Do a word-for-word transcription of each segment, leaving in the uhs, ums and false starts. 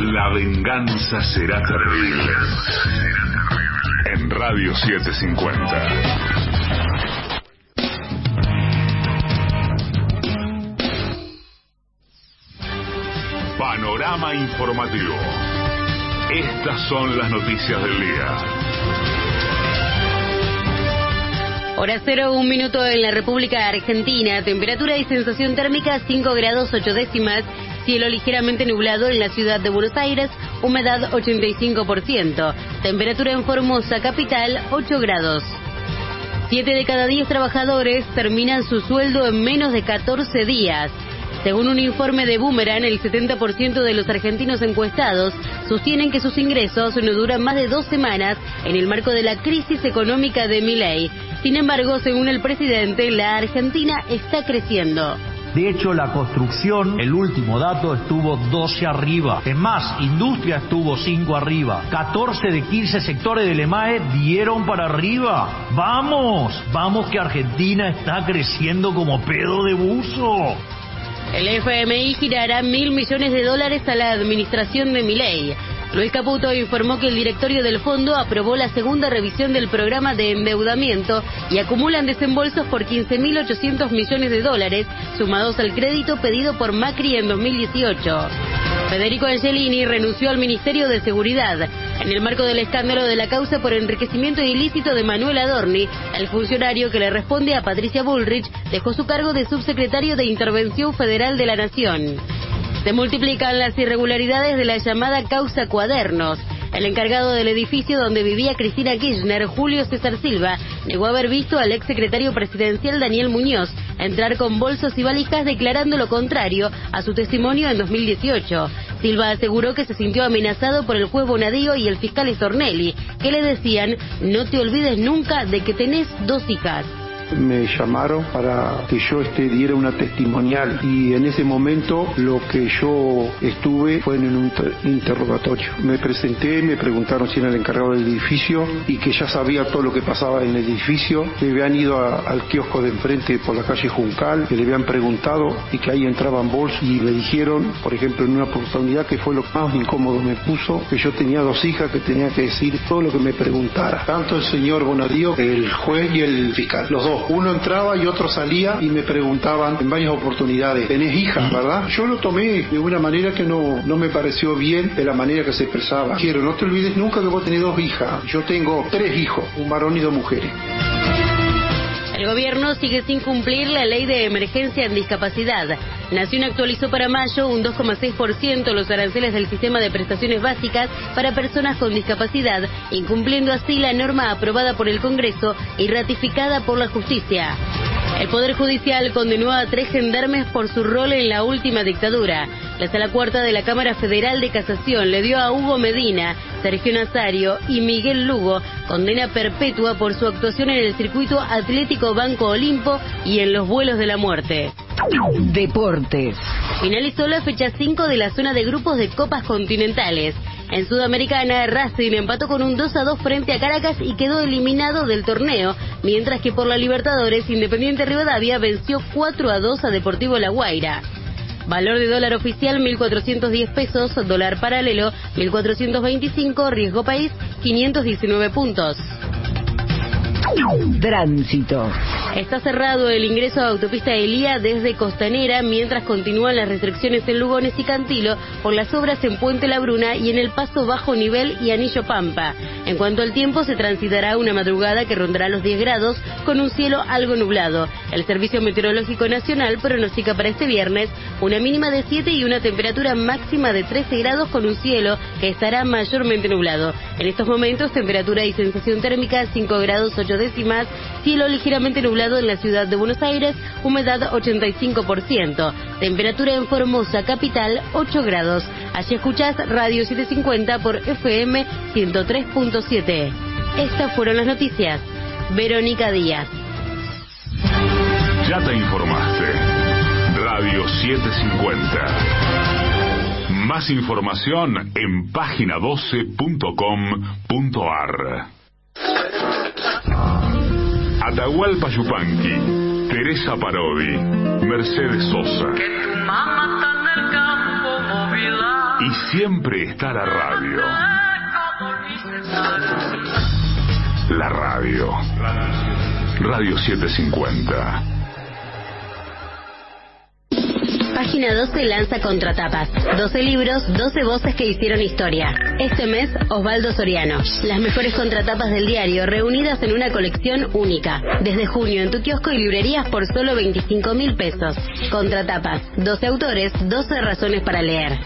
La venganza será terrible. En Radio setecientos cincuenta. Panorama informativo. Estas son las noticias del día. Hora cero, un minuto en la República Argentina. Temperatura y sensación térmica cinco grados ocho décimas. Cielo ligeramente nublado en la ciudad de Buenos Aires. Humedad ochenta y cinco por ciento. Temperatura en Formosa, capital, ocho grados. Siete de cada diez trabajadores terminan su sueldo en menos de catorce días. Según un informe de Boomerang, el setenta por ciento de los argentinos encuestados sostienen que sus ingresos no duran más de dos semanas en el marco de la crisis económica de Milei. Sin embargo, según el presidente, la Argentina está creciendo. De hecho, la construcción, el último dato, estuvo doce arriba. Es más, industria estuvo cinco arriba. catorce de quince sectores del E M A E dieron para arriba. ¡Vamos! ¡Vamos que Argentina está creciendo como pedo de buzo! El F M I girará mil millones de dólares a la administración de Milei. Luis Caputo informó que el directorio del fondo aprobó la segunda revisión del programa de endeudamiento y acumulan desembolsos por quince mil ochocientos millones de dólares, sumados al crédito pedido por Macri en dos mil dieciocho. Federico Angelini renunció al Ministerio de Seguridad. En el marco del escándalo de la causa por enriquecimiento ilícito de Manuel Adorni, el funcionario que le responde a Patricia Bullrich dejó su cargo de subsecretario de Intervención Federal de la Nación. Se multiplican las irregularidades de la llamada causa Cuadernos. El encargado del edificio donde vivía Cristina Kirchner, Julio César Silva, negó haber visto al exsecretario presidencial Daniel Muñoz entrar con bolsos y valijas, declarando lo contrario a su testimonio en dos mil dieciocho. Silva aseguró que se sintió amenazado por el juez Bonadío y el fiscal Stornelli, que le decían: no te olvides nunca de que tenés dos hijas. Me llamaron para que yo este, diera una testimonial y en ese momento lo que yo estuve fue en un inter- interrogatorio. Me presenté, me preguntaron si era el encargado del edificio y que ya sabía todo lo que pasaba en el edificio, que habían ido a, al kiosco de enfrente por la calle Juncal, que le habían preguntado y que ahí entraban bolsos y me dijeron, por ejemplo, en una oportunidad que fue lo más incómodo me puso, que yo tenía dos hijas, que tenía que decir todo lo que me preguntara. Tanto el señor Bonadío, el juez y el fiscal, los dos. Uno entraba y otro salía y me preguntaban en varias oportunidades: ¿tenés hijas, verdad? Yo lo tomé de una manera que no, no me pareció bien de la manera que se expresaba. Quiero, no te olvides nunca que vos tenés dos hijas. Yo tengo tres hijos, un varón y dos mujeres. El gobierno sigue sin cumplir la ley de emergencia en discapacidad. Nación actualizó para mayo un dos coma seis por ciento los aranceles del sistema de prestaciones básicas para personas con discapacidad, incumpliendo así la norma aprobada por el Congreso y ratificada por la justicia. El Poder Judicial condenó a tres gendarmes por su rol en la última dictadura. La Sala Cuarta de la Cámara Federal de Casación le dio a Hugo Medina, Sergio Nazario y Miguel Lugo condena perpetua por su actuación en el circuito atlético Banco Olimpo y en los vuelos de la muerte. Deportes. Finalizó la fecha cinco de la zona de grupos de Copas Continentales. En Sudamericana, Racing empató con un dos a dos frente a Caracas y quedó eliminado del torneo, mientras que por la Libertadores, Independiente Rivadavia venció cuatro a dos a Deportivo La Guaira. Valor de dólar oficial mil cuatrocientos diez pesos, dólar paralelo mil cuatrocientos veinticinco, riesgo país quinientos diecinueve puntos. Tránsito. Está cerrado el ingreso a autopista Elía desde Costanera, mientras continúan las restricciones en Lugones y Cantilo por las obras en Puente La Bruna y en el paso Bajo Nivel y Anillo Pampa. En cuanto al tiempo, se transitará una madrugada que rondará los diez grados con un cielo algo nublado. El Servicio Meteorológico Nacional pronostica para este viernes una mínima de siete y una temperatura máxima de trece grados con un cielo que estará mayormente nublado. En estos momentos, temperatura y sensación térmica cinco grados ocho décimas, cielo ligeramente nublado en la ciudad de Buenos Aires, humedad ochenta y cinco por ciento, temperatura en Formosa, capital, ocho grados. Allí escuchás Radio setecientos cincuenta por F M ciento tres punto siete. Estas fueron las noticias. Verónica Díaz. Ya te informaste. Radio setecientos cincuenta. Más información en página doce punto com punto ar. Atahualpa Yupanqui, Teresa Parodi, Mercedes Sosa Y siempre está la radio. La radio. Radio setecientos cincuenta. Página doce lanza Contratapas. doce libros, doce voces que hicieron historia. Este mes, Osvaldo Soriano. Las mejores contratapas del diario, reunidas en una colección única. Desde junio en tu kiosco y librerías por solo veinticinco mil pesos. Contratapas. doce autores, doce razones para leer.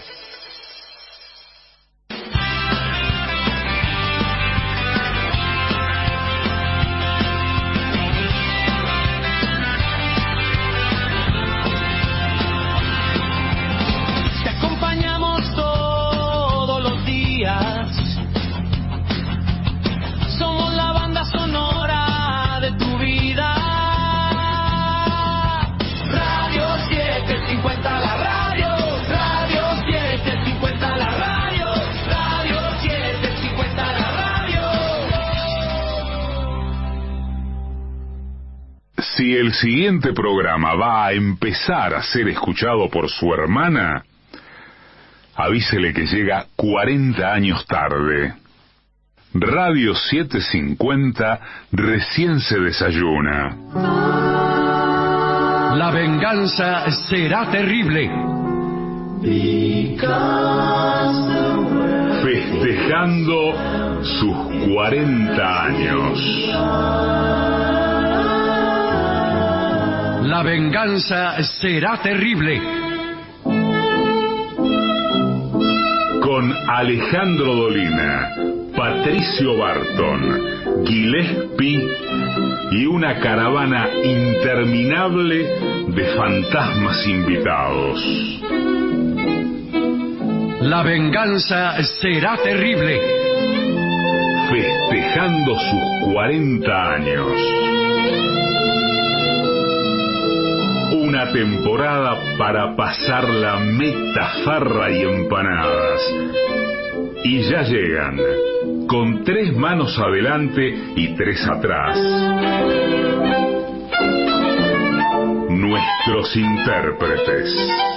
Si el siguiente programa va a empezar a ser escuchado por su hermana, avísele que llega cuarenta años tarde. Radio setecientos cincuenta recién se desayuna. La venganza será terrible. Festejando sus cuarenta años. La venganza será terrible. Con Alejandro Dolina, Patricio Barton, Gillespie y una caravana interminable de fantasmas invitados. La venganza será terrible. Festejando sus cuarenta años. Una temporada para pasar la metafarra y empanadas. Y ya llegan, con tres manos adelante y tres atrás, nuestros intérpretes,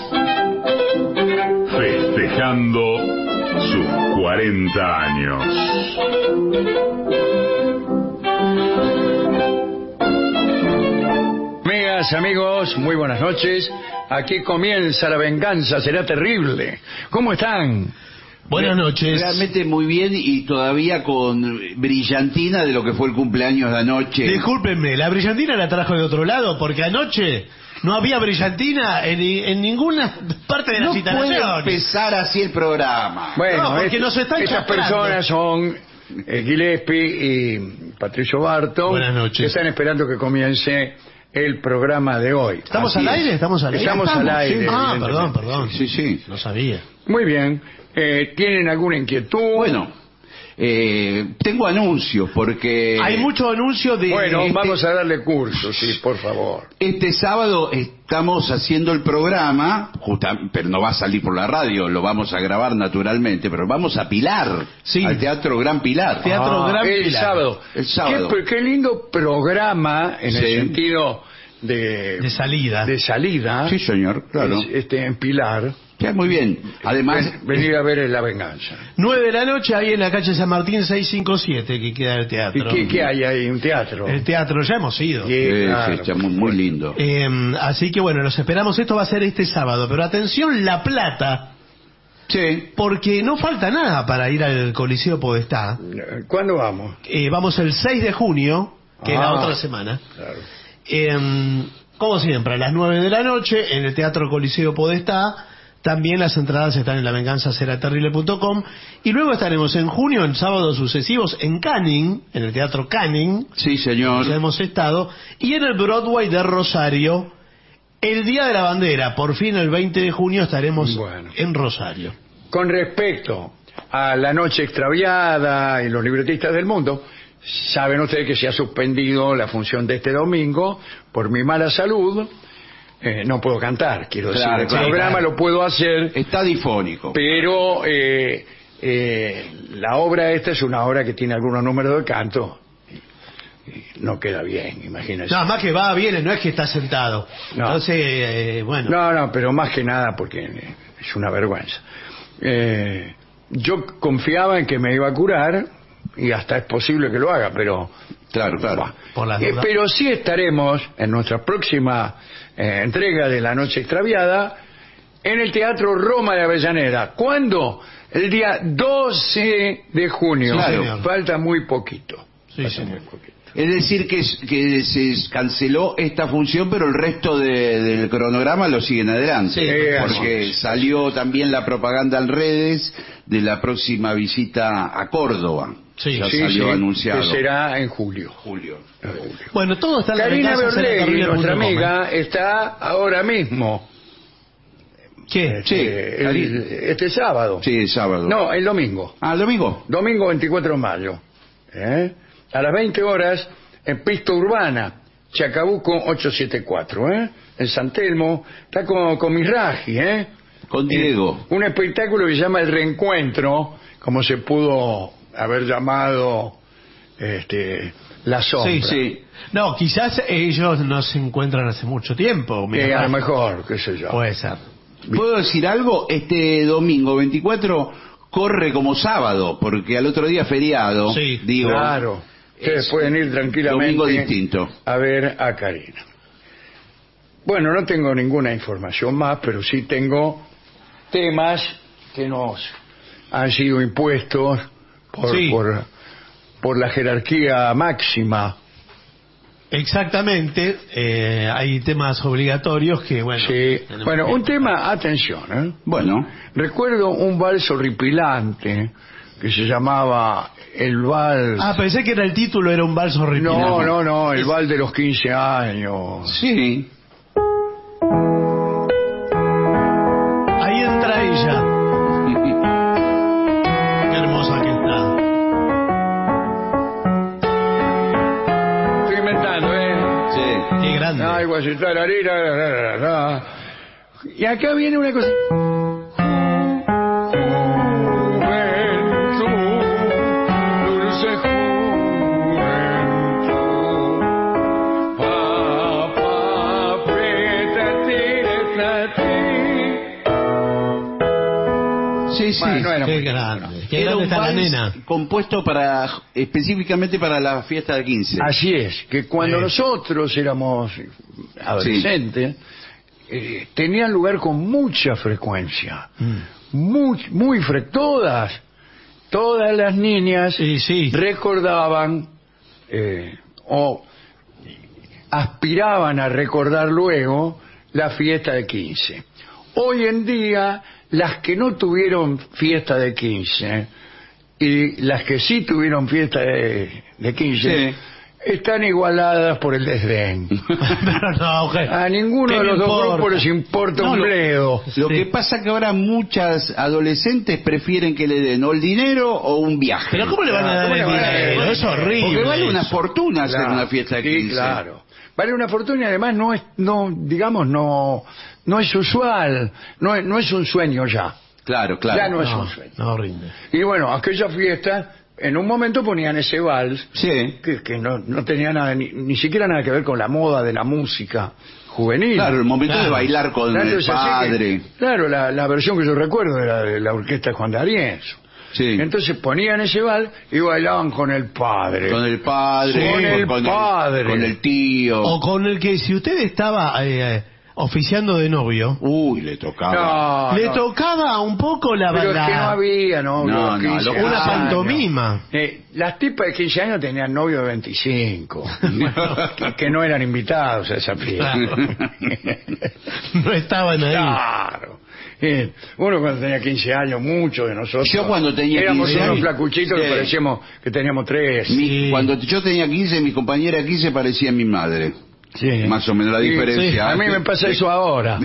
festejando sus cuarenta años. Amigas, amigos, muy buenas noches. Aquí comienza La venganza será terrible. ¿Cómo están? Buenas noches. Realmente muy bien y todavía con brillantina de lo que fue el cumpleaños de anoche. Discúlpenme, la brillantina la trajo de otro lado porque anoche no había brillantina en, en ninguna parte de las no instalaciones. No puede empezar así el programa. Bueno, no, porque es, nos están estas chastrando. personas son eh, Gillespie y Patricio Barton. Buenas noches. Que están esperando que comience el programa de hoy. ¿Estamos Así al es. aire? ¿Estamos al aire? Estamos, ¿Estamos? al aire. Sí. Ah, evidentemente. perdón, perdón. Sí, sí. No sabía. Muy bien. Eh, ¿Tienen alguna inquietud? Bueno, eh, tengo anuncios porque... Hay mucho anuncio de... Bueno, este- vamos a darle curso, sí, por favor. Este sábado estamos haciendo el programa, justa- pero no va a salir por la radio, lo vamos a grabar naturalmente, pero vamos a Pilar, Sí. al Teatro Gran Pilar. Teatro Ah, Gran el Pilar. sábado. El sábado. Qué, qué lindo programa en Sí. el sentido de, De salida. de salida. Sí, señor, claro. Es, este, en Pilar. Sí, muy bien. Además, Ven- venir a ver La venganza. nueve de la noche ahí en la calle San Martín seiscientos cincuenta y siete que queda el ¿Y teatro. qué, qué hay ahí? ¿Un teatro? El teatro, ya hemos ido. Sí, eh, claro. sí, está muy, muy lindo. Eh, así que bueno, los esperamos. Esto va a ser este sábado. Pero atención, La Plata, Sí. porque no falta nada para ir al Coliseo Podestá. ¿Cuándo vamos? Eh, vamos el seis de junio, que es la Ah. otra semana. Claro. Eh, como siempre, a las nueve de la noche en el Teatro Coliseo Podestá. También las entradas están en la venganza será terrible punto com. Y luego estaremos en junio, en sábados sucesivos, en Canning, en el Teatro Canning, Sí, señor. ya hemos estado, y en el Broadway de Rosario, el Día de la Bandera. Por fin, el veinte de junio, estaremos Bueno. en Rosario. Con respecto a La noche extraviada y los libretistas del mundo, saben ustedes que se ha suspendido la función de este domingo por mi mala salud. Eh, no puedo cantar, quiero Claro, decir. El claro, programa claro. lo puedo hacer, Está difónico. pero eh, eh, la obra esta es una obra que tiene algunos números de canto. Y, y no queda bien, imagínense. Nada más que va, viene, no es que está sentado. No. Entonces, eh, bueno. No, no, pero más que nada porque eh, es una vergüenza. Eh, yo confiaba en que me iba a curar y hasta es posible que lo haga, pero Claro, claro. Por las Eh, dudas. pero sí estaremos en nuestra próxima eh, entrega de La Noche Extraviada en el Teatro Roma de Avellaneda. ¿Cuándo? El día doce de junio. Sí, señor. Falta muy poquito. Sí, Falta señor. muy poquito. Es decir, que, que se canceló esta función, pero el resto de- del cronograma lo siguen adelante. Sí, porque así es. salió también la propaganda en redes de la próxima visita a Córdoba. Sí, ya Sí, salió sí, anunciado. que será en julio. Julio. En julio. Bueno, todo está en la Karina venganza será Berlegui, terrible nuestra punto com, ¿eh? amiga, está ahora mismo. ¿Qué? Sí, eh, el- Karina. este sábado. Sí, el sábado. No, el domingo. Ah, el domingo. Domingo veinticuatro de mayo. ¿eh? A las veinte horas en Pista Urbana, Chacabuco ochocientos setenta y cuatro, ¿eh? En San Telmo. Está con, con Miraji, ¿eh? Con Diego. Un espectáculo que se llama El Reencuentro, como se pudo haber llamado este, La Sombra. Sí, sí. No, quizás ellos no se encuentran hace mucho tiempo. Eh, mira. a lo mejor, qué sé yo. Puede ser. ¿Puedo decir algo? Este domingo veinticuatro corre como sábado, porque al otro día feriado. Sí, digo. Claro. Ustedes es pueden ir tranquilamente domingo distinto. a ver a Karina. Bueno, no tengo ninguna información más, pero sí tengo temas que nos han sido impuestos por, Sí. por, por la jerarquía máxima. Exactamente. eh, hay temas obligatorios que, bueno. Sí. tenemos Bueno, que- un tema, atención, ¿eh? Bueno, Recuerdo un vals horripilante que se llamaba El Vals... Ah, pensé que era el título, era un vals horripilante. no, no, no, El Vals de los quince años. sí. Ahí entra ella. Qué hermosa que está. Estoy inventando, ¿eh? Sí. Qué grande. Ay, guasita, la, lira, la, la, la, la. Y acá viene una cosa. Juventud, dulce juventud. Papá, apriétate, apriétate. Sí, sí. Bueno, no era Qué muy- grande. Qué Era grande un está la vals nena. compuesto para específicamente para la fiesta de quince. Así es, que cuando Sí. nosotros éramos adolescentes, eh, tenían lugar con mucha frecuencia. Muy, muy fre todas, todas las niñas Sí, sí. recordaban eh, o aspiraban a recordar luego la fiesta de quince. Hoy en día, las que no tuvieron fiesta de quince y las que sí tuvieron fiesta de, de quince Sí. están igualadas por el desdén. Pero no, mujer. A ninguno ¿Qué de me los dos importa? grupos les importa No, un lo- bledo. Lo Sí. que pasa que ahora muchas adolescentes prefieren que le den o el dinero o un viaje. Pero ¿cómo le van a dar ¿Cómo el le van a dar dinero? el Es horrible. Porque vale una eso. fortuna hacer Claro, una fiesta de sí, quince. claro. Vale una fortuna y además no es, no, digamos, no, no es usual, no es, no es un sueño ya. Claro, claro. Ya no es No, un sueño. no rinde. Y bueno, aquella fiesta, en un momento ponían ese vals, Sí. que, que no, no tenía nada, ni, ni siquiera nada que ver con la moda de la música juvenil. Claro, el momento Claro. de bailar con Tanto el es así que- padre. claro, la, la versión que yo recuerdo era de la orquesta de Juan D'Arienzo. Sí. Entonces ponían ese vals y bailaban con el padre. Con el padre, Con el con padre. con el tío. O con el que si usted estaba eh, oficiando de novio, Uy, le tocaba. No, le no. tocaba un poco la Pero es la- que no había novio. No, de no, quince lo- una años. pantomima. Eh, las tipas de quince años tenían novio de veinticinco, que, que no eran invitados a esa fiesta. No estaban ahí. Claro. Eh, uno cuando tenía quince años, muchos de nosotros. Yo cuando tenía éramos quince unos años, flacuchitos que sí. parecíamos que teníamos tres. Mi- Sí. Cuando yo tenía quince, mi compañera de quince parecía mi madre. Sí. Más o menos la Sí, diferencia. sí, a mí me pasa eso ahora.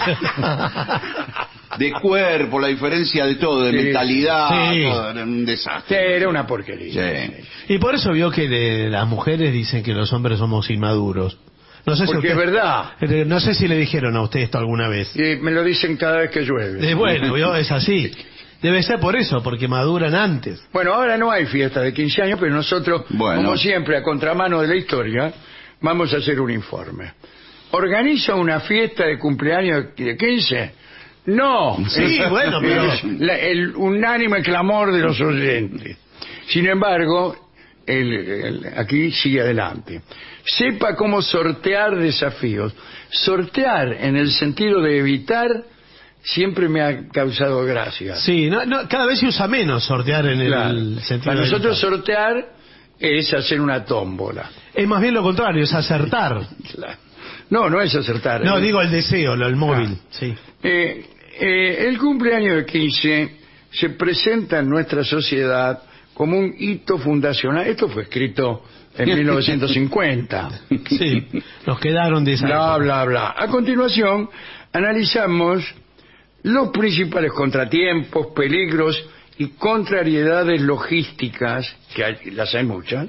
De cuerpo, la diferencia de todo, de Sí. mentalidad, Sí. todo, era un Sí, desastre. era una porquería. Sí. Y por eso vio que de- las mujeres dicen que los hombres somos inmaduros. No sé si Porque usted- es verdad. Eh, No sé si le dijeron a usted esto alguna vez. Y me lo dicen cada vez que llueve. Eh, bueno, vio, es así. Debe ser por eso, porque maduran antes. Bueno, ahora no hay fiesta de quince años, pero nosotros, Bueno. como siempre, a contramano de la historia, vamos a hacer un informe. Organiza una fiesta de cumpleaños de quince No. Sí, es, bueno, pero... es la- el unánime clamor de los oyentes. Sin embargo, el, el- aquí sigue adelante. Sepa cómo sortear desafíos. Sortear en el sentido de evitar siempre me ha causado gracia. Sí, no, no, cada vez se usa menos sortear en Claro. el sentido Para de nosotros evitar. sortear es hacer una tómbola. Es más bien lo contrario, es acertar. Claro. No, no es acertar. No, es- digo el deseo, lo- el móvil. Ah. Sí. Eh, eh, el cumpleaños de quince se presenta en nuestra sociedad como un hito fundacional. Esto fue escrito en mil novecientos cincuenta. Sí, nos quedaron de esa Bla, época. bla, bla. A continuación, analizamos los principales contratiempos, peligros y contrariedades logísticas, que hay- las hay muchas,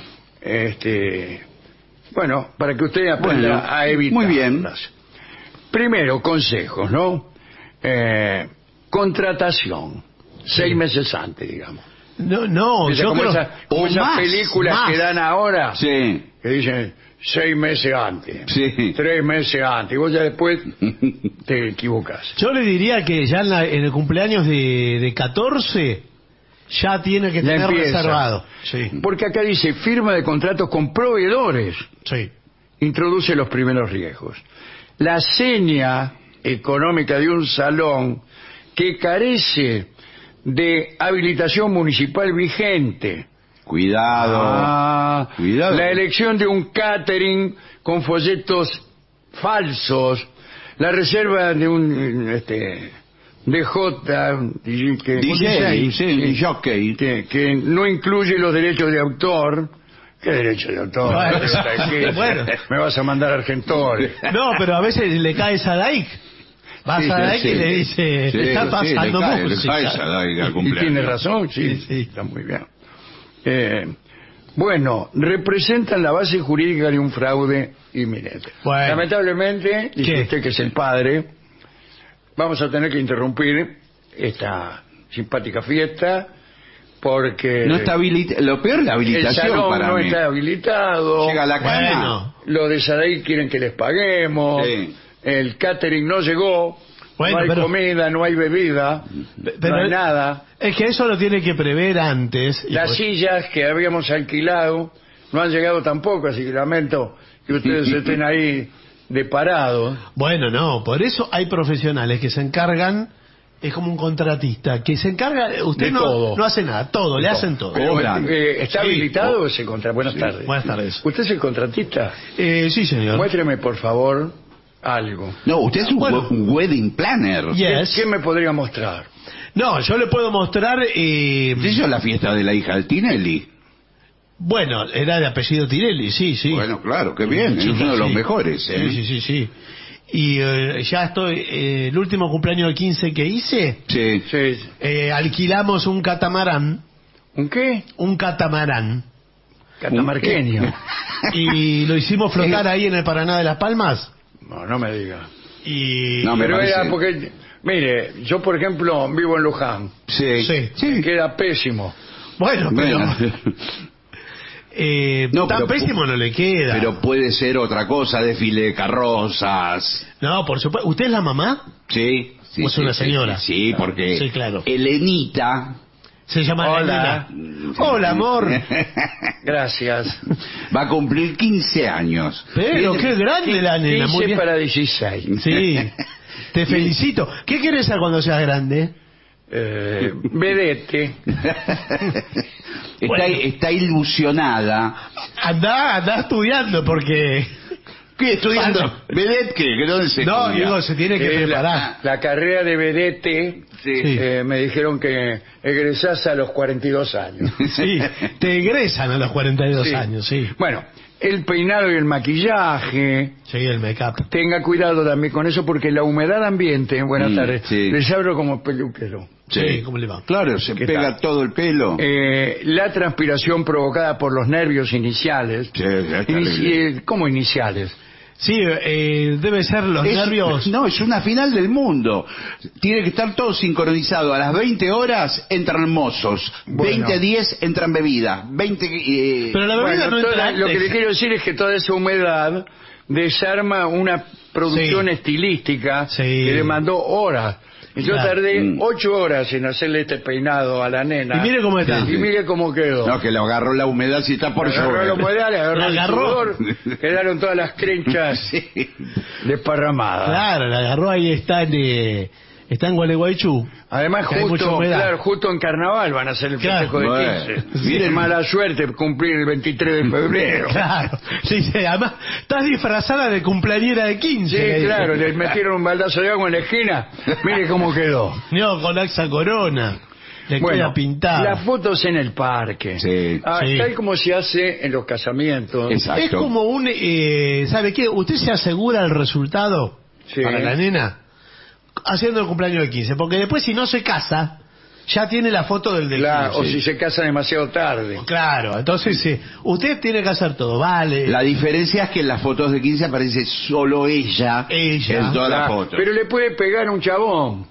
este, bueno, para que usted aprenda Bueno, a evitarlas. muy bien. Primero, consejos, ¿no? Eh, contratación, seis meses antes, digamos. No, no, Dice, yo como creo... esa- como o esas más, películas más. que dan ahora, Sí, que dicen seis meses antes, sí. tres meses antes, y vos ya después te equivocas. Yo le diría que ya en, la- en el cumpleaños de, de catorce ya tiene que Ya tener empieza. reservado. Sí, Porque acá dice firma de contratos con proveedores, sí. introduce los primeros riesgos. La seña económica de un salón que carece de habilitación municipal vigente. Cuidado. Ah, Cuidado. La elección de un catering con folletos falsos, la reserva de un este D J D J, que, D J, sí, D J. que, que no incluye los derechos de autor. ¿Qué derechos de autor? Bueno, ¿Qué? bueno. Me vas a mandar a Argentores. No, pero a veces le cae Sadaik. Va Sí, a Sadaik sí. y le dice, Sí, está sí, pasando le cae, le música. cae Sadaik al Y cumpleaños. tiene razón, sí, Sí, sí. está muy bien. Eh, bueno, representan la base jurídica de un fraude inminente. Bueno. Lamentablemente, dice ¿Qué? usted que es el padre, vamos a tener que interrumpir esta simpática fiesta porque No está habilita- Lo peor es la el habilitación salón para no mí. está habilitado. Llega a la cama. Bueno. Los de Sadei quieren que les paguemos. Sí. El catering no llegó. Bueno, no hay pero- comida, no hay bebida, Pero no hay nada. Es que eso lo tiene que prever antes. y Las pues- sillas que habíamos alquilado no han llegado tampoco, así que lamento que ustedes estén ahí de parados. Bueno, no, por eso hay profesionales que se encargan, es como un contratista, que se encarga, usted De no, todo. no hace nada, todo, le hacen todo. Pero, Cobran. eh, ¿Está Sí. habilitado ese contrato? Buenas tardes. Buenas tardes. ¿Usted es el contratista? Eh, sí, señor. Muéstreme, por favor, algo. No, usted es un, Bueno. we- un wedding planner. Yes. ¿Qué me podría mostrar? No, yo le puedo mostrar, eh, ¿Usted hizo la fiesta de la hija de Tinelli? bueno, era de apellido Tirelli, sí, sí. Bueno, claro, qué bien. Es Chico, uno de los sí. mejores. ¿eh? Sí, sí, sí, sí. Y eh, ya estoy, eh, el último cumpleaños de quince que hice, Sí. Sí. eh, alquilamos un catamarán, ¿Un qué? un catamarán, Catamarqueño. y lo hicimos flotar ahí en el Paraná de Las Palmas. No, no me diga. Y No, me Pero parece- era porque, mire, yo por ejemplo vivo en Luján. Sí. Sí. Sí. Queda pésimo. bueno, pero Bueno. eh, No, tan pero- pésimo no le queda. Pero puede ser otra cosa, desfile de carrozas. No, por supuesto. ¿Usted es la mamá? Sí. sí ¿O es sí, una sí, señora? Sí, sí, porque Sí, claro. Elenita Se llama Hola. Elena. Hola, amor. Gracias. va a cumplir quince años. Pero qué grande la nena, muy quince bien. para dieciséis. Sí. Te felicito. ¿Qué quieres ser cuando seas grande? Eh, vedete. Está, Bueno. está ilusionada. Andá, andá estudiando porque... ¿Qué estudiando? Bueno. ¿Vedette qué? ¿Que ¿Dónde se No, estudia? digo, se tiene que Eh, preparar. la, la carrera de vedete, Sí. Sí. eh, me dijeron que egresás a los cuarenta y dos años. Sí, te egresan a los cuarenta y dos Sí. años, sí. Bueno, el peinado y el maquillaje. Sí, el make-up. Tenga cuidado también con eso porque la humedad ambiente, buenas Mm, tardes, sí. les hablo como peluquero. Sí, ¿cómo le va? Claro, se ¿Qué pega tal? todo el pelo. Eh, la transpiración provocada por los nervios iniciales. Sí, es Inici- terrible. eh, ¿Cómo iniciales? Sí, eh, debe ser los Es- nervios... No, es una final del mundo. Tiene que estar todo sincronizado. A las veinte horas entran mozos. Bueno. veinte a diez entran bebidas. veinte... eh, Pero la bebida Bueno, no toda- entra lo que antes. le quiero decir es que toda esa humedad desarma una producción Sí. estilística Sí. que demandó horas. Y yo Claro. tardé Mm. ocho horas en hacerle este peinado a la nena. Y mire cómo está. Y mire cómo quedó. No, que le agarró la humedad si está por Le agarró la llover. humedad, le agarró La el agarró. sudor, quedaron todas las crenchas desparramadas. Claro, la agarró ahí, está en, eh, está en Gualeguaychú. Además, Que hay mucha justo, humedad. claro, justo en carnaval van a hacer el Claro. festejo de Bueno. quince. Sí. Miren, mala suerte cumplir el veintitrés de febrero. Claro. Sí, sí, además, estás disfrazada de cumpleañera de quince. le Sí, dice. claro, le metieron un baldazo de agua en la esquina. Mire cómo quedó. No, con Axa Corona. Le queda pintada. las fotos en el parque. Sí. Ah, Sí. Tal como se hace en los casamientos. Exacto. Es como un... Eh, ¿Sabe qué? Usted se asegura el resultado Sí. para la nena haciendo el cumpleaños de quince. Porque después, si no se casa, ya tiene la foto del de Claro, o quince. si se casa demasiado tarde. Claro, entonces sí, usted tiene que hacer todo, vale. La diferencia es que en las fotos de quince aparece solo ella, Ella. en toda la Claro, foto. Pero le puede pegar un chabón.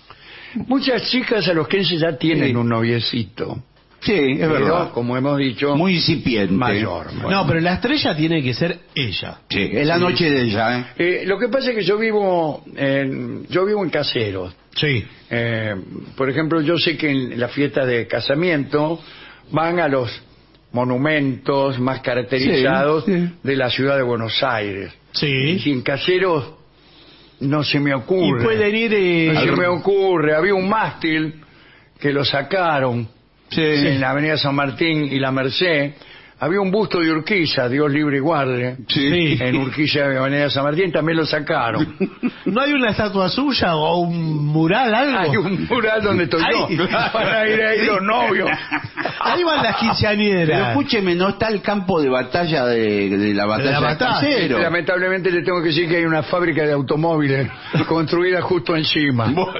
Muchas chicas a los quince ya tienen Sí. un noviecito. Sí, es Pero, verdad. como hemos dicho, Muy incipiente. mayor. No, pero la estrella tiene que ser ella. Sí, es la noche de ella, ¿eh? Eh, lo que pasa es que yo vivo en, yo vivo en Caseros. Sí. Eh, por ejemplo, yo sé que en la fiesta de casamiento van a los monumentos más caracterizados Sí, sí. de la ciudad de Buenos Aires. Y Sí. sin Caseros no se me Y ocurre. pueden ir... eh, No se me ocurre. Había un mástil que lo sacaron Sí. en la avenida San Martín y la Merced. Había un busto de Urquiza, Dios libre y guarde. Sí. En Urquiza y avenida San Martín también lo sacaron. ¿No hay una estatua suya o un mural, algo? Hay un mural donde estoy yo. Ay. Para ir ahí los novios. Ahí van las quinceañeras. Pero escúcheme, no está el campo de batalla de, de la batalla De la de batalla. Casero. Lamentablemente le tengo que decir que hay una fábrica de automóviles construida justo encima. ¿Cómo?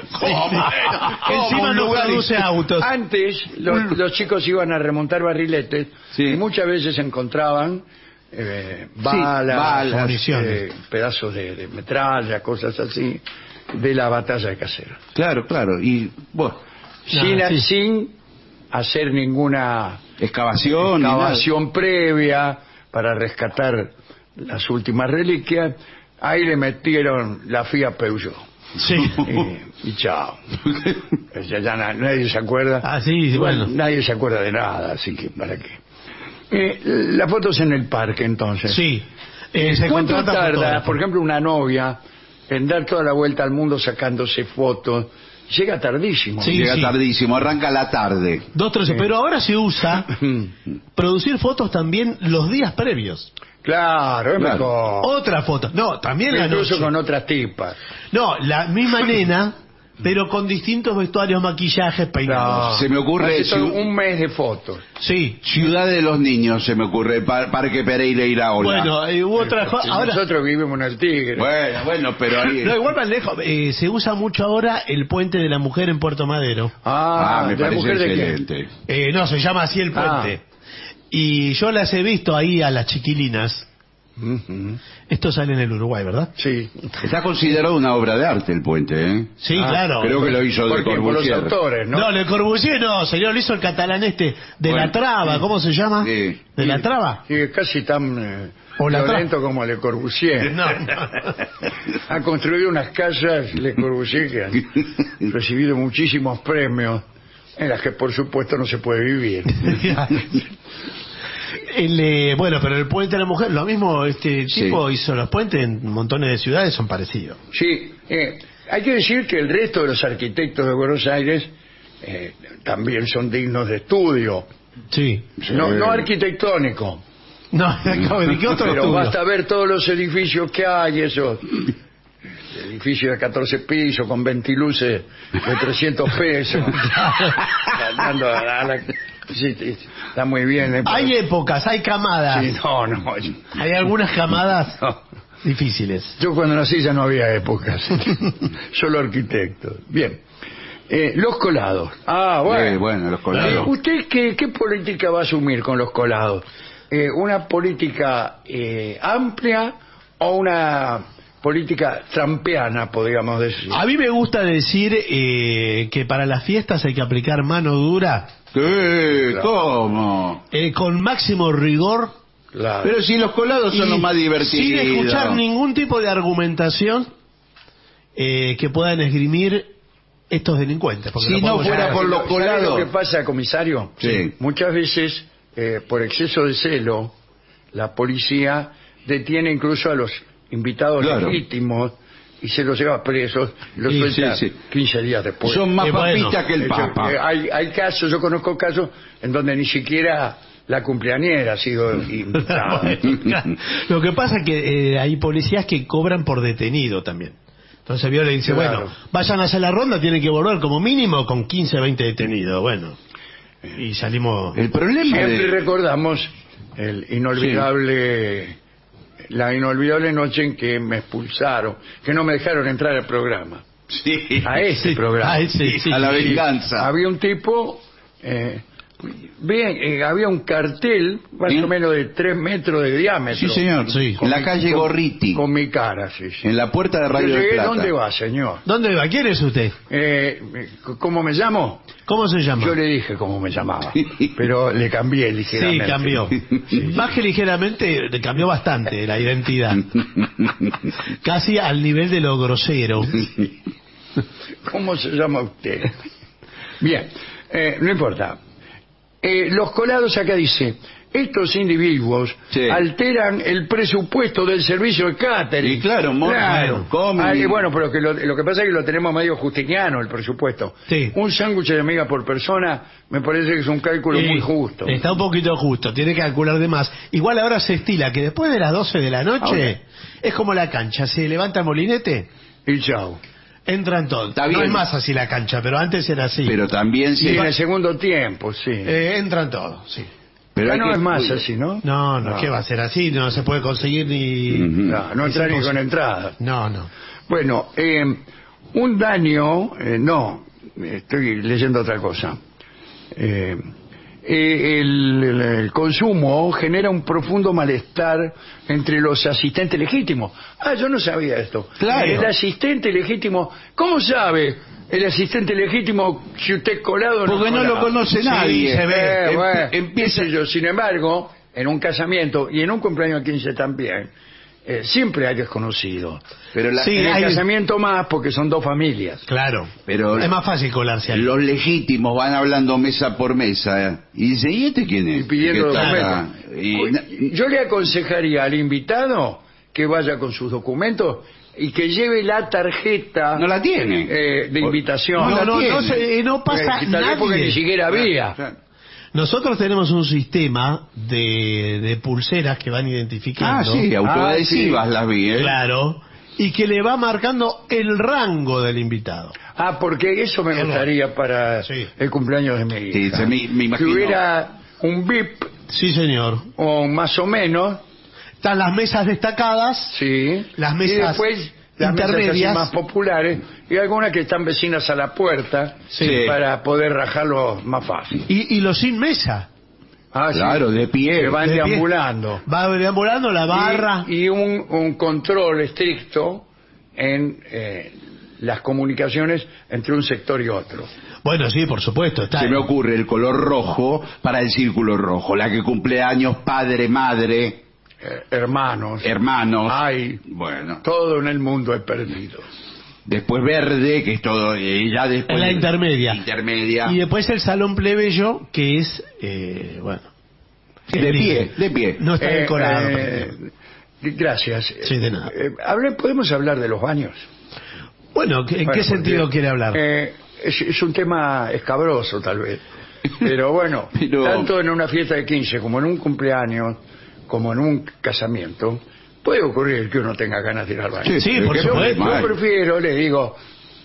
Encima Un no lugar produce in- autos. Antes los, los chicos iban a remontar barriletes Sí. y muchas veces encontraban eh, balas, balas, municiones. eh, pedazos de, de metralla, cosas así, de la batalla de Caseros. Claro, claro. Y, bueno, Sin, sí. sin hacer ninguna excavación. ni nada. excavación previa para rescatar las últimas reliquias, ahí le metieron la Fiat Peugeot. Sí. Y, y chao. Ya, ya na- nadie se acuerda. Ah, sí, bueno. Nadie se acuerda de nada, así que ¿para qué? Eh, las fotos en el parque, entonces. Sí. Eh, se ¿Cuánto contrata tarda, fotógrafo. por ejemplo, una novia en dar toda la vuelta al mundo sacándose fotos? Llega tardísimo. Sí. Llega tardísimo, arranca la tarde. Dos, tres, pero ahora se usa producir fotos también los días previos. Claro, es Claro. mejor. Otra foto. No, también la Incluso noche. con otras tipas. No, la misma nena, pero con distintos vestuarios, maquillajes, peinados. Se me ocurre Hace todo si- un mes de fotos. Sí. Ciudad de los Niños, se me ocurre, Par- Parque Pereira Iraola. Bueno, eh, hubo otra Si cosa. Ahora, Nosotros vivimos en el Tigre. bueno, bueno, pero ahí... no, igual más lejos. eh, se usa mucho ahora el puente de la mujer en Puerto Madero. Ah, Ah, me ¿de la parece mujer de quién? excelente. Eh, no, se llama así el puente. Y yo las he visto ahí a las chiquilinas. Ujú. Esto sale en el Uruguay, ¿verdad? Sí. Está considerado una obra de arte el puente, ¿eh? Sí, Ah, claro. Creo que lo hizo de Porque por los Corbusier. autores, ¿no? No, Le Corbusier no, señor, lo hizo el catalán este, de Bueno, la traba, ¿cómo se llama? Sí. ¿De la traba? Sí, es casi tan eh, O la violento como Le Corbusier. No, no. Ha construido unas casas, Le Corbusier, que han recibido muchísimos premios, en las que por supuesto no se puede vivir. El, eh, bueno, pero el puente de la mujer, lo mismo, este Sí. tipo hizo los puentes en montones de ciudades, son parecidos. Sí, eh, hay que decir que el resto de los arquitectos de Buenos Aires eh, también son dignos de estudio. Sí. No, no arquitectónico, No, ¿de qué otro pero estudio? basta ver todos los edificios que hay, esos edificios de catorce pisos con ventiluces de trescientos pesos. Dando a la- a la- sí, sí, está muy bien. ¿eh? Hay épocas, hay camadas. Sí, no, no, Hay algunas camadas no. difíciles. Yo cuando nací ya no había épocas, solo arquitectos. Bien. Eh, los colados. Ah, bueno. Eh, bueno, los colados. Eh, ¿Usted qué, qué política va a asumir con los colados? Eh, ¿Una política eh, amplia o una política trampeana, podríamos decir? A mí me gusta decir eh, que para las fiestas hay que aplicar mano dura, ¿Qué? ¿Cómo? eh, con máximo rigor, Claro. Pero si los colados son y los más divertidos. sin escuchar ningún tipo de argumentación eh, que puedan esgrimir estos delincuentes. Porque Si no podemos fuera llegar a- por los ¿Sabe colados. lo que pasa, comisario? Sí. Muchas veces, eh, por exceso de celo, la policía detiene incluso a los invitados Claro. legítimos y se los lleva presos y los Sí, suelta sí, sí. quince días después. Son más Eh, bueno. papistas que el Eh, Papa. eh, hay, hay casos, yo conozco casos en donde ni siquiera la cumpleañera ha sido invitada. Lo que pasa es que eh, hay policías que cobran por detenido también. Entonces Vio le dice, Claro. bueno, vayan a hacer la ronda, tienen que volver como mínimo con quince, veinte detenidos. Bueno, y salimos... El problema Siempre de... recordamos el inolvidable, la inolvidable noche en que me expulsaron, que no me dejaron entrar al programa, Sí. a ese Sí, programa. a ese, sí. A la Sí. venganza. Había un tipo, eh, bien, eh, había un cartel más ¿Sí? o menos de tres metros de diámetro. Sí, señor. Sí. En la calle Con- Gorriti. Con mi cara, sí, sí. En la puerta de Yo Radio del llegué, Plata. ¿dónde va, señor? ¿Dónde va? ¿Quién es usted? Eh, ¿Cómo me llamo? ¿Cómo se llama? Yo le dije cómo me llamaba, pero le cambié Sí, ligeramente. cambió. Más que ligeramente, le cambió bastante la identidad. Casi al nivel de lo grosero. ¿Cómo se llama usted? Bien, eh, no importa. Eh, los colados acá dice, estos individuos Sí. alteran el presupuesto del servicio de catering. Y claro, mo- claro. comen Ah, y- y bueno, pero que lo, lo que pasa es que lo tenemos medio justiniano el presupuesto. Sí. Un sándwich de miga por persona me parece que es un cálculo Sí, muy justo. Está un poquito justo, tiene que calcular de más. Igual ahora se estila que después de las doce de la noche Ahora. es como la cancha, se levanta el molinete, Y chao. entran todos. Está No bien. es más así la cancha, pero antes era así. Pero también Y sí. en el segundo tiempo, sí. Eh, entran todos, sí. Pero Ya hay no que- es más así, ¿no? No, no, No. ¿qué va a ser así? No se puede conseguir ni... Ujú. No, no Es entra ni imposible. con entrada. No, no. Bueno, eh, un daño, eh, no, estoy leyendo otra cosa. Eh, eh, el, el- el consumo genera un profundo malestar entre los asistentes legítimos. Ah, yo no sabía esto. Claro. El asistente legítimo, ¿cómo sabe el asistente legítimo si usted es colado o no Porque no colado? lo conoce Sí, nadie. se ve, Em- bueno, empieza- qué sé yo. Sin embargo, en un casamiento y en un cumpleaños quince también, eh, siempre hay desconocidos. Pero la- Sí, En el hay- casamiento más porque son dos familias. Claro, Pero- es más fácil colarse ahí. Los legítimos van hablando mesa por mesa eh, y dicen, ¿y este quién es? Y pidiendo ¿Qué tal? documentos. Y na- Yo le aconsejaría al invitado que vaya con sus documentos y que lleve la tarjeta no la tiene. eh, de invitación. No, la no, tiene. no, se- eh, no pasa Eh, tal vez porque nadie. ni siquiera había. Claro. Nosotros tenemos un sistema de, de pulseras que van Ah, identificando. sí, autoadhesivas Ah, sí. las vi, ¿eh? Claro. Y que le va marcando el rango del invitado. Ah, porque eso me Claro. gustaría para Sí. el cumpleaños de mi hija. Sí, se me- me que imagino. hubiera un V I P Sí, señor. o más o menos, Están las mesas destacadas, sí. Las y mesas después las mesas así intermedias. más populares y algunas que están vecinas a la puerta Sí. para poder rajarlo más fácil. y, y los sin mesa. Ah, sí. Claro, de pie. Que van De pie. deambulando. Va deambulando la barra. Y, y un, un control estricto en eh, las comunicaciones entre un sector y otro. Bueno, sí, por supuesto. Está Se me ocurre el color rojo para el círculo rojo. La que cumple años, padre, madre, Eh, hermanos. hermanos. Ay, Bueno. todo en el mundo es perdido. Después verde, que es todo. Y ya después. en la intermedia. Intermedia. Y después el salón plebeyo, que es, eh, bueno. De pie, de pie. No está Eh, decorado. eh, gracias. Sí, de nada. Eh, hable- ¿Podemos hablar de los baños? Bueno, ¿en Bueno, qué sentido porque, quiere hablar? eh, es, es un tema escabroso, tal vez. Pero bueno, Pero- tanto en una fiesta de quince como en un cumpleaños, como en un casamiento, puede ocurrir que uno tenga ganas de ir al baño. Sí, por Yo- supuesto. Yo prefiero, le digo,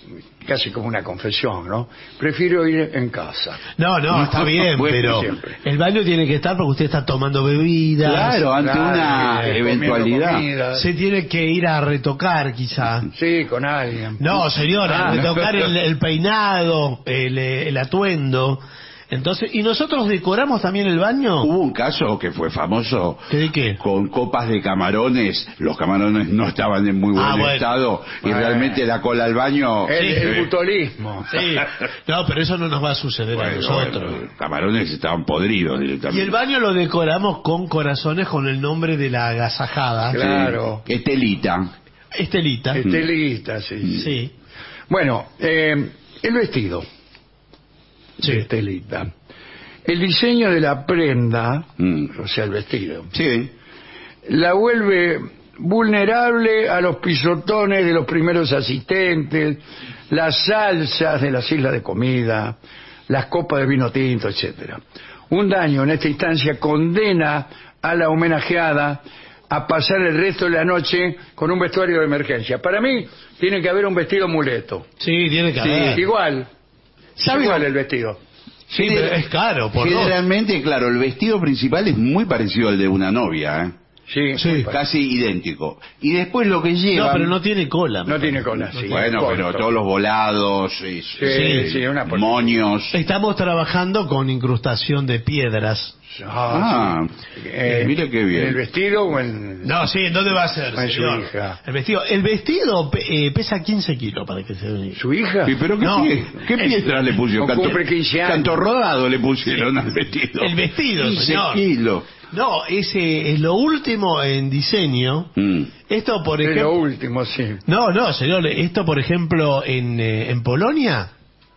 casi como una confesión, ¿no? Prefiero ir en casa. No, no, está bien, bueno, pero siempre. el baño tiene que estar porque usted está tomando bebidas. Claro, ante Claro, una eh, comiendo eventualidad. comida. Se tiene que ir a retocar, quizá. Sí, con alguien. No, señora, Ah. retocar el, el peinado, el, el atuendo. Entonces, ¿y nosotros decoramos también el baño? Hubo un caso que fue famoso ¿Qué de qué? con copas de camarones. Los camarones no estaban en muy buen Ah, bueno. estado y Bueno. realmente la cola al baño. El, Sí. el butolismo. Sí. No, pero eso no nos va a suceder a Bueno, nosotros. bueno, los camarones estaban podridos Y directamente. el baño lo decoramos con corazones con el nombre de la agasajada. Sí. Claro. Estelita. Estelita. Estelita, sí. Sí. Bueno, eh, El vestido. Sí. De telita. El diseño de la prenda, Mm. o sea, el vestido, Sí. la vuelve vulnerable a los pisotones de los primeros asistentes, las salsas de las islas de comida, las copas de vino tinto, etcétera. Un daño en esta instancia condena a la homenajeada a pasar el resto de la noche con un vestuario de emergencia. Para mí tiene que haber un vestido muleto. Sí, tiene que Sí, haber. igual. ¿Sabe? Igual el vestido. Sí, pero es caro, por dos. Generalmente, claro, el vestido principal es muy parecido al de una novia, ¿eh? Sí, Sí. Casi idéntico. Y después lo que lleva... No, pero no tiene cola. no tiene cola. Sí, Bueno, corto. pero todos los volados, y- Sí, sí, una por- moños... Estamos trabajando con incrustación de piedras. Ah, Ah, sí. Eh, mire qué bien. ¿En el vestido o en...? No, sí, ¿dónde va a ser, Ay, su señor? hija. El vestido, el vestido pe- eh, pesa quince kilos, para que se vea. ¿Su hija? Sí, pero ¿qué, No. pie- qué piedra le pusieron? O cumple quince años. Canto rodado le pusieron al vestido. El vestido, quince señor. kilos. No, ese es lo último en diseño. Mm. Esto, por Es lo ejemplo... último, sí. No, no, señor, esto, por ejemplo, en, eh, en Polonia,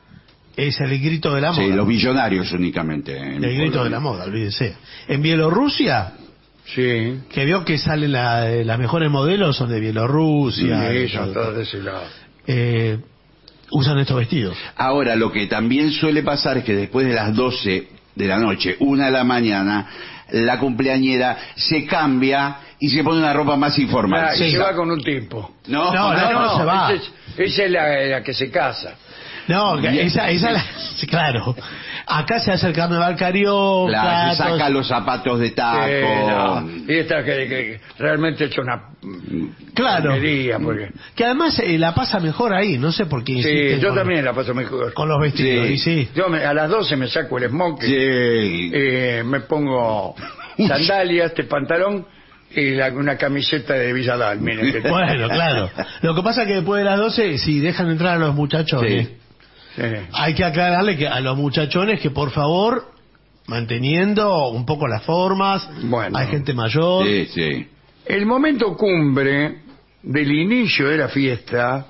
es el grito de la moda. Sí, los millonarios únicamente. en El grito Polonia. de la moda, olvídese. En Bielorrusia, Sí. que veo que salen la- las mejores modelos, son de Bielorrusia. Sí, de- son todos de ese lado. eh, usan estos vestidos. Ahora, lo que también suele pasar es que después de las doce de la noche, una de la mañana, la cumpleañera se cambia y se pone una ropa más informal. Ah, y Sí. se va con un tipo. No, No, no, no, se va. Esa es, esa es la, la que se casa. No, Bien. esa, esa la- sí, claro. Acá se hace el carnaval carioca. Claro, se saca todos- los zapatos de taco. Eh, no. Y esta que, que realmente ha hecho una Claro. porquería, porque... Que además eh, la pasa mejor ahí, no sé por qué Sí, insisten yo con, también la paso mejor. con los vestidos. Sí. Y sí. Yo me- a las doce me saco el smoking, Sí. eh, me pongo sandalias, este pantalón y la- una camiseta de Villadal. Miren que Bueno, claro. Lo que pasa es que después de las doce, si dejan entrar a los muchachones, Sí. Sí. hay que aclararle que a los muchachones que por favor, manteniendo un poco las formas, Bueno. hay gente mayor. Sí, sí. El momento cumbre del inicio de la fiesta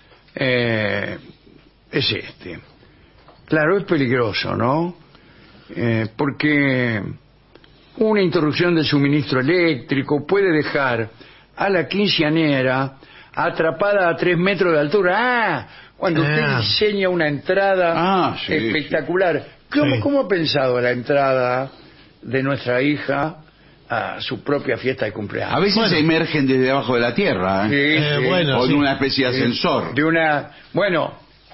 eh, es este. Claro, es peligroso, ¿no? Eh, porque una interrupción del suministro eléctrico puede dejar a la quinceañera atrapada a tres metros de altura. ¡Ah! Cuando usted Ah. diseña una entrada Ah, sí, espectacular. ¿Cómo, Sí. ¿Cómo ha pensado la entrada de nuestra hija a su propia fiesta de cumpleaños? A veces Bueno. se emergen desde debajo de la tierra, Sí, ¿eh? Eh, sí. bueno, Con sí. una especie de Sí, ascensor. De una, bueno,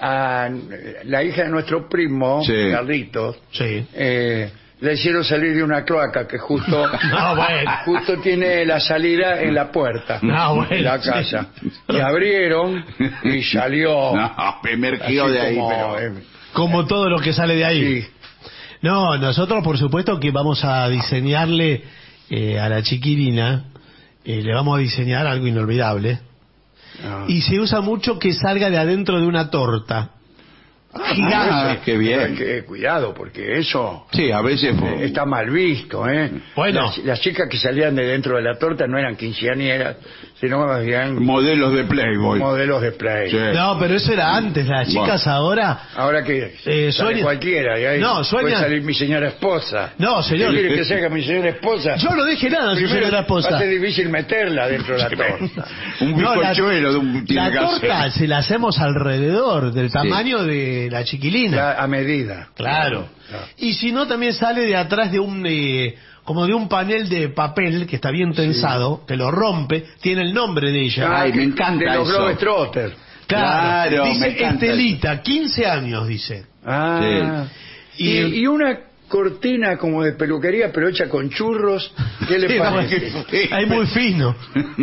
a la hija de nuestro primo, Sí. Carlitos, Sí. eh, le hicieron salir de una cloaca que justo, No, bueno. justo tiene la salida en la puerta No, bueno, de la sí. casa. Y abrieron y salió. No, emergió así de ahí, como, pero... eh, Como todo lo que sale de ahí. sí. No, nosotros por supuesto que vamos a diseñarle eh, a la chiquilina, eh, le vamos a diseñar algo inolvidable. Ah. Y se usa mucho que salga de adentro de una torta. Gigante. Ah, qué bien. Hay que- cuidado, porque eso Sí, a veces... eh, está mal visto, ¿eh? Bueno. Las, las chicas que salían de dentro de la torta no eran quinceañeras, sino más bien Modelos de Playboy. modelos de play. Sí. No, pero eso era antes. Las chicas ahora... Ahora que Eh, sale sueña- cualquiera, y ahí No, sueña- puede salir mi señora esposa. No, señor. ¿Qué quiere que sea mi señora esposa? Yo no dije nada, su Primero, señora esposa. va a ser difícil meterla dentro de la torta. Un No, la- bizcochuelo de un... tiene La que torta hacer. se la hacemos alrededor del tamaño de la chiquilina. Ya a medida. Claro. Claro. Y si no, también sale de atrás de un... eh, como de un panel de papel que está bien tensado, que lo rompe, tiene el nombre de ella. Ay, que- me encanta de los eso. Globetrotters. Claro, Claro, me dice encanta Estelita, quince años, dice. Ah. Sí. Y, Y- y una cortina como de peluquería, pero hecha con churros. ¿Qué le Sí, parece? es muy fino.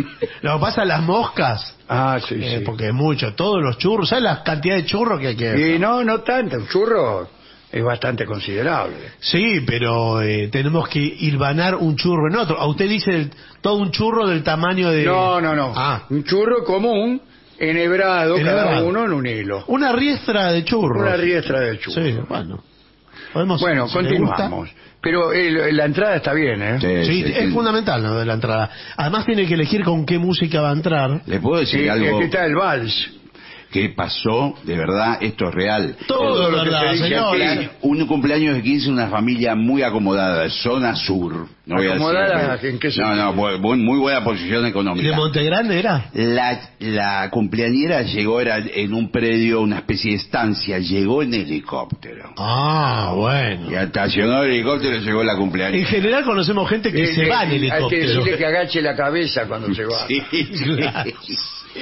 Lo que pasa, las moscas, Ah, sí, eh, sí. porque es mucho, todos los churros, ¿sabes la cantidad de churros que hay que...? Y no, no tanto. Un churro es bastante considerable. Sí, pero eh, tenemos que hilvanar un churro en otro. A usted dice el- todo un churro del tamaño de... No, no, no. Ah, Un churro común, enhebrado, cada Enhebrado. uno en un hilo. una riestra de churros. Una riestra de churro. Sí, bueno. Podemos, Bueno, si le gusta. continuamos. Pero el- la entrada está bien, ¿eh? Sí, Sí, sí, es sí. fundamental lo de la entrada. Además tiene que elegir con qué música va a entrar. ¿Le puedo decir Sí, y algo? aquí está el vals. ¿Qué pasó? De verdad, esto es real. Todo es verdad, señor. Un cumpleaños de quince, una familia muy acomodada, zona sur. No voy a ¿Acomodada decir, en qué no, sentido? no, bu- muy buena posición económica. ¿De Montegrande era? La, la cumpleañera llegó, era en un predio, una especie de estancia, llegó en helicóptero. Ah, bueno. Y estacionó el helicóptero y llegó la En cumpleañera. general conocemos gente que Eh, se eh, va en Hay que helicóptero. decirle que agache la cabeza cuando se va. Sí. Claro, sí.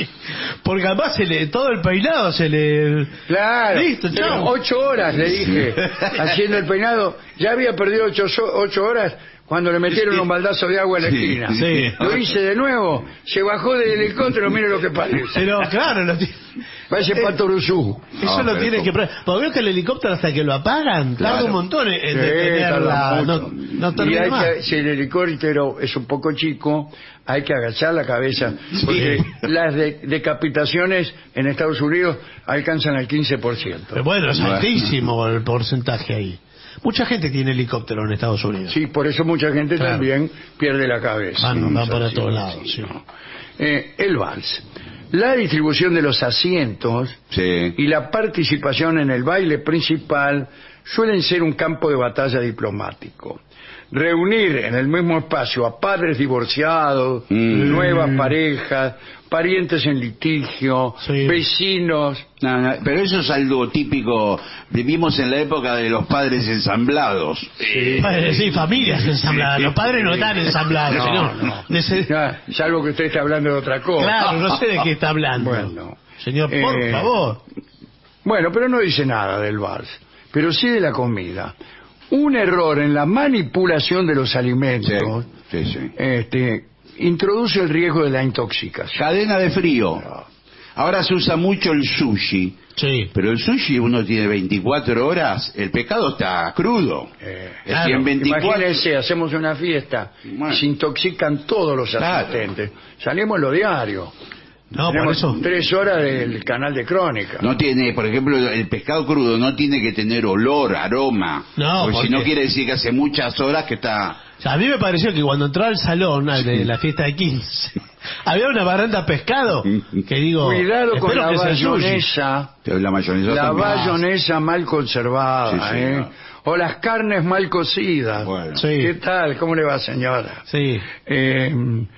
Porque además se le, todo el peinado se le... Claro, Listo, pero chao. ocho horas le dije, haciendo el peinado. Ya había perdido ocho, so- ocho horas cuando le metieron un baldazo de agua en la Sí, esquina. sí. Lo hice de nuevo, se bajó del helicóptero, mire lo que parece. Pero claro, lo ti- Parece Eh, Pato Uruzú. eso No, lo pero tiene ¿cómo? que... pre- Porque veo que el helicóptero hasta que lo apagan tarda Claro. un montón en Sí, detenerla. tarda No, mucho. no y termina hay más. que, si el helicóptero es un poco chico, hay que agachar la cabeza, porque las de- decapitaciones en Estados Unidos alcanzan al quince por ciento. Pero bueno, es Bueno. altísimo el porcentaje ahí. Mucha gente tiene helicóptero en Estados Unidos. Sí, por eso mucha gente Claro. también pierde la cabeza. Van, van para Sí, todos sí, lados, sí. no. Eh, el vals. La distribución de los asientos Sí. y la participación en el baile principal suelen ser un campo de batalla diplomático. Reunir en el mismo espacio a padres divorciados, Mm. nuevas parejas, parientes en litigio, Sí. vecinos. No, no, pero eso es algo típico. Vivimos en la época de los padres ensamblados. Sí. Padres, sí, familias ensambladas. Los padres no están ensamblados, No, señor. no. Nece- Ya, salvo que usted esté hablando de otra cosa. Claro, no sé de qué está hablando. Bueno. Señor, por Eh, favor. Bueno, pero no dice nada del vals, pero sí de la comida. Un error en la manipulación de los alimentos Sí, sí, sí. este, introduce el riesgo de la intoxicación. Cadena de frío. Ahora se usa mucho el sushi. Sí. Pero el sushi uno tiene veinticuatro horas, el pescado está crudo. Eh, Es decir, en veinticuatro... Imagínense, hacemos una fiesta, Bueno. se intoxican todos los Claro. asistentes. Salimos en lo diario. No, por Tenemos eso. tres horas del canal de Crónica. No tiene, por ejemplo, el pescado crudo no tiene que tener olor, aroma. No, porque si porque- no quiere decir que hace muchas horas que está... O sea, a mí me pareció que cuando entró al salón al de la fiesta de quince, había una baranda pescado que digo, Cuidado con espero la que sea sushi. bayonesa. La mayonesa La también. bayonesa mal conservada, Sí, sí, ¿eh? no. O las carnes mal cocidas. Bueno. Sí. ¿Qué tal? ¿Cómo le va, señora? Sí. Eh,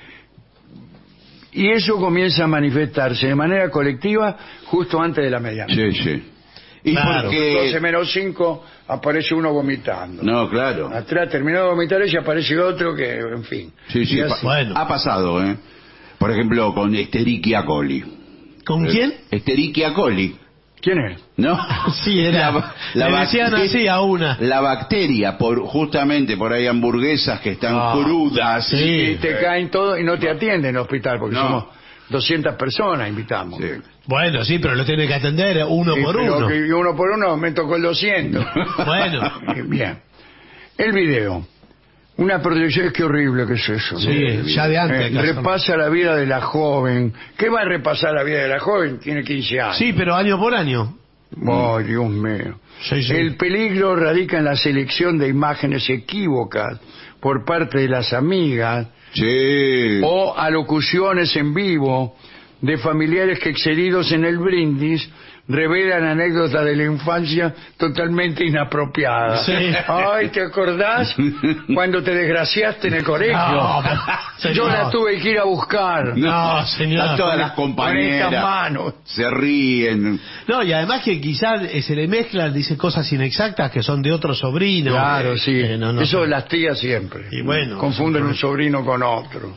y eso comienza a manifestarse de manera colectiva justo antes de la medianoche. Sí, sí. Y Claro. doce porque... menos cinco aparece uno vomitando. No, claro. Atrás terminó de vomitar y aparece otro que, en fin. Sí, sí, Y pa- así. Bueno. ha pasado, ¿eh? Por ejemplo, con Escherichia coli. ¿Con quién? Escherichia coli, ¿Quién es? ¿no? Sí, era. La, la Le decían bacte- así a una. La bacteria, por justamente por ahí hamburguesas que están Ah, crudas. sí. Y te caen todos y no te atienden en el hospital porque No. somos doscientas personas, invitamos. Sí. Bueno, sí, pero lo tiene que atender uno Sí, por pero uno. que uno por uno me tocó el doscientos. Bueno. Bien. El video. Una proyección, es que horrible que es eso. ¿no? Sí, ya de antes. Eh, acá. repasa la vida de la joven. ¿Qué va a repasar la vida de la joven? Tiene quince años. Sí, pero año por año. Ay, Dios mío. Sí, sí. El peligro radica en la selección de imágenes equívocas por parte de las amigas Sí. o alocuciones en vivo de familiares que, excedidos en el brindis, revelan anécdotas de la infancia totalmente inapropiadas. Sí. Ay, ¿te acordás cuando te desgraciaste en el colegio? No, pero- Yo señor. la tuve que ir a buscar. No, señor. Están todas las Con estas compañeras. manos. Se ríen. No, y además que quizás eh, se le mezclan, dice cosas inexactas que son de otro sobrino. Claro, Eh, sí. eh, no, no. Eso las tías siempre. Y bueno, Confunden un sobrino con otro.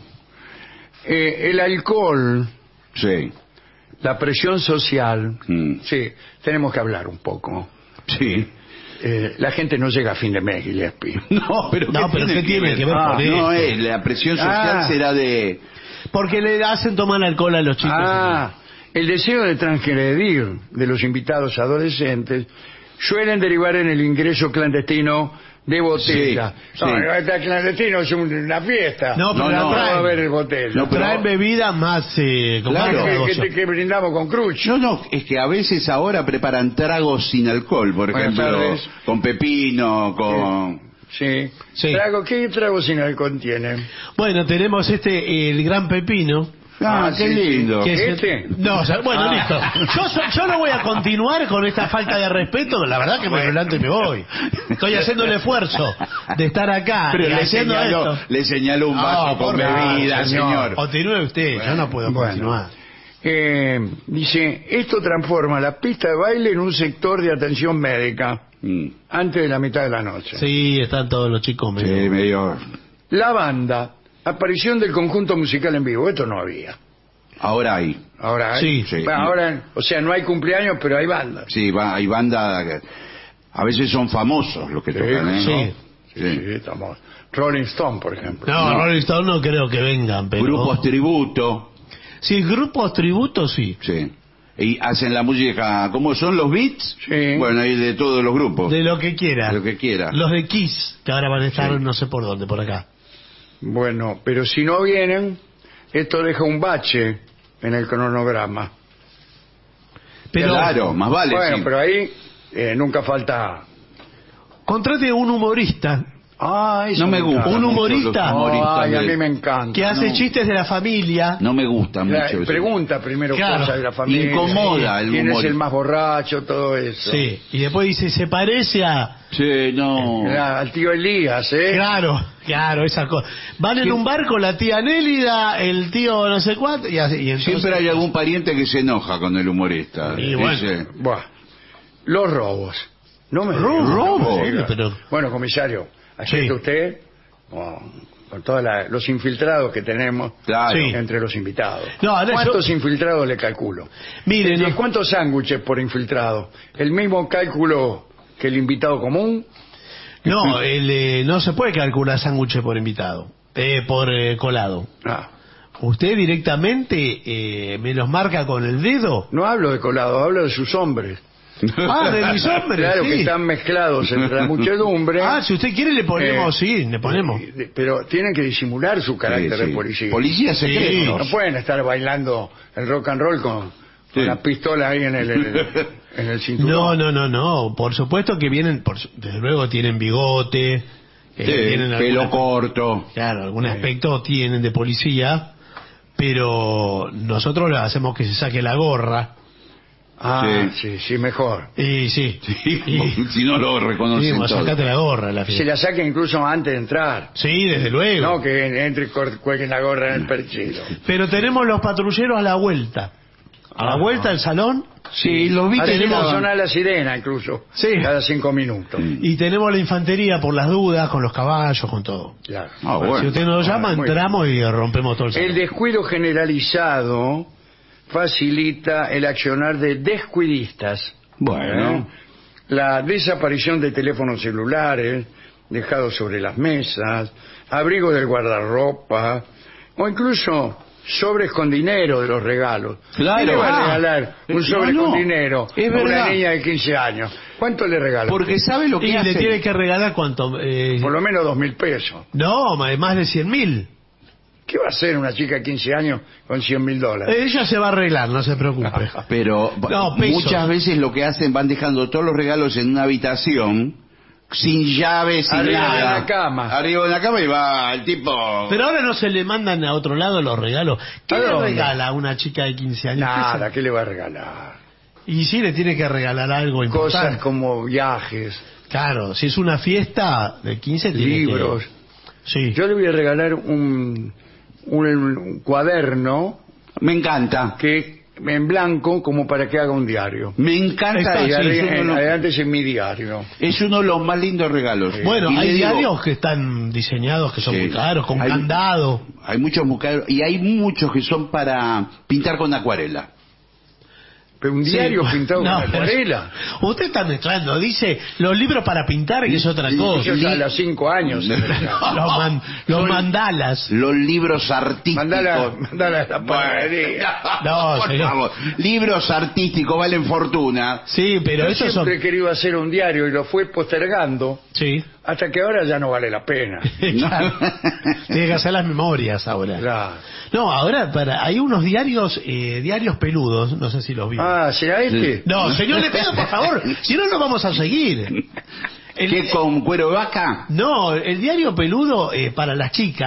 Eh, el alcohol, Sí. la presión social. Mm. Sí, tenemos que hablar un poco. Sí. Eh, la gente no llega a fin de mes, Gillespie. No, pero No, pero ¿qué tiene que ver Ah, con no esto? es, la presión social Ah. será de... Porque le hacen tomar alcohol a los chicos. Ah, el deseo de transgredir de los invitados adolescentes suelen derivar en el ingreso clandestino de botella. Sí, No, sí. no está clandestino, es una fiesta. No, pero No, la no, No va a traen. haber el botella. No, pero- Traen bebidas más... Eh, con Claro. más que, negocio. que- que brindamos con cruch. No, no, es que a veces ahora preparan tragos sin alcohol, por Buenas ejemplo, tardes. con pepino, con... Sí. Sí. Trago, ¿qué trago sin alcohol tienen? Bueno, tenemos este, el gran pepino. Ah, Ah, qué sí, lindo. Que es- ¿Este? No, o sea, bueno, Ah. listo. Yo, so- yo no voy a continuar con esta falta de respeto. La verdad que me adelanto y me voy. Estoy haciendo el esfuerzo de estar acá Pero y le haciendo señaló, esto. le señaló un No, vaso con por favor, bebida, señor. Continúe usted, yo no puedo Bueno. continuar. Eh, dice, esto transforma la pista de baile en un sector de atención médica Mm. antes de la mitad de la noche. Sí, están todos los chicos Sí, medio. medio. La banda, aparición del conjunto musical en vivo, esto no había. Ahora hay. Ahora hay. Sí, sí. Bueno, ahora, o sea, no hay cumpleaños, pero hay bandas. Sí, va, hay bandas. que- A veces son famosos los que Sí, tocan, ¿eh? sí. Sí, sí, estamos. Rolling Stone, por ejemplo. No, No. Rolling Stone no creo que vengan, pero... Grupos tributo. Sí, grupos tributos sí. Sí. Y hacen la música. ¿Cómo son los beats? Sí. Bueno, hay de todos los grupos. De lo que quiera. De lo que quiera. Los de Kiss, que ahora van a estar Sí. no sé por dónde, por acá. Bueno, pero si no vienen, esto deja un bache en el cronograma. Pero Claro, más vale. Bueno, sí. pero ahí eh, nunca falta. contrate un humorista Ah, eso No me gusta. ¿Un mucho humorista? los humoristas Ay, a de- mí me encanta. que hace No. chistes de la familia. No me gusta Ya, mucho. eso. pregunta primero Claro. cosas de la familia. Incomoda el ¿Quién es humor. el más borracho? Todo eso. Sí, y después dice, se parece a... Sí, no. Era al tío Elías, ¿eh? Claro, claro, esa cosa. Van en un barco la tía Nélida, el tío no sé cuánto, y así. Y entonces- Siempre hay algún pariente que se enoja con el humorista. Y bueno. Dice, Buah. Los robos. No me Ro- diga. robo, No me diga. pero- Bueno, comisario, aquí Sí. está usted con, con todos los infiltrados que tenemos Claro. Sí. entre los invitados. No, ahora ¿Cuántos yo- infiltrados le calculo? Miren, ¿De no- ¿Cuántos sándwiches por infiltrado? ¿El mismo cálculo que el invitado común? No, el, eh, no se puede calcular sándwiches por invitado, eh, por eh, colado. Ah, Usted directamente eh, me los marca con el dedo. no hablo de colado, hablo de sus hombres. Ah, de mis hombres, Claro sí. que están mezclados entre la muchedumbre. Ah, si usted quiere le ponemos, Eh, sí, le ponemos. eh, Pero tienen que disimular su carácter Sí, sí. de policía. Policía secreto. No pueden estar bailando el rock and roll con, Sí. con la pistola ahí en el, en el, en el cinturón. No, no, no, no. Por supuesto que vienen, por, su- desde luego tienen bigote, eh, Sí, tienen pelo algún- corto. Claro, algún aspecto tienen de policía, pero nosotros le hacemos que se saque la gorra. Ah, Sí. sí, sí, mejor. Y sí. Y- Si no lo y reconocen digo, todos. sacate la gorra la Se fiesta. la saque incluso antes de entrar. Sí, desde luego. No, que entre y cor- cuelguen la gorra en el perchero. Pero tenemos los patrulleros a la vuelta. A la vuelta al salón. Sí, los vi que Hacemos llegaban. sonar la sirena incluso. Sí. Cada cinco minutos. Y tenemos la infantería por las dudas, con los caballos, con todo. Claro. Ah, bueno. Si usted nos llama, Ah, muy entramos y rompemos todo el salón. El descuido generalizado facilita el accionar de descuidistas. Bueno. ¿Eh? La desaparición de teléfonos celulares dejados sobre las mesas, abrigo del guardarropa, o incluso sobres con dinero de los regalos. Claro. ¿Quién le va a Ah. regalar un No, sobre no. con dinero Es a una verdad. niña de quince años? ¿Cuánto le regala? Porque sabe lo que Y le hace. tiene que regalar cuánto. Eh, Por lo menos dos mil pesos. No, ma- más de cien mil. ¿Qué va a hacer una chica de quince años con cien mil dólares? Ella se va a arreglar, no se preocupe. Pero No, pesos. muchas veces lo que hacen van dejando todos los regalos en una habitación sin llaves, sin Arriba nada. de la cama. Arriba de la cama y va el tipo. Pero ahora no se le mandan a otro lado los regalos. ¿Qué ¿A le dónde? regala a una chica de quince años? Nada, ¿qué le va a regalar? Y sí le tiene que regalar algo importante. Cosas como viajes, Claro, si es una fiesta de quince tiene libros. que... Sí. Yo le voy a regalar un, un, un cuaderno Me encanta. que en blanco como para que haga un diario. Me encanta Está, Y eso. sí, arri- es, uno en- de los, adelante es en mi diario. es uno de los más lindos regalos. Bueno, Y le hay digo, diarios que están diseñados, que son Sí. muy caros, con Hay- candado. Hay muchos muy caros y hay muchos que son para pintar con acuarela. Pero un Sí, diario bueno, pintado no, con pero- acuarela. Usted está mezclando, dice los libros para pintar, que es otra cosa. Yo ya a los cinco años. Los, man- los mandalas. Los libros artísticos. Mandala, mandala a la panadería. No, Por señor. favor. Libros artísticos valen fortuna. Sí, pero Yo esos son... siempre he querido hacer un diario y lo fue postergando Sí. hasta que ahora ya no vale la pena. Claro. Tiene que hacer las memorias ahora. Claro. No, ahora para, hay unos diarios, eh, diarios peludos, no sé si los vi. Ah, ¿será este? No, señor, le pido por favor, si no, no vamos a seguir. El- ¿Qué con cuero de vaca? no, el diario peludo eh, para las chicas,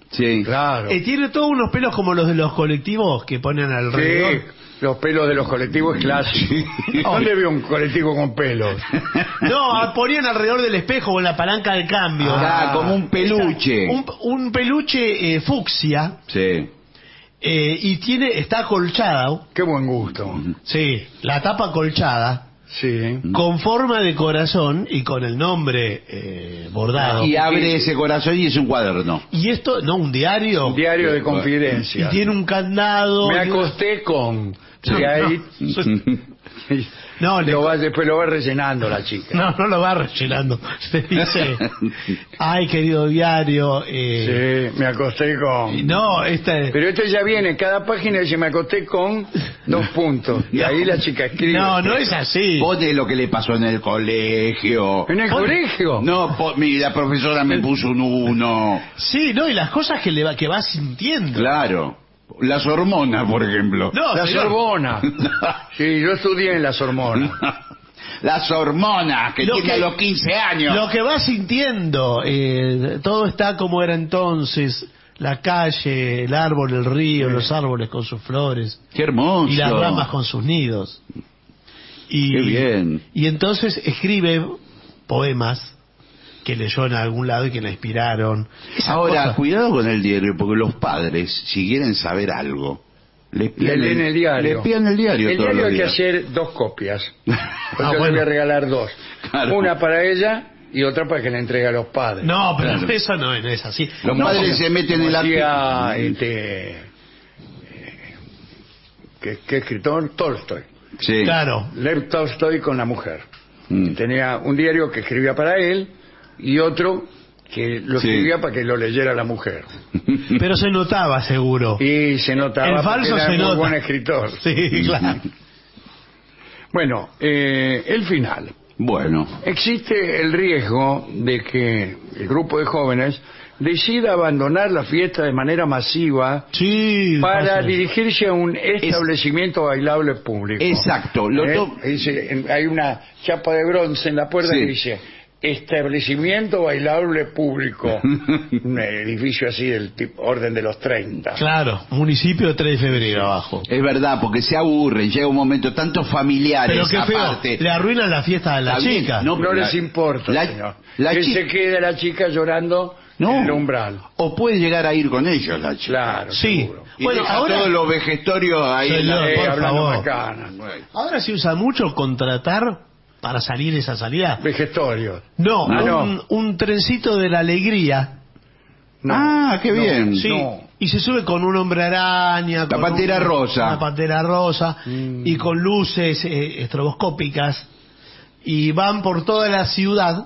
Sí. Claro. Eh, tiene todos unos pelos como los de los colectivos que ponen alrededor. Sí, los pelos de los colectivos es clásico. ¿Dónde veo un colectivo con pelos? No, ponían alrededor del espejo o en la palanca de cambio. Ah, como un peluche. Un, un peluche eh, fucsia. Sí. Eh, y tiene está acolchada. Qué buen gusto. Sí, la tapa acolchada. Sí. Con forma de corazón y con el nombre eh, bordado. Y abre ese corazón y es un cuaderno. Y esto, no, un diario. Un diario de Y confidencia. tiene un candado. Me y una- acosté con... Y ahí... No, le- Lo va- después lo va rellenando la chica. No, no lo va rellenando. Se dice, ay, querido diario. Eh, Sí, me acosté con... No, este... Pero esto ya viene, cada página dice me acosté con dos puntos. Y ahí la chica escribe. No, no es así. Pone lo que le pasó en el colegio. ¿En el Pon- colegio? No, po- mi- la profesora me puso un uno. Sí, no, y las cosas que le va, que va sintiendo. Claro. Las hormonas, por ejemplo. No, La señor. Sorbona. Sí, yo estudié en la Sorbona. Las hormonas que Lo tiene que- a los quince años. Lo que va sintiendo, eh, todo está como era entonces, la calle, el árbol, el río, los árboles con sus flores Qué hermoso. y las ramas con sus nidos. Y, Qué bien. Y entonces escribe poemas que leyó en algún lado y que la inspiraron. Esas Ahora, cosas. cuidado con el diario, porque los padres, si quieren saber algo, le Le espían leen el diario. Le espían el diario El todos diario los hay que días. hacer dos copias. Pues Ah, yo bueno. le voy a regalar dos. Claro. Una para ella y otra para que le entregue a los padres. No, pero Claro. eso no es así. Los No, padres porque- se meten en la... Decía, este, eh, ¿qué, qué escritor? Tolstoy. Sí. Claro. Lev Tolstoy con la mujer. Mm. Tenía un diario que escribía para él y otro que lo Sí. escribía para que lo leyera la mujer. Pero se notaba seguro. Y se notaba El falso porque era se muy nota. buen escritor. Sí, claro. Bueno, eh, el final. Bueno. Existe el riesgo de que el grupo de jóvenes decida abandonar la fiesta de manera masiva Sí. para pasa. dirigirse a un establecimiento bailable público. Exacto. Lo ¿Eh? to- Dice, en- hay una chapa de bronce en la puerta Sí. que dice establecimiento bailable público. Un edificio así del tipo orden de los treinta. Claro, municipio tres de febrero abajo. Es verdad, porque se aburren, llega un momento, tantos familiares Pero qué feo, aparte. le arruinan la fiesta a la Está bien, chica. no, No la- les importa, la- señor. la que chi- se quede la chica llorando No. en el umbral. O puede llegar a ir con ellos la chica. Claro, Sí. seguro. Y Bueno, deja ahora- todos los vejestorios ahí en la... Señor, Eh, por hablando favor. macana. Ahora se usa mucho contratar para salir esa salida. Vejestorios. No, Ah, no. un, un trencito de la alegría. No, Ah, qué no, bien. Sí. No. Y se sube con un hombre araña. La con pantera un- rosa. Una pantera rosa. Mm. Y con luces eh, estroboscópicas. Y van por toda la ciudad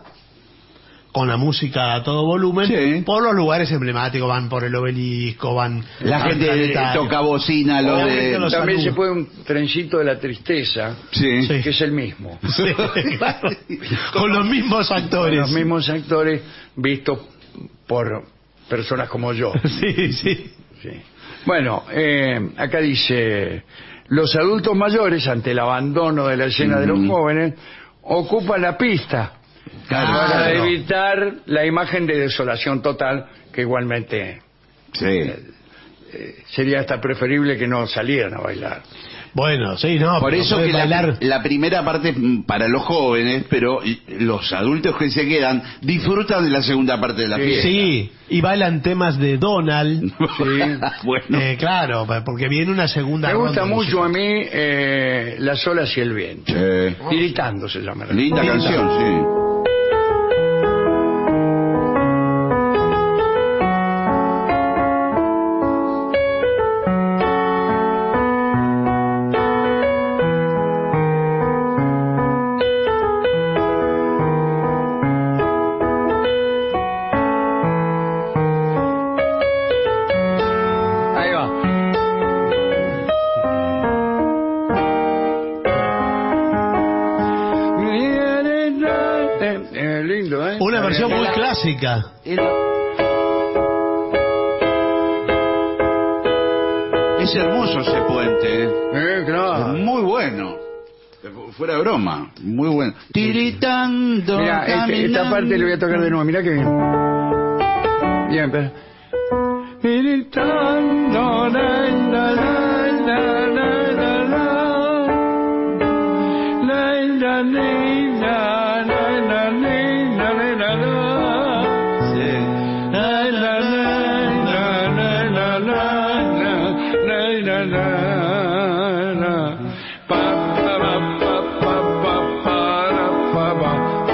con la música a todo volumen, Sí. por los lugares emblemáticos, van por el Obelisco, van... La al gente Planetario. toca bocina, lo Obviamente de... los También saludo. se puede un trencito de la tristeza, Sí. Sí. que es el mismo. Sí, claro. Con los mismos actores. Los mismos actores vistos por personas como yo. Sí, sí. Sí. Bueno, eh, acá dice, los adultos mayores, ante el abandono de la escena de los Mm. jóvenes, ocupan la pista Claro. para evitar la imagen de desolación total, que igualmente Sí. eh, sería hasta preferible que no salieran a bailar. Bueno, sí, no. Por pero eso puede que la, bailar. la primera parte es mm, para los jóvenes, pero los adultos que se quedan disfrutan de la segunda parte de la Sí. fiesta. Sí, y bailan temas de Donald. Bueno. Eh, claro, porque viene una segunda Me gusta ronda mucho a musical. mí eh, Las olas y el viento. Sí. Tiritando se llama. Linda canción, sí. Ahí va. Eh, eh, lindo, ¿eh? Una versión muy Eh, clásica. Es hermoso ese puente. ¿eh? Eh, Es claro. muy bueno. Fuera de broma, muy bueno. Tiritando. Mira, este- esta caminando. parte le voy a tocar de nuevo. Mira que bien. Bien, pero... Gritando, la, la, la, la, la, la, la. La, la, la, la, la, la, la, la, la, la. Sí. La, la, la, la, la, la, la, la, la, la, la. Pa, pa, pa, pa, pa, pa, pa, pa, pa.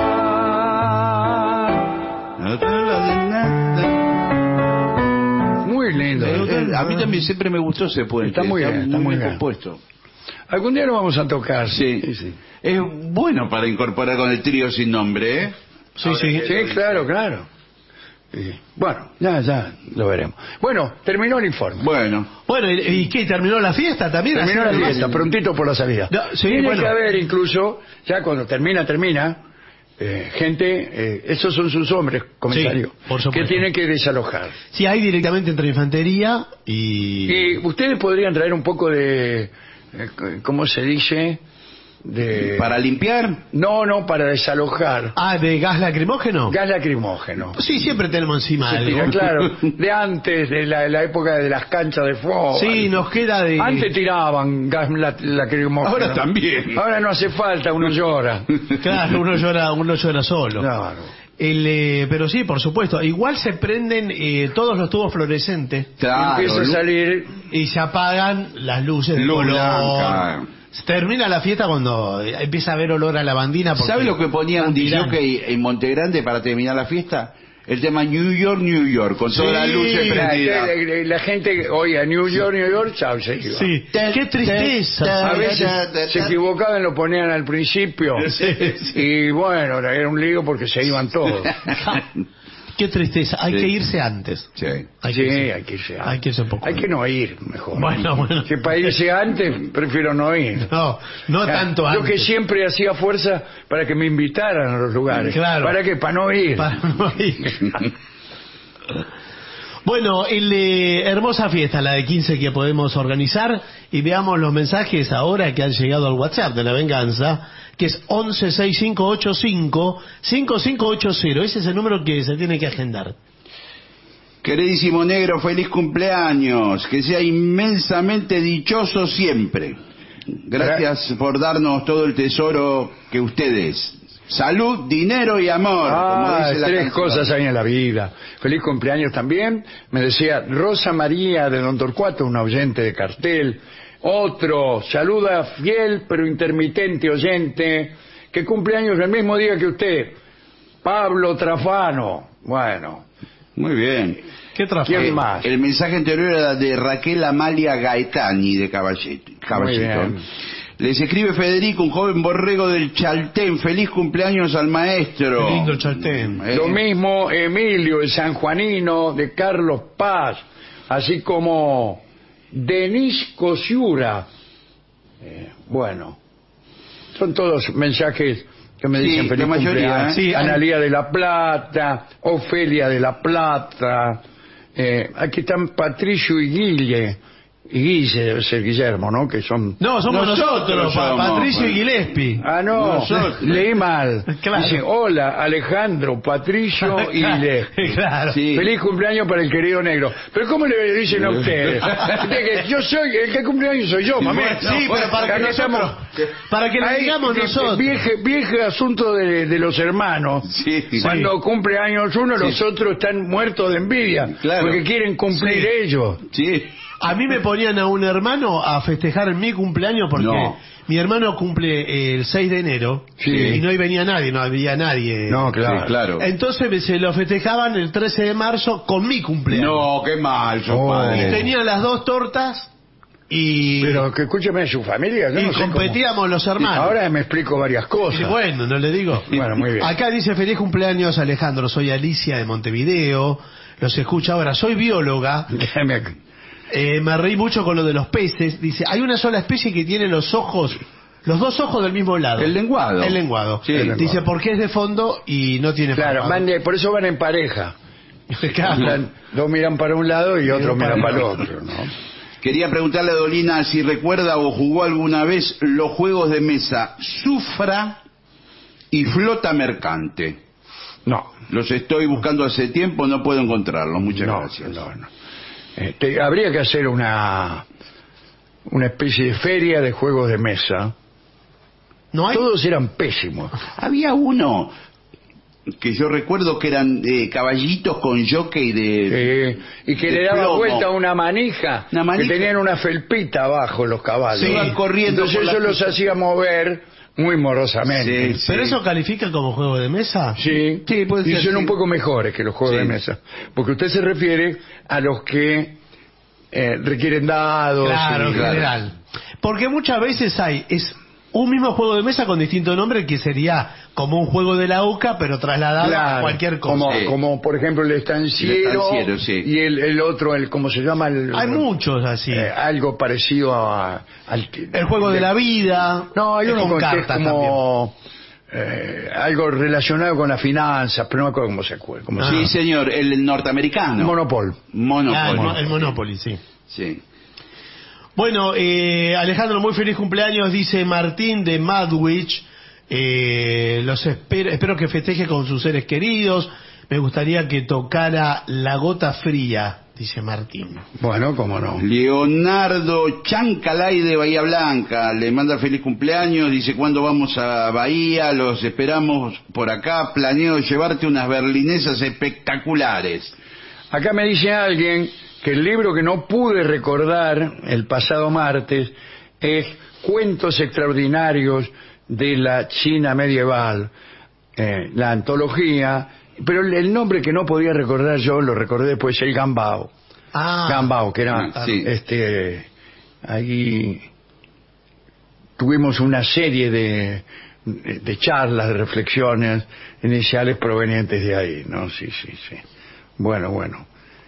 Muy lindo. Eh, A mí también siempre me gustó ese puente. Está muy bien, está muy bien. compuesto. Algún día lo vamos a tocar. Sí. sí. Es bueno para incorporar con el trío sin nombre, ¿eh? Sí, Ahora sí. que- Sí, claro, claro. Sí. Bueno, ya, ya lo veremos. Bueno, terminó el informe. Bueno, Bueno, ¿y, y qué? ¿Terminó la fiesta también? Terminó ¿Así la nomás? fiesta, prontito por la salida. No, sí, Tiene bueno. que haber incluso, ya cuando termina, termina, eh, gente, eh, esos son sus hombres, comisario, Sí, por supuesto. que tienen que desalojar. Sí, hay directamente entre infantería y... Y ustedes podrían traer un poco de, eh, ¿cómo se dice? De... para limpiar, No, no, para desalojar. Ah, ¿de gas lacrimógeno? Gas lacrimógeno. Sí, siempre tenemos encima Se algo. tira, claro, de antes, de la, la época de las canchas de fútbol. Sí, nos queda de... Antes tiraban gas la- lacrimógeno. Ahora también. Ahora no hace falta, uno llora. Claro, uno llora, uno llora solo. Claro. El, eh, pero sí, por supuesto. Igual se prenden eh, todos los tubos fluorescentes claro, Empieza a lu- salir. y se apagan las luces de Luz color. blanca. Se termina la fiesta cuando eh, empieza a haber olor a lavandina. porque ¿Sabe lo que ponía un están tirando. D J en Montegrande para terminar la fiesta? El tema New York, New York, con todas las luces La, prendidas. la- la- la gente, oye, New York, New York, chao, se iba. Sí, qué tristeza. A veces se equivocaban, lo ponían al principio. Y bueno, era un lío porque se iban todos. Qué tristeza. Hay Sí. que irse antes. Sí. Hay Sí, que irse. hay que irse antes. Hay que irse un poco. Hay que no ir, mejor. Bueno, bueno. Si para irse antes, prefiero no ir. No, no tanto Yo antes. que siempre hacía fuerza para que me invitaran a los lugares. Claro. ¿Para qué? Para no ir. Para no ir. Bueno, el, eh, hermosa fiesta, la de quince que podemos organizar, y veamos los mensajes ahora que han llegado al WhatsApp de La Venganza, que es once seis cinco ocho cinco cinco cinco ocho cero. Ese es el número que se tiene que agendar. Queridísimo negro, feliz cumpleaños, que sea inmensamente dichoso siempre. Gracias por darnos todo el tesoro que ustedes. Salud, dinero y amor. como Ah, dice la tres canción. cosas hay en la vida. Feliz cumpleaños también. Me decía Rosa María de Don Torcuato, una oyente de cartel. Otro, saluda fiel pero intermitente oyente, que cumpleaños el mismo día que usted. Pablo Trafano. Bueno, Muy bien. ¿Qué trabajo? ¿quién Eh, más? El mensaje anterior era de Raquel Amalia Gaetani de Caballito. Caballito. bien. Les escribe Federico, un joven borrego del Chaltén. Feliz cumpleaños al maestro. Qué lindo Chaltén. Eh, Lo mismo Emilio, el sanjuanino de Carlos Paz, así como Denis Cosiura. Eh, bueno, son todos mensajes que me Sí, dicen la feliz mayoría, cumpleaños. ¿eh? Sí, Analía de la Plata, Ofelia de la Plata, eh, aquí están Patricio y Guille. Y Guille debe ser Guillermo, ¿no? Que son... No, somos nosotros, Nosotros Pa- somos, Patricio bueno. y Gillespie. Ah, no, Nosotros. leí mal. Claro. Dice, hola, Alejandro, Patricio y Gillespie. Claro. Sí. Feliz cumpleaños para el querido negro. Pero ¿cómo le dicen a ustedes? De que yo soy, el que cumpleaños soy yo, mamá. Sí, pero para que nosotros, para que lo Ahí, digamos vi- nosotros. Vieje, vieje asunto de, de los hermanos. Sí. Cuando cumple años uno, Sí. los otros están muertos de envidia. Claro. Porque quieren cumplir Sí. ellos. Sí. A mí me ponían a un hermano a festejar mi cumpleaños porque No. mi hermano cumple eh, el seis de enero Sí. y no venía nadie, no había nadie. No, claro. Sí, claro. Entonces me- se lo festejaban el trece de marzo con mi cumpleaños. No, qué mal, sos Oh. Y padre. tenían las dos tortas y, Pero que escúcheme, su familia. Yo y no sé cómo- competíamos los hermanos. Ahora me explico varias cosas. Y bueno, no le digo. Bueno, muy bien. Acá dice feliz cumpleaños Alejandro, soy Alicia de Montevideo, los escucho ahora, soy bióloga. Déjame- Eh, me reí mucho con lo de los peces. Dice, hay una sola especie que tiene los ojos, los dos ojos del mismo lado. El lenguado. El lenguado. Sí, el lenguado. Dice, porque es de fondo y no tiene Claro, párpado. van de- por eso van en pareja. Claro. Van- dos miran para un lado y otros para miran el para el otro. otro, ¿no? Quería preguntarle a Dolina si recuerda o jugó alguna vez los juegos de mesa Sufra y Flota Mercante. No. Los estoy buscando hace tiempo, no puedo encontrarlos. Muchas No, gracias. no, no. Este, habría que hacer una una especie de feria de juegos de mesa. No hay. Todos eran pésimos. Había uno que yo recuerdo que eran eh, caballitos con jockey de... Eh, y que de le daba plomo. vuelta una manija, Una manija. que tenían una felpita abajo los caballos. Se iban corriendo Entonces por la eso los pista. hacía mover muy morosamente. Sí, ¿Pero sí. eso califica como juego de mesa? Sí, Sí, puede y ser, son sí. un poco mejores que los juegos Sí. de mesa. Porque usted se refiere a los que eh, requieren dados. Claro, y- en general. Porque muchas veces hay es un mismo juego de mesa con distinto nombre que sería como un juego de la OCA, pero trasladado Claro, a cualquier cosa. Como, Sí. como por ejemplo el estanciero, El estanciero, sí. y el, el otro, el ¿cómo se llama? El, Hay muchos así. eh, algo parecido a, al... El juego de la vida. No, hay es uno con con que es cartas como eh, algo relacionado con las finanzas, pero no me acuerdo cómo se acuerda. Cómo se Sí, llama. señor, el norteamericano. Monopol. Monopoly. Ah, el, mo- el Monopoly, sí. Sí. Bueno, eh, Alejandro, muy feliz cumpleaños, dice Martín de Madwich. Eh, los espero, espero que festeje con sus seres queridos. Me gustaría que tocara La Gota Fría, dice Martín. Bueno, cómo no. Leonardo Chancalay de Bahía Blanca le manda feliz cumpleaños, dice cuándo vamos a Bahía, los esperamos por acá, planeo llevarte unas berlinesas espectaculares. Acá me dice alguien que el libro que no pude recordar el pasado martes es Cuentos Extraordinarios de la China Medieval, eh, la antología, pero el, el nombre que no podía recordar yo lo recordé después, el Gambao. Ah, Gambao, que era, Ah, sí. este, ahí tuvimos una serie de, de, de charlas, de reflexiones iniciales provenientes de ahí, ¿no? Sí, sí, sí. Bueno, bueno.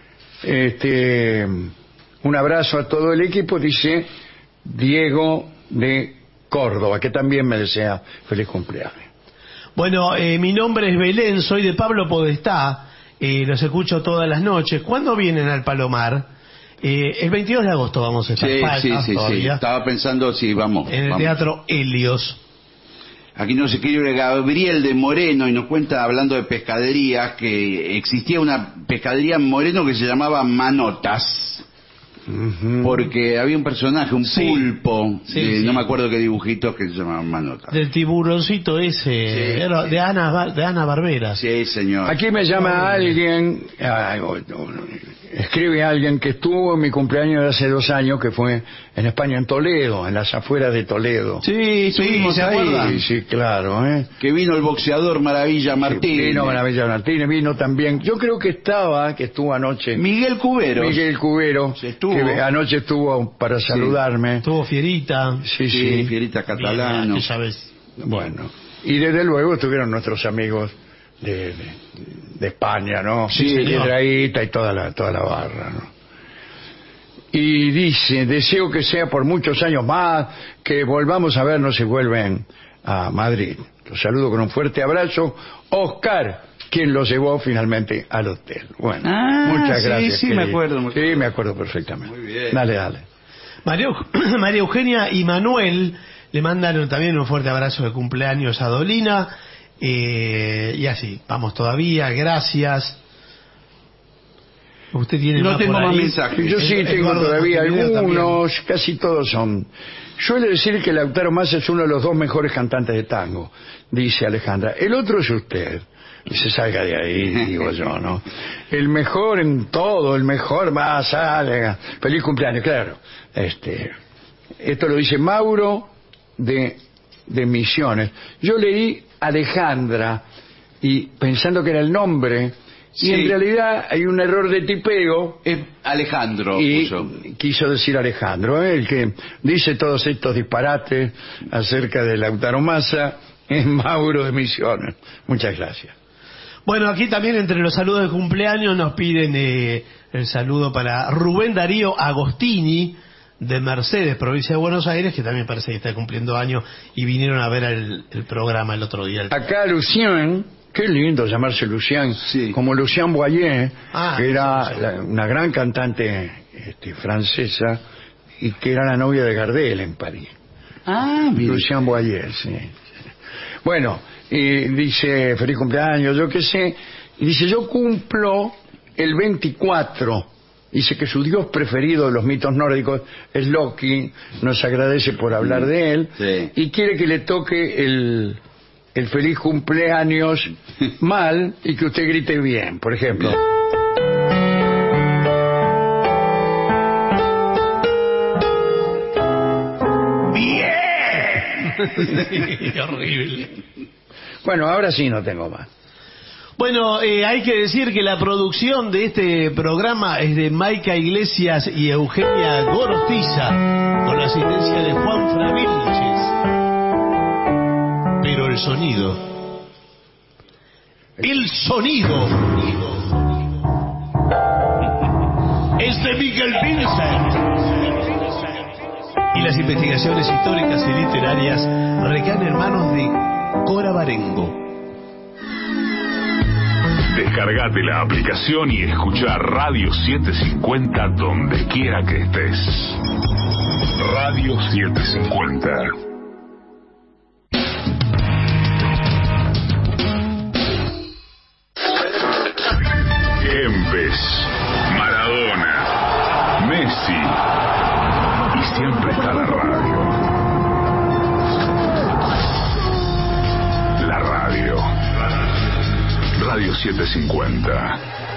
Este, un abrazo a todo el equipo, dice Diego de Córdoba, que también me desea feliz cumpleaños. Bueno, eh, mi nombre es Belén, soy de Pablo Podestá, eh, los escucho todas las noches. ¿Cuándo vienen al Palomar? Eh, el veintidós de agosto vamos a estar. Sí, Falta sí, sí, sí. todavía, Estaba pensando si vamos. en el vamos. Teatro Helios. Aquí nos escribe Gabriel de Moreno y nos cuenta, hablando de pescaderías, que existía una pescadería en Moreno que se llamaba Manotas. Ujú. Porque había un personaje, un Sí. pulpo, Sí, de- sí. no me acuerdo qué dibujitos, que se llamaban Manotas. Del tiburoncito ese, Sí. era de Ana, Bar- de Ana Barbera. Sí, señor. Aquí me llama alguien, ah, o- o- escribe alguien que estuvo en mi cumpleaños de hace dos años, que fue en España, en Toledo, en las afueras de Toledo. Sí, estuvimos ¿se ahí. acuerda? Sí, sí, claro, ¿eh? Que vino el boxeador Maravilla Martínez. Vino Maravilla Martínez, vino también, yo creo que estaba, que estuvo anoche, Miguel Cubero. Miguel Cubero, Se estuvo. que anoche estuvo para saludarme. Tuvo Fierita. Sí, Sí, sí. Fierita Bien, Catalano. aquella vez. Bueno, y desde luego estuvieron nuestros amigos de, de, de España, ¿no? Sí, señor. Piedrahíta y toda la, toda la barra, ¿no? Y dice, deseo que sea por muchos años más, que volvamos a vernos y vuelven a Madrid. Los saludo con un fuerte abrazo. Oscar, quien los llevó finalmente al hotel. Bueno, Ah, muchas sí, gracias. sí, me querido. acuerdo, me acuerdo. Sí, me acuerdo perfectamente. Muy bien. Dale, dale. María, Eug- María Eugenia y Manuel le mandan también un fuerte abrazo de cumpleaños a Dolina. Eh, y así, vamos todavía, gracias. Usted tiene No más tengo por más ahí. mensajes. Yo sí El- tengo Eduardo todavía Montevideo algunos, casi todos son. Suele decir que Lautaro Massa es uno de los dos mejores cantantes de tango, dice Alejandra. El otro es usted. Y se salga de ahí, digo yo, ¿no? El mejor en todo, el mejor más, salga. Feliz cumpleaños, claro. Este, esto lo dice Mauro de, de Misiones. Yo leí Alejandra y pensando que era el nombre, y Sí. en realidad hay un error de tipeo. Es Alejandro Y puso. quiso decir Alejandro, ¿eh? El que dice todos estos disparates acerca de Lautaro Massa es Mauro de Misiones. Muchas gracias. Bueno, aquí también entre los saludos de cumpleaños nos piden eh, el saludo para Rubén Darío Agostini de Mercedes, provincia de Buenos Aires, que también parece que está cumpliendo años y vinieron a ver el, el programa el otro día. Acá Lucien, qué lindo llamarse Lucien, Sí. como Lucien Boyer, Ah, que era sí, sí. la- una gran cantante este, francesa y que era la novia de Gardel en París. Ah, mire. Lucien Boyer, sí. Bueno, y dice, feliz cumpleaños, yo qué sé, y dice, yo cumplo el veinticuatro Dice que su dios preferido de los mitos nórdicos es Loki, nos agradece por hablar de él, Sí. y quiere que le toque el, el feliz cumpleaños mal y que usted grite bien, por ejemplo. Sí, horrible. Bueno, ahora sí no tengo más. Bueno, eh, hay que decir que la producción de este programa es de Maica Iglesias y Eugenia Gorostiza, con la asistencia de Juan Fravilches. Pero el sonido, el sonido, es de Miguel Vincent. Y las investigaciones históricas y literarias recaen en manos de Cora Barengo. Descargate la aplicación y escucha Radio setecientos cincuenta donde quiera que estés. Radio setecientos cincuenta. Kempes, Maradona, Messi. Y siempre está la radio. La radio. Radio setecientos cincuenta.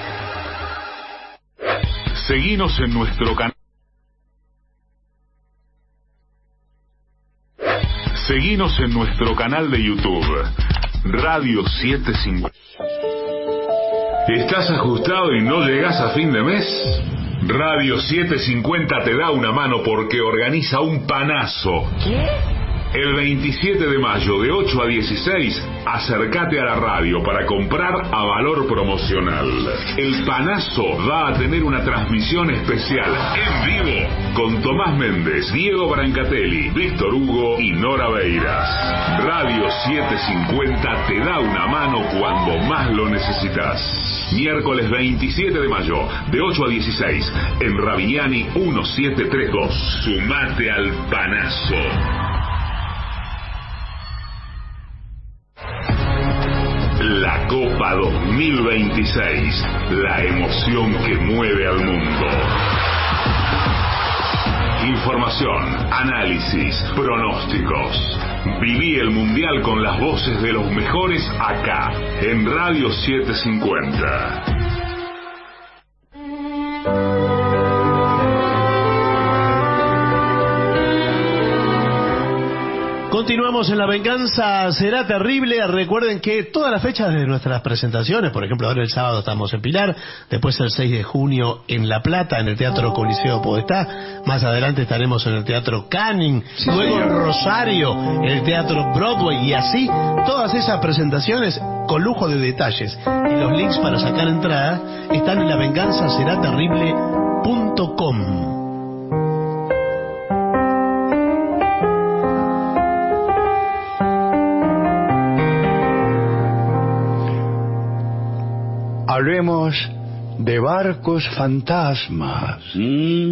Seguinos en nuestro canal. Seguinos en nuestro canal de YouTube, Radio setecientos cincuenta. ¿Estás ajustado y no llegas a fin de mes? Radio setecientos cincuenta te da una mano porque organiza un panazo. ¿Qué? El veintisiete de mayo de ocho a dieciséis, acércate a la radio para comprar a valor promocional. El panazo va a tener una transmisión especial en vivo con Tomás Méndez, Diego Brancatelli, Víctor Hugo y Nora Beiras. Radio setecientos cincuenta te da una mano cuando más lo necesitas. Miércoles veintisiete de mayo de ocho a dieciséis en Ravignani diecisiete treinta y dos. Sumate al panazo. La Copa dos mil veintiséis, la emoción que mueve al mundo. Información, análisis, pronósticos. Viví el Mundial con las voces de los mejores acá, en Radio setecientos cincuenta. Continuamos en La Venganza Será Terrible. Recuerden que todas las fechas de nuestras presentaciones, por ejemplo, ahora el sábado estamos en Pilar, después el seis de junio en La Plata, en el Teatro Coliseo Podestá, más adelante estaremos en el Teatro Canning, Sí, luego señor. en Rosario, en el Teatro Broadway, y así todas esas presentaciones con lujo de detalles. Y los links para sacar entrada están en la venganza será terrible punto com. Hablemos de barcos fantasmas. Mm.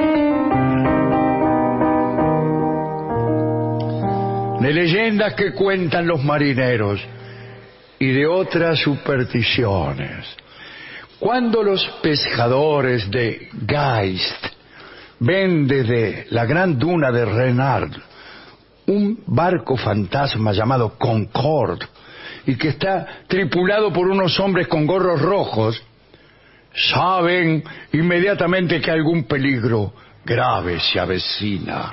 De leyendas que cuentan los marineros y de otras supersticiones. Cuando los pescadores de Geist ven desde la gran duna de Renard un barco fantasma llamado Concorde y que está tripulado por unos hombres con gorros rojos, saben inmediatamente que algún peligro grave se avecina.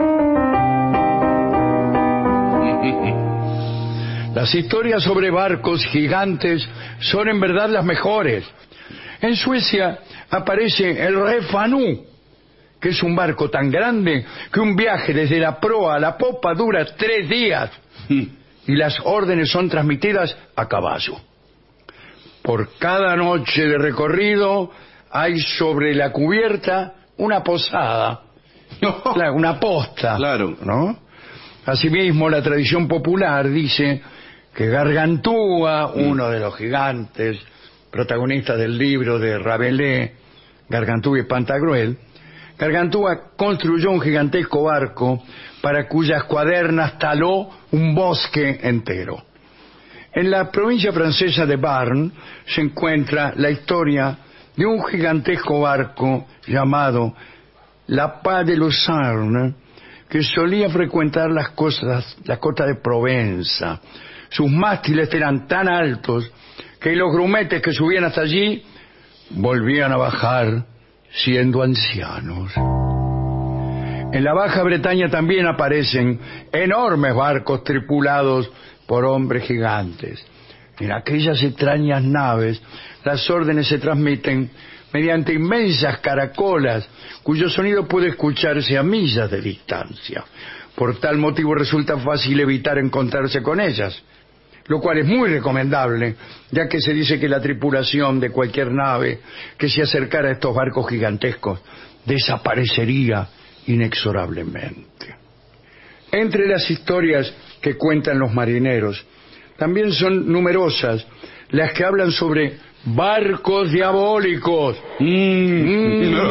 Las historias sobre barcos gigantes son en verdad las mejores. En Suecia aparece el Refanu, que es un barco tan grande que un viaje desde la proa a la popa dura tres días y las órdenes son transmitidas a caballo. Por cada noche de recorrido hay sobre la cubierta una posada, claro, una posta, Claro. ¿no? Asimismo, la tradición popular dice que Gargantúa, uno de los gigantes protagonistas del libro de Rabelais, Gargantúa y Pantagruel, Gargantúa construyó un gigantesco barco para cuyas cuadernas taló un bosque entero. En la provincia francesa de Barne se encuentra la historia de un gigantesco barco llamado La Paz de Luzerne, que solía frecuentar las costas, la costa de Provenza. Sus mástiles eran tan altos que los grumetes que subían hasta allí volvían a bajar siendo ancianos. En la Baja Bretaña también aparecen enormes barcos tripulados por hombres gigantes. En aquellas extrañas naves, las órdenes se transmiten mediante inmensas caracolas, cuyo sonido puede escucharse a millas de distancia. Por tal motivo resulta fácil evitar encontrarse con ellas, lo cual es muy recomendable, ya que se dice que la tripulación de cualquier nave que se acercara a estos barcos gigantescos desaparecería inexorablemente. Entre las historias que cuentan los marineros, también son numerosas las que hablan sobre barcos diabólicos. Mm. Mm.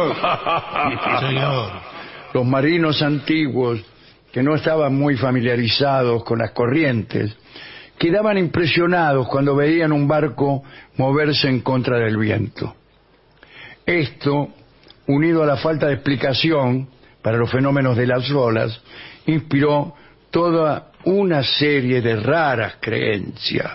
Los marinos antiguos, que no estaban muy familiarizados con las corrientes, quedaban impresionados cuando veían un barco moverse en contra del viento. Esto, unido a la falta de explicación para los fenómenos de las olas, inspiró toda una serie de raras creencias.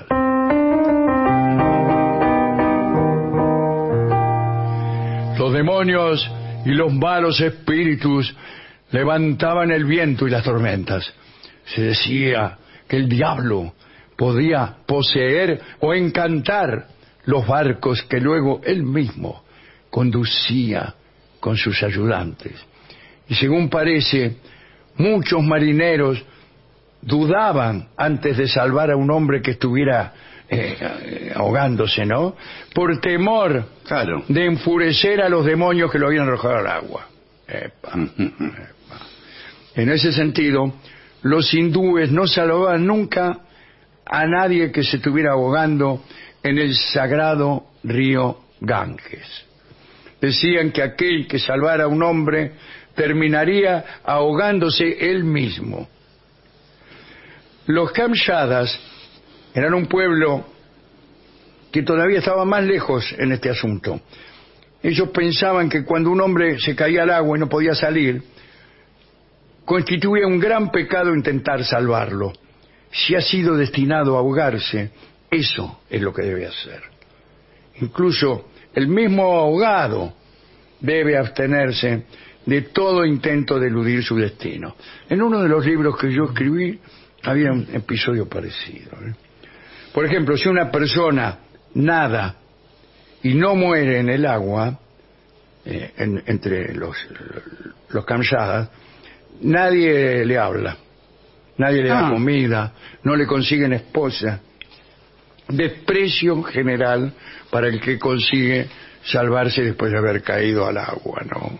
Los demonios y los malos espíritus levantaban el viento y las tormentas. Se decía que el diablo podía poseer o encantar los barcos que luego él mismo conducía con sus ayudantes. Y según parece, muchos marineros dudaban antes de salvar a un hombre que estuviera eh, ahogándose, ¿no? Por temor, claro, de enfurecer a los demonios que lo habían arrojado al agua. Epa, epa. En ese sentido, los hindúes no salvaban nunca a nadie que se estuviera ahogando en el sagrado río Ganges. Decían que aquel que salvara a un hombre terminaría ahogándose él mismo. Los Kamchadas eran un pueblo que todavía estaba más lejos en este asunto. Ellos pensaban que cuando un hombre se caía al agua y no podía salir, constituía un gran pecado intentar salvarlo. Si ha sido destinado a ahogarse, eso es lo que debe hacer. Incluso el mismo ahogado debe abstenerse de todo intento de eludir su destino. En uno de los libros que yo escribí había un episodio parecido, ¿eh? Por ejemplo, si una persona nada y no muere en el agua, eh, en, entre los, los Kamchadas, nadie le habla, nadie le da ah. comida, no le consiguen esposa. Desprecio general para el que consigue salvarse después de haber caído al agua, ¿no?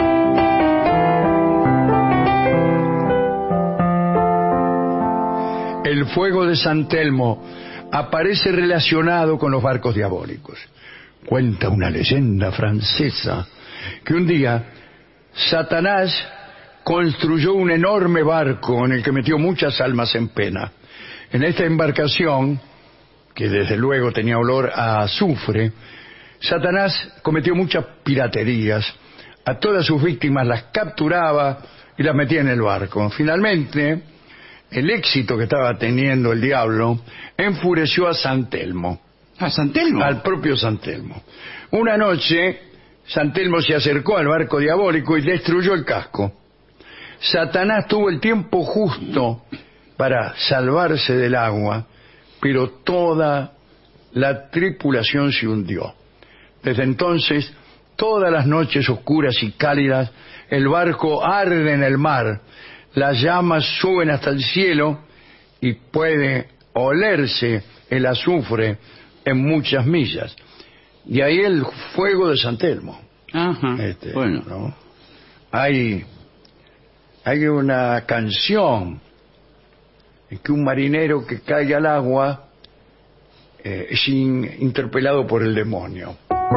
El fuego de San Telmo aparece relacionado con los barcos diabólicos. Cuenta una leyenda francesa que un día Satanás construyó un enorme barco en el que metió muchas almas en pena. En esta embarcación, que desde luego tenía olor a azufre, Satanás cometió muchas piraterías. A todas sus víctimas las capturaba y las metía en el barco. Finalmente, el éxito que estaba teniendo el diablo enfureció a San Telmo. ¿A San Telmo? Al propio San Telmo. Una noche, San Telmo se acercó al barco diabólico y destruyó el casco. Satanás tuvo el tiempo justo para salvarse del agua, pero toda la tripulación se hundió. Desde entonces, todas las noches oscuras y cálidas, el barco arde en el mar, las llamas suben hasta el cielo y puede olerse el azufre en muchas millas. Y ahí el fuego de San Telmo. Ajá, este, bueno. ¿no? Hay, hay una canción en que un marinero que cae al agua eh, es in, interpelado por el demonio.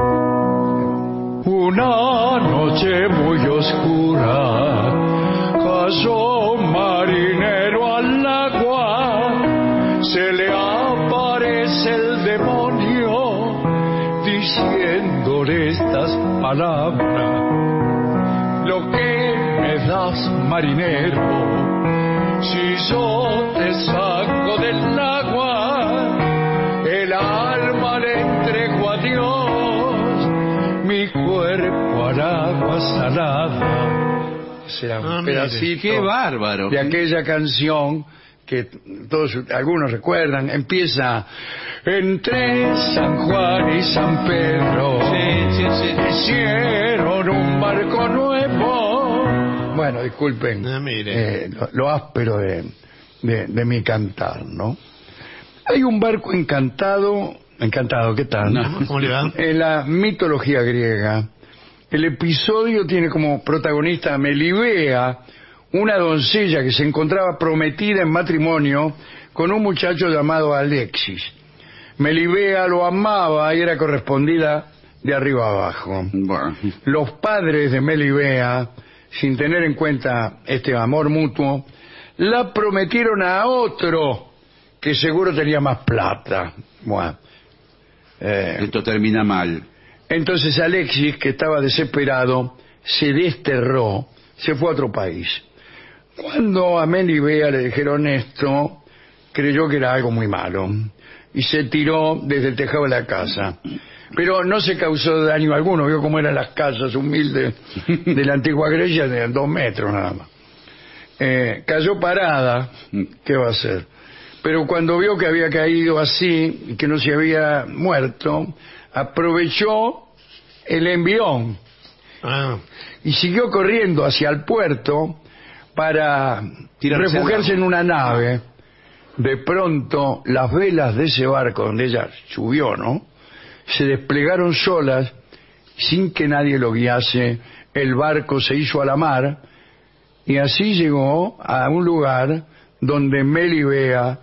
Una noche muy oscura cayó un marinero al agua, se le aparece el demonio, dice diciéndole estas palabras: lo que me das, marinero, si yo te saco del agua, el alma le entrego a Dios, mi cuerpo al agua salada. Será un Ah, mire, pedacito qué bárbaro. de aquella canción que todos, algunos recuerdan. Empieza: entre San Juan y San Pedro hicieron un barco nuevo. Bueno, disculpen Ah, mire. eh, lo, lo áspero de, de, de mi cantar, ¿no? Hay un barco encantado, encantado, ¿qué tal? ¿Cómo, cómo le va? En la mitología griega, el episodio tiene como protagonista a Melibea, una doncella que se encontraba prometida en matrimonio con un muchacho llamado Alexis. Melibea lo amaba y era correspondida de arriba abajo. Bueno. Los padres de Melibea, sin tener en cuenta este amor mutuo, la prometieron a otro que seguro tenía más plata. Bueno, eh, Esto termina mal. entonces Alexis, que estaba desesperado, se desterró, se fue a otro país. Cuando a Melibea le dijeron esto, creyó que era algo muy malo y se tiró desde el tejado de la casa. Pero no se causó daño alguno, vio cómo eran las casas humildes de la antigua Grecia, de dos metros nada más. Eh, cayó parada, ¿qué va a hacer? Pero cuando vio que había caído así y que no se había muerto, aprovechó el envión Ah, y siguió corriendo hacia el puerto para Tirarse refugiarse al en agua. una nave. De pronto las velas de ese barco donde ella subió, ¿no?, se desplegaron solas sin que nadie lo guiase. El barco se hizo a la mar y así llegó a un lugar donde Melibea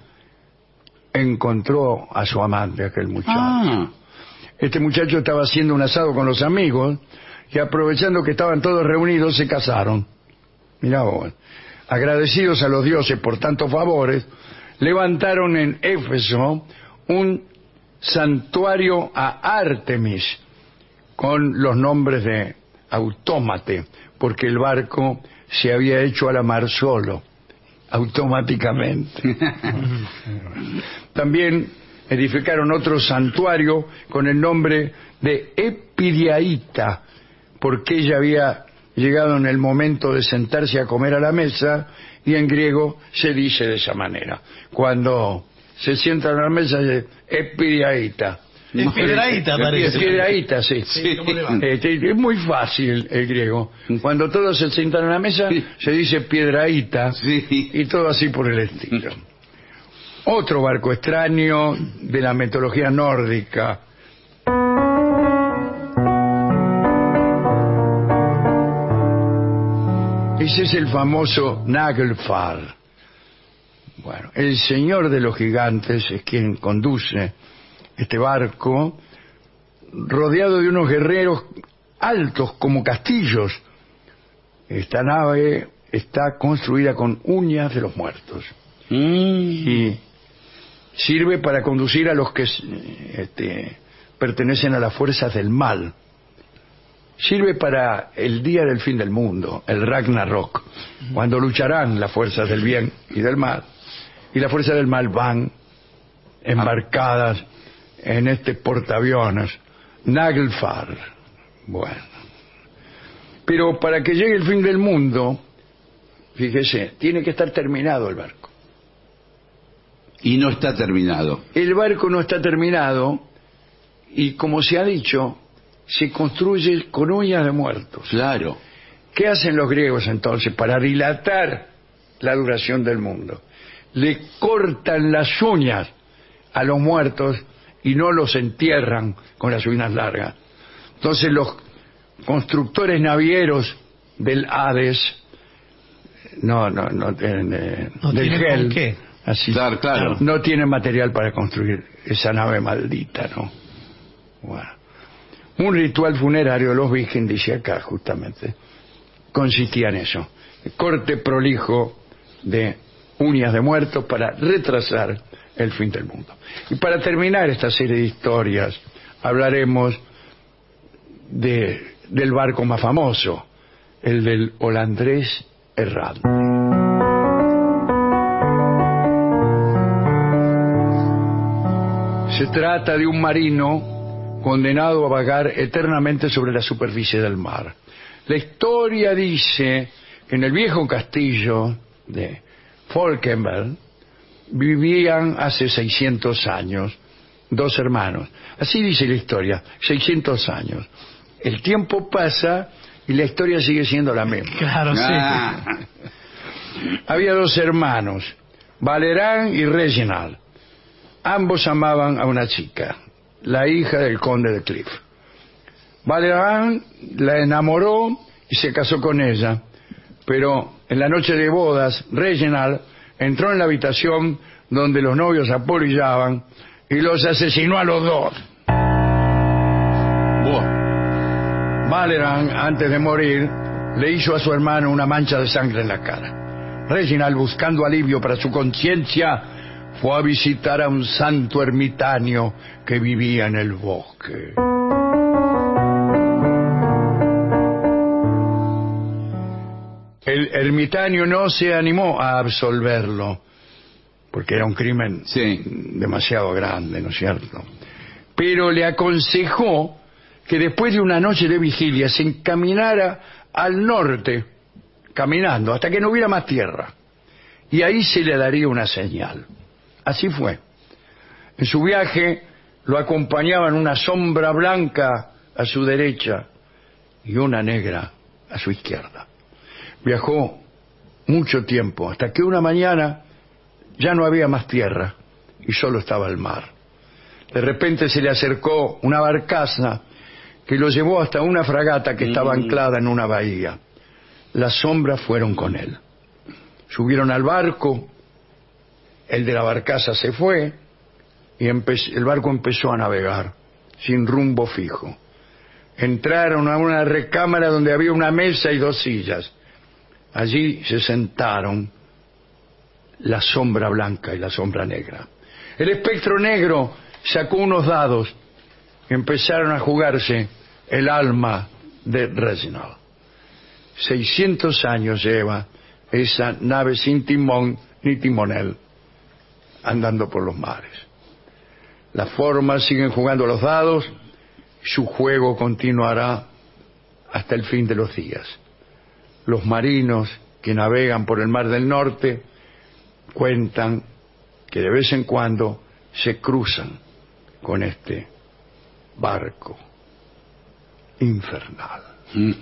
encontró a su amante, aquel muchacho. Ah, Este muchacho estaba haciendo un asado con los amigos y aprovechando que estaban todos reunidos se casaron. Mirá vos. Agradecidos a los dioses por tantos favores, levantaron en Éfeso un santuario a Artemis con los nombres de Autómate, porque el barco se había hecho a la mar solo, automáticamente. También edificaron otro santuario con el nombre de Epidiaita, porque ella había llegado en el momento de sentarse a comer a la mesa, y en griego se dice de esa manera. Cuando se sientan a la mesa, dice Epidiaita. es piedraíta, parece. Es piedraíta, sí. Sí, ¿cómo le va? Este, es muy fácil el griego. Cuando todos se sientan a la mesa, se dice piedraíta, Sí. y todo así por el estilo. Otro barco extraño de la mitología nórdica. Ese es el famoso Naglfar. Bueno, el señor de los gigantes es quien conduce este barco, rodeado de unos guerreros altos como castillos. Esta nave está construida con uñas de los muertos mm. y sirve para conducir a los que este, pertenecen a las fuerzas del mal. Sirve para el día del fin del mundo, el Ragnarok, cuando lucharán las fuerzas del bien y del mal, y las fuerzas del mal van embarcadas en este portaaviones, Naglfar. Bueno, pero para que llegue el fin del mundo, fíjese, tiene que estar terminado el barco. Y no está terminado. El barco no está terminado y, como se ha dicho, se construye con uñas de muertos. Claro. ¿Qué hacen los griegos entonces para dilatar la duración del mundo? Le cortan las uñas a los muertos y no los entierran con las uñas largas. Entonces los constructores navieros del Hades, no, no, no, tienen, eh, ¿No del tienen Hel, con qué? así, Claro, claro. no tienen material para construir esa nave maldita, ¿no? Bueno. Un ritual funerario de los vikings, dice acá justamente, consistía en eso: corte prolijo de uñas de muertos para retrasar el fin del mundo. Y para terminar esta serie de historias, hablaremos de, del barco más famoso, el del holandés errante. Se trata de un marino condenado a vagar eternamente sobre la superficie del mar. La historia dice que en el viejo castillo de Falkenberg vivían hace seiscientos años dos hermanos. Así dice la historia, seiscientos años. El tiempo pasa y la historia sigue siendo la misma. Claro, Ah. sí. Había dos hermanos, Valerán y Reginald. Ambos amaban a una chica, la hija del conde de Cliff. Valerán la enamoró y se casó con ella, pero en la noche de bodas, Reginald entró en la habitación donde los novios apolillaban y los asesinó a los dos. Buah. Valerán, antes de morir, le hizo a su hermano una mancha de sangre en la cara. Reginald, buscando alivio para su conciencia, fue a visitar a un santo ermitaño que vivía en el bosque. El ermitaño no se animó a absolverlo, porque era un crimen Sí. demasiado grande, ¿no es cierto? Pero le aconsejó que después de una noche de vigilia se encaminara al norte, caminando, hasta que no hubiera más tierra. Y ahí se le daría una señal. Así fue. En su viaje lo acompañaban una sombra blanca a su derecha y una negra a su izquierda. Viajó mucho tiempo, hasta que una mañana ya no había más tierra y solo estaba el mar. De repente se le acercó una barcaza que lo llevó hasta una fragata que estaba anclada en una bahía. Las sombras fueron con él. Subieron al barco, el de la barcaza se fue y empe- el barco empezó a navegar sin rumbo fijo. Entraron a una recámara donde había una mesa y dos sillas. Allí se sentaron la sombra blanca y la sombra negra. El espectro negro sacó unos dados y empezaron a jugarse el alma de Reginald. seiscientos años lleva esa nave sin timón ni timonel andando por los mares. Las formas siguen jugando los dados, su juego continuará hasta el fin de los días. Los marinos que navegan por el Mar del Norte cuentan que de vez en cuando se cruzan con este barco infernal. Mm.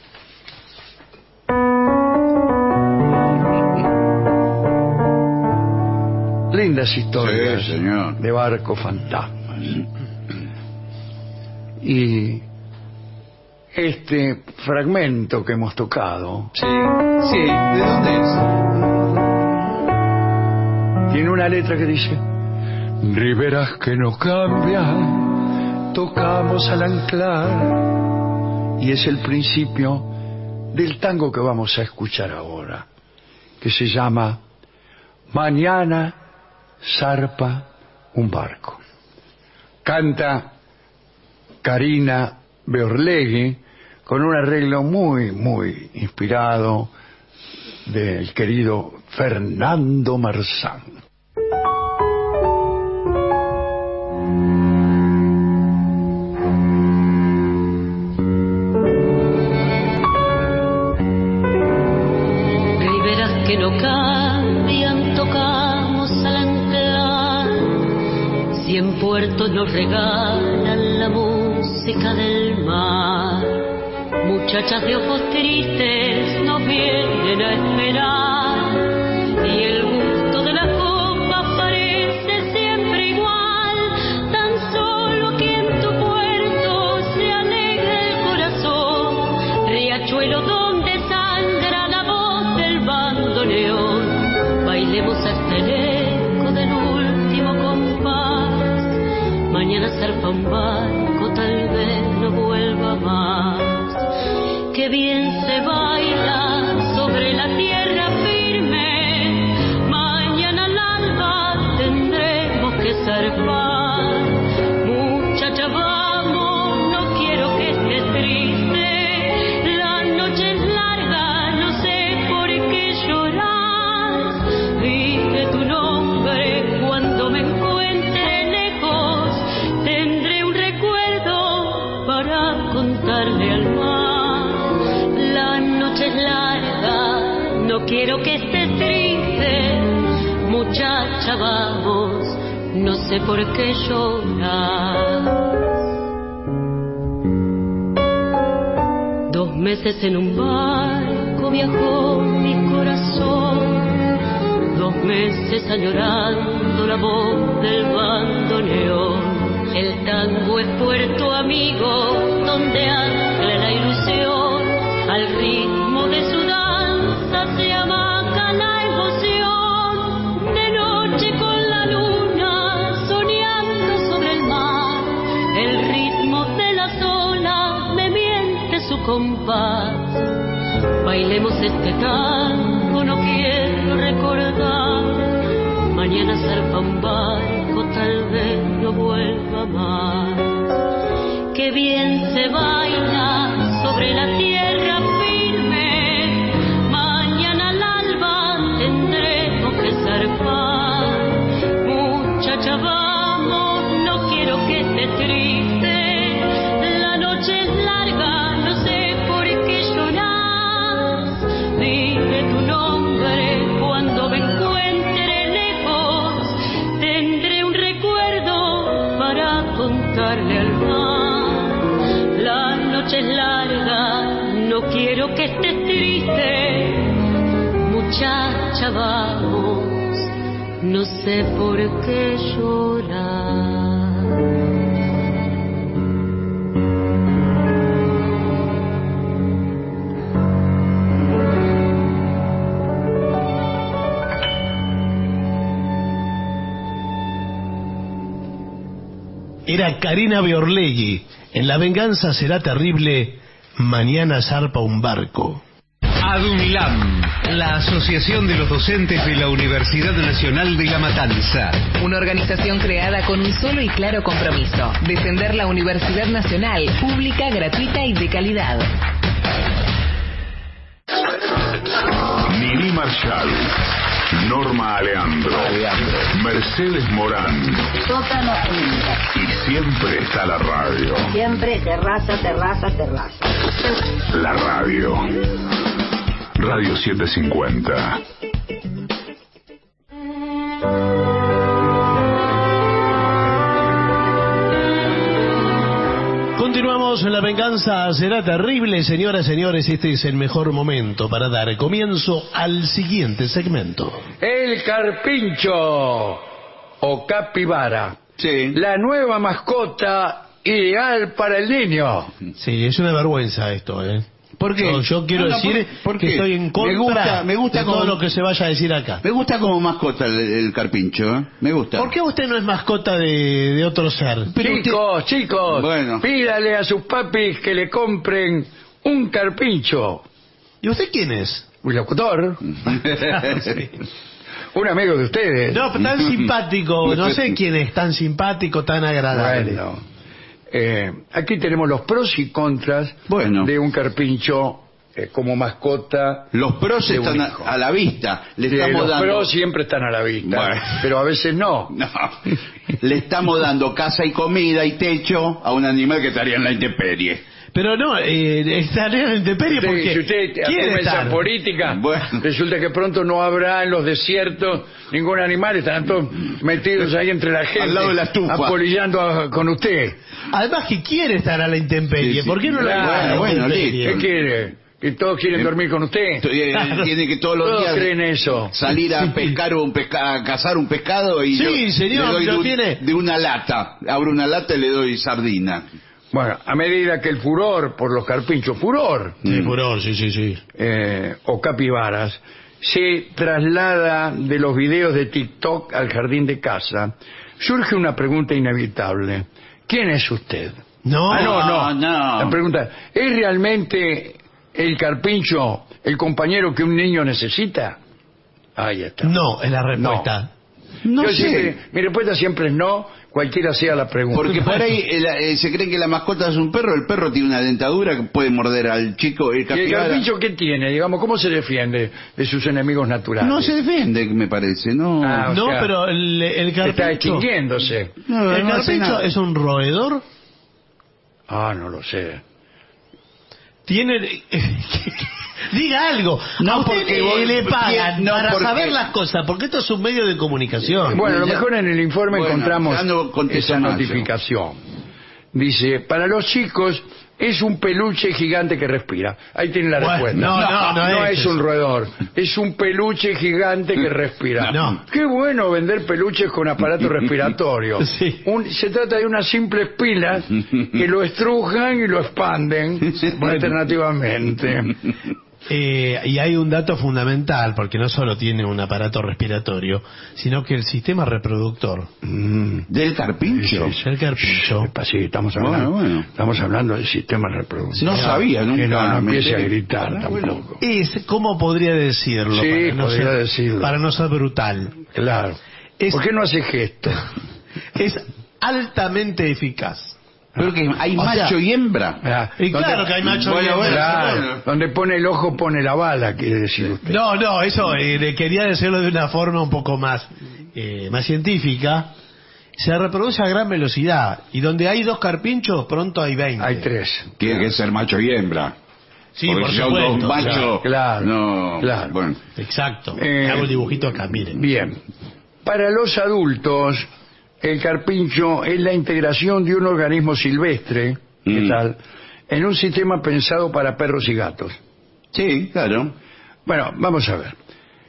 Lindas historias Sí, señor. de barcos fantasmas. Y este fragmento que hemos tocado Sí, sí. ¿De dónde es? tiene una letra que dice: riberas que no cambian, tocamos al anclar. Y es el principio del tango que vamos a escuchar ahora, que se llama Mañana zarpa un barco. Canta Karina Beorlegui con un arreglo muy, muy inspirado del querido Fernando Marzán. Riberas que no cambian, tocamos al anclar. Cien puertos nos regalan la música del mar. Muchachas de ojos tristes nos vienen a esperar. Y el gusto de la copa parece siempre igual. Tan solo que en tu puerto se alegra el corazón. Riachuelo donde sangra la voz del bandoneón. Bailemos hasta el eco del último compás. Mañana zarpa un barco, tal vez no vuelva más. Qué bien se baila sobre la tierra firme. Mañana al alba tendremos que zarpar. Muchacha, vamos, no quiero que estés triste. contarle al mar. La noche es larga, no quiero que estés triste. Muchacha, vamos, no sé por qué llorar. Dos meses en un barco viajó mi corazón, dos meses añorando la voz del bandoneón. El tango es puerto amigo, donde ancla la ilusión. Al ritmo de su danza se amaca la emoción. De noche con la luna soñando sobre el mar, el ritmo de las olas me miente su compás. Bailemos este tango, no quiero recordar. Mañana zarpa un barco, tal vez no vuelva más. Qué bien se baila sobre la tierra firme. Mañana al alba tendremos que zarpar. Muchacha, vamos, no quiero que estés triste. La noche es larga, no sé por qué lloras. Dime tu nombre cuando me encuentre lejos. Tendré un recuerdo para contarle al mar. La noche es larga, no quiero que estés triste. Muchacha, vamos, no sé por qué llorar. Era Karina Beorlegui. En La venganza será terrible, mañana zarpa un barco. ADUNLAM, la Asociación de los Docentes de la Universidad Nacional de La Matanza. Una organización creada con un solo y claro compromiso: defender la Universidad Nacional, pública, gratuita y de calidad. Nini Marshall, Norma Aleandro, Aleandro. Mercedes Morán. Sótano y siempre está la radio. Siempre terraza, terraza, terraza. La radio. Radio setecientos cincuenta. Continuamos en La venganza será terrible, señoras y señores. Este es el mejor momento para dar comienzo al siguiente segmento. El carpincho o capibara. Sí. La nueva mascota ideal para el niño. Sí, es una vergüenza esto, ¿eh? ¿Por qué? Yo, yo quiero No, no, decir ¿por, por que qué? estoy en contra me gusta, me gusta de como, todo lo que se vaya a decir acá. Me gusta como mascota el, el carpincho, ¿eh? Me gusta. ¿Por qué usted no es mascota de, de otro ser? Pero chicos, usted... chicos, bueno. Pídale a sus papis que le compren un carpincho. ¿Y usted quién es? Un locutor. Sí. Un amigo de ustedes. No, tan simpático, no sé quién es tan simpático, tan agradable. Bueno, eh, aquí tenemos los pros y contras bueno. de un carpincho eh, como mascota. Los pros están a, a la vista. Le sí, estamos los dando... pros siempre están a la vista, bueno. Pero a veces no. no. Le estamos dando casa y comida y techo a un animal que estaría en la intemperie. Pero no, eh, estaría en la intemperie sí, porque si usted quiere asume estar. esa política, bueno. resulta que pronto no habrá en los desiertos ningún animal, estarán todos metidos ahí entre la gente, al lado de la estufa, apolillando a, con usted. Además que quiere estar a la intemperie, sí, sí. ¿Por qué no claro, lo bueno, a la bueno, intemperie? ¿Qué quiere? ¿Que todos quieren eh, dormir con usted? Claro. Tiene que todos los todos días creen eso. salir a pescar un pesca, a cazar un pescado y sí, yo señor, le doy lo de, un, tiene. de una lata. Abro una lata y le doy sardina. Bueno, a medida que el furor por los carpinchos, furor, sí, furor, sí, sí, sí, eh, o capibaras, se traslada de los videos de TikTok al jardín de casa, surge una pregunta inevitable: ¿quién es usted? No, ah, no, no, no. La pregunta: ¿es realmente el carpincho el compañero que un niño necesita? Ahí está. No, es la respuesta. No, no Yo sé. Siempre, mi respuesta siempre es no, cualquiera sea la pregunta. Porque por ahí el, eh, se cree que la mascota es un perro, el perro tiene una dentadura que puede morder al chico. El ¿Y el capibara... carpincho qué tiene? Digamos, ¿cómo se defiende de sus enemigos naturales? No se defiende, me parece, no. Ah, no, sea, pero el, el carpincho... está extinguiéndose. No, ¿El no hace carpincho nada. es un roedor? Ah, no lo sé. Tiene... Diga algo. No, a usted porque eh, vos- le pagan no, para porque- saber las cosas, porque esto es un medio de comunicación. Bueno, a lo Ya- mejor en el informe Bueno, encontramos dando contesto esa más, notificación. Dice, para los chicos es un peluche gigante que respira. Ahí tiene la Bueno, respuesta. no, no, no es, es un eso. roedor, es un peluche gigante que respira. No. Qué bueno vender peluches con aparato respiratorio. Sí. Un- se trata de unas simples pilas que lo estrujan y lo expanden alternativamente. Eh, y hay un dato fundamental, porque no solo tiene un aparato respiratorio, sino que el sistema reproductor ¿Del carpincho? el carpincho. Sí, estamos hablando, Bueno, bueno. estamos hablando del sistema reproductor. No sabía, nunca. Que no, no me empiece a enteré. gritar Ah, tampoco. Es, ¿cómo podría decirlo? Sí, para no podría ser, decirlo. Para no ser brutal. Claro. Es- ¿Por qué no hace gesto? Es altamente eficaz. Pero que hay O macho sea- y hembra. Ah, Y donde- claro que hay macho Bueno, y hembra. Claro, Bueno. donde pone el ojo pone la bala, quiere decir usted. No, no, eso eh, le quería decirlo de una forma un poco más, eh, más científica. Se reproduce a gran velocidad y donde hay dos carpinchos, pronto hay veinte. Hay tres. Tiene que ser macho y hembra. Sí, Porque por si son supuesto. dos machos, Claro, no. claro. Bueno. Exacto. Eh, Hago el dibujito acá, miren. Bien. Para los adultos, el carpincho es la integración de un organismo silvestre, ¿qué Mm. tal? En un sistema pensado para perros y gatos. Sí, claro. Bueno, vamos a ver.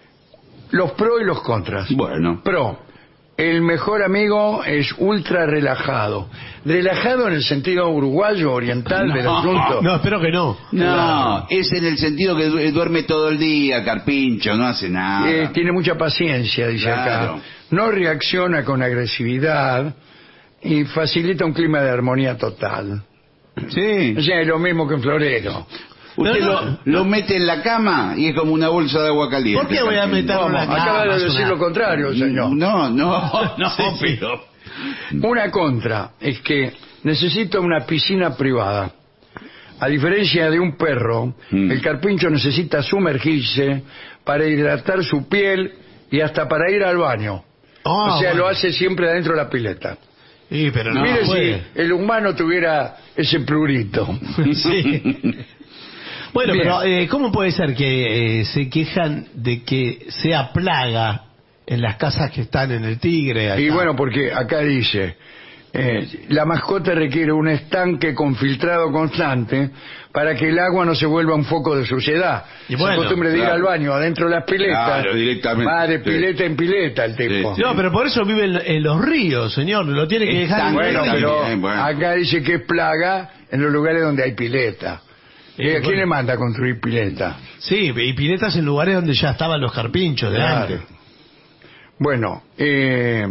Los pros y los contras. Bueno. Pro. El mejor amigo es ultra relajado. Relajado en el sentido uruguayo, oriental del No. asunto. No, espero que no. No, es en el sentido que du- duerme todo el día, carpincho, no hace nada. Eh, tiene mucha paciencia, dice Claro. acá. No reacciona con agresividad y facilita un clima de armonía total. Sí. O sea, es lo mismo que un florero. Usted No, lo, no. lo mete en la cama y es como una bolsa de agua caliente. ¿Por qué voy a carpincho. meterlo en la ¿Cómo? cama? Acaba de Es decir una- lo contrario, señor. No, no, no, Sí, sí. pero... Una contra es que necesita una piscina privada. A diferencia de un perro, Mm. el carpincho necesita sumergirse para hidratar su piel y hasta para ir al baño. Ah, o sea, bueno. lo hace siempre adentro de la pileta. Sí, pero no Mire puede. si el humano tuviera ese prurito. Sí. Bueno, Bien. pero eh, ¿cómo puede ser que eh, se quejan de que sea plaga en las casas que están en el Tigre? Y acá? bueno, porque acá dice, eh, la mascota requiere un estanque con filtrado constante para que el agua no se vuelva un foco de suciedad. Y Se bueno, costumbre de ir claro. al baño adentro de las piletas. Claro, directamente. Va de Sí. pileta en pileta el tipo. Sí, No, pero por eso vive en, en los ríos, señor. Lo tiene que dejar en Bueno, el río. pero Bien, bueno. acá dice que es plaga en los lugares donde hay pileta. ¿Y Eh, a quién bueno. le manda a construir pileta? Sí, y piletas en lugares donde ya estaban los carpinchos de Claro. antes. Bueno, eh,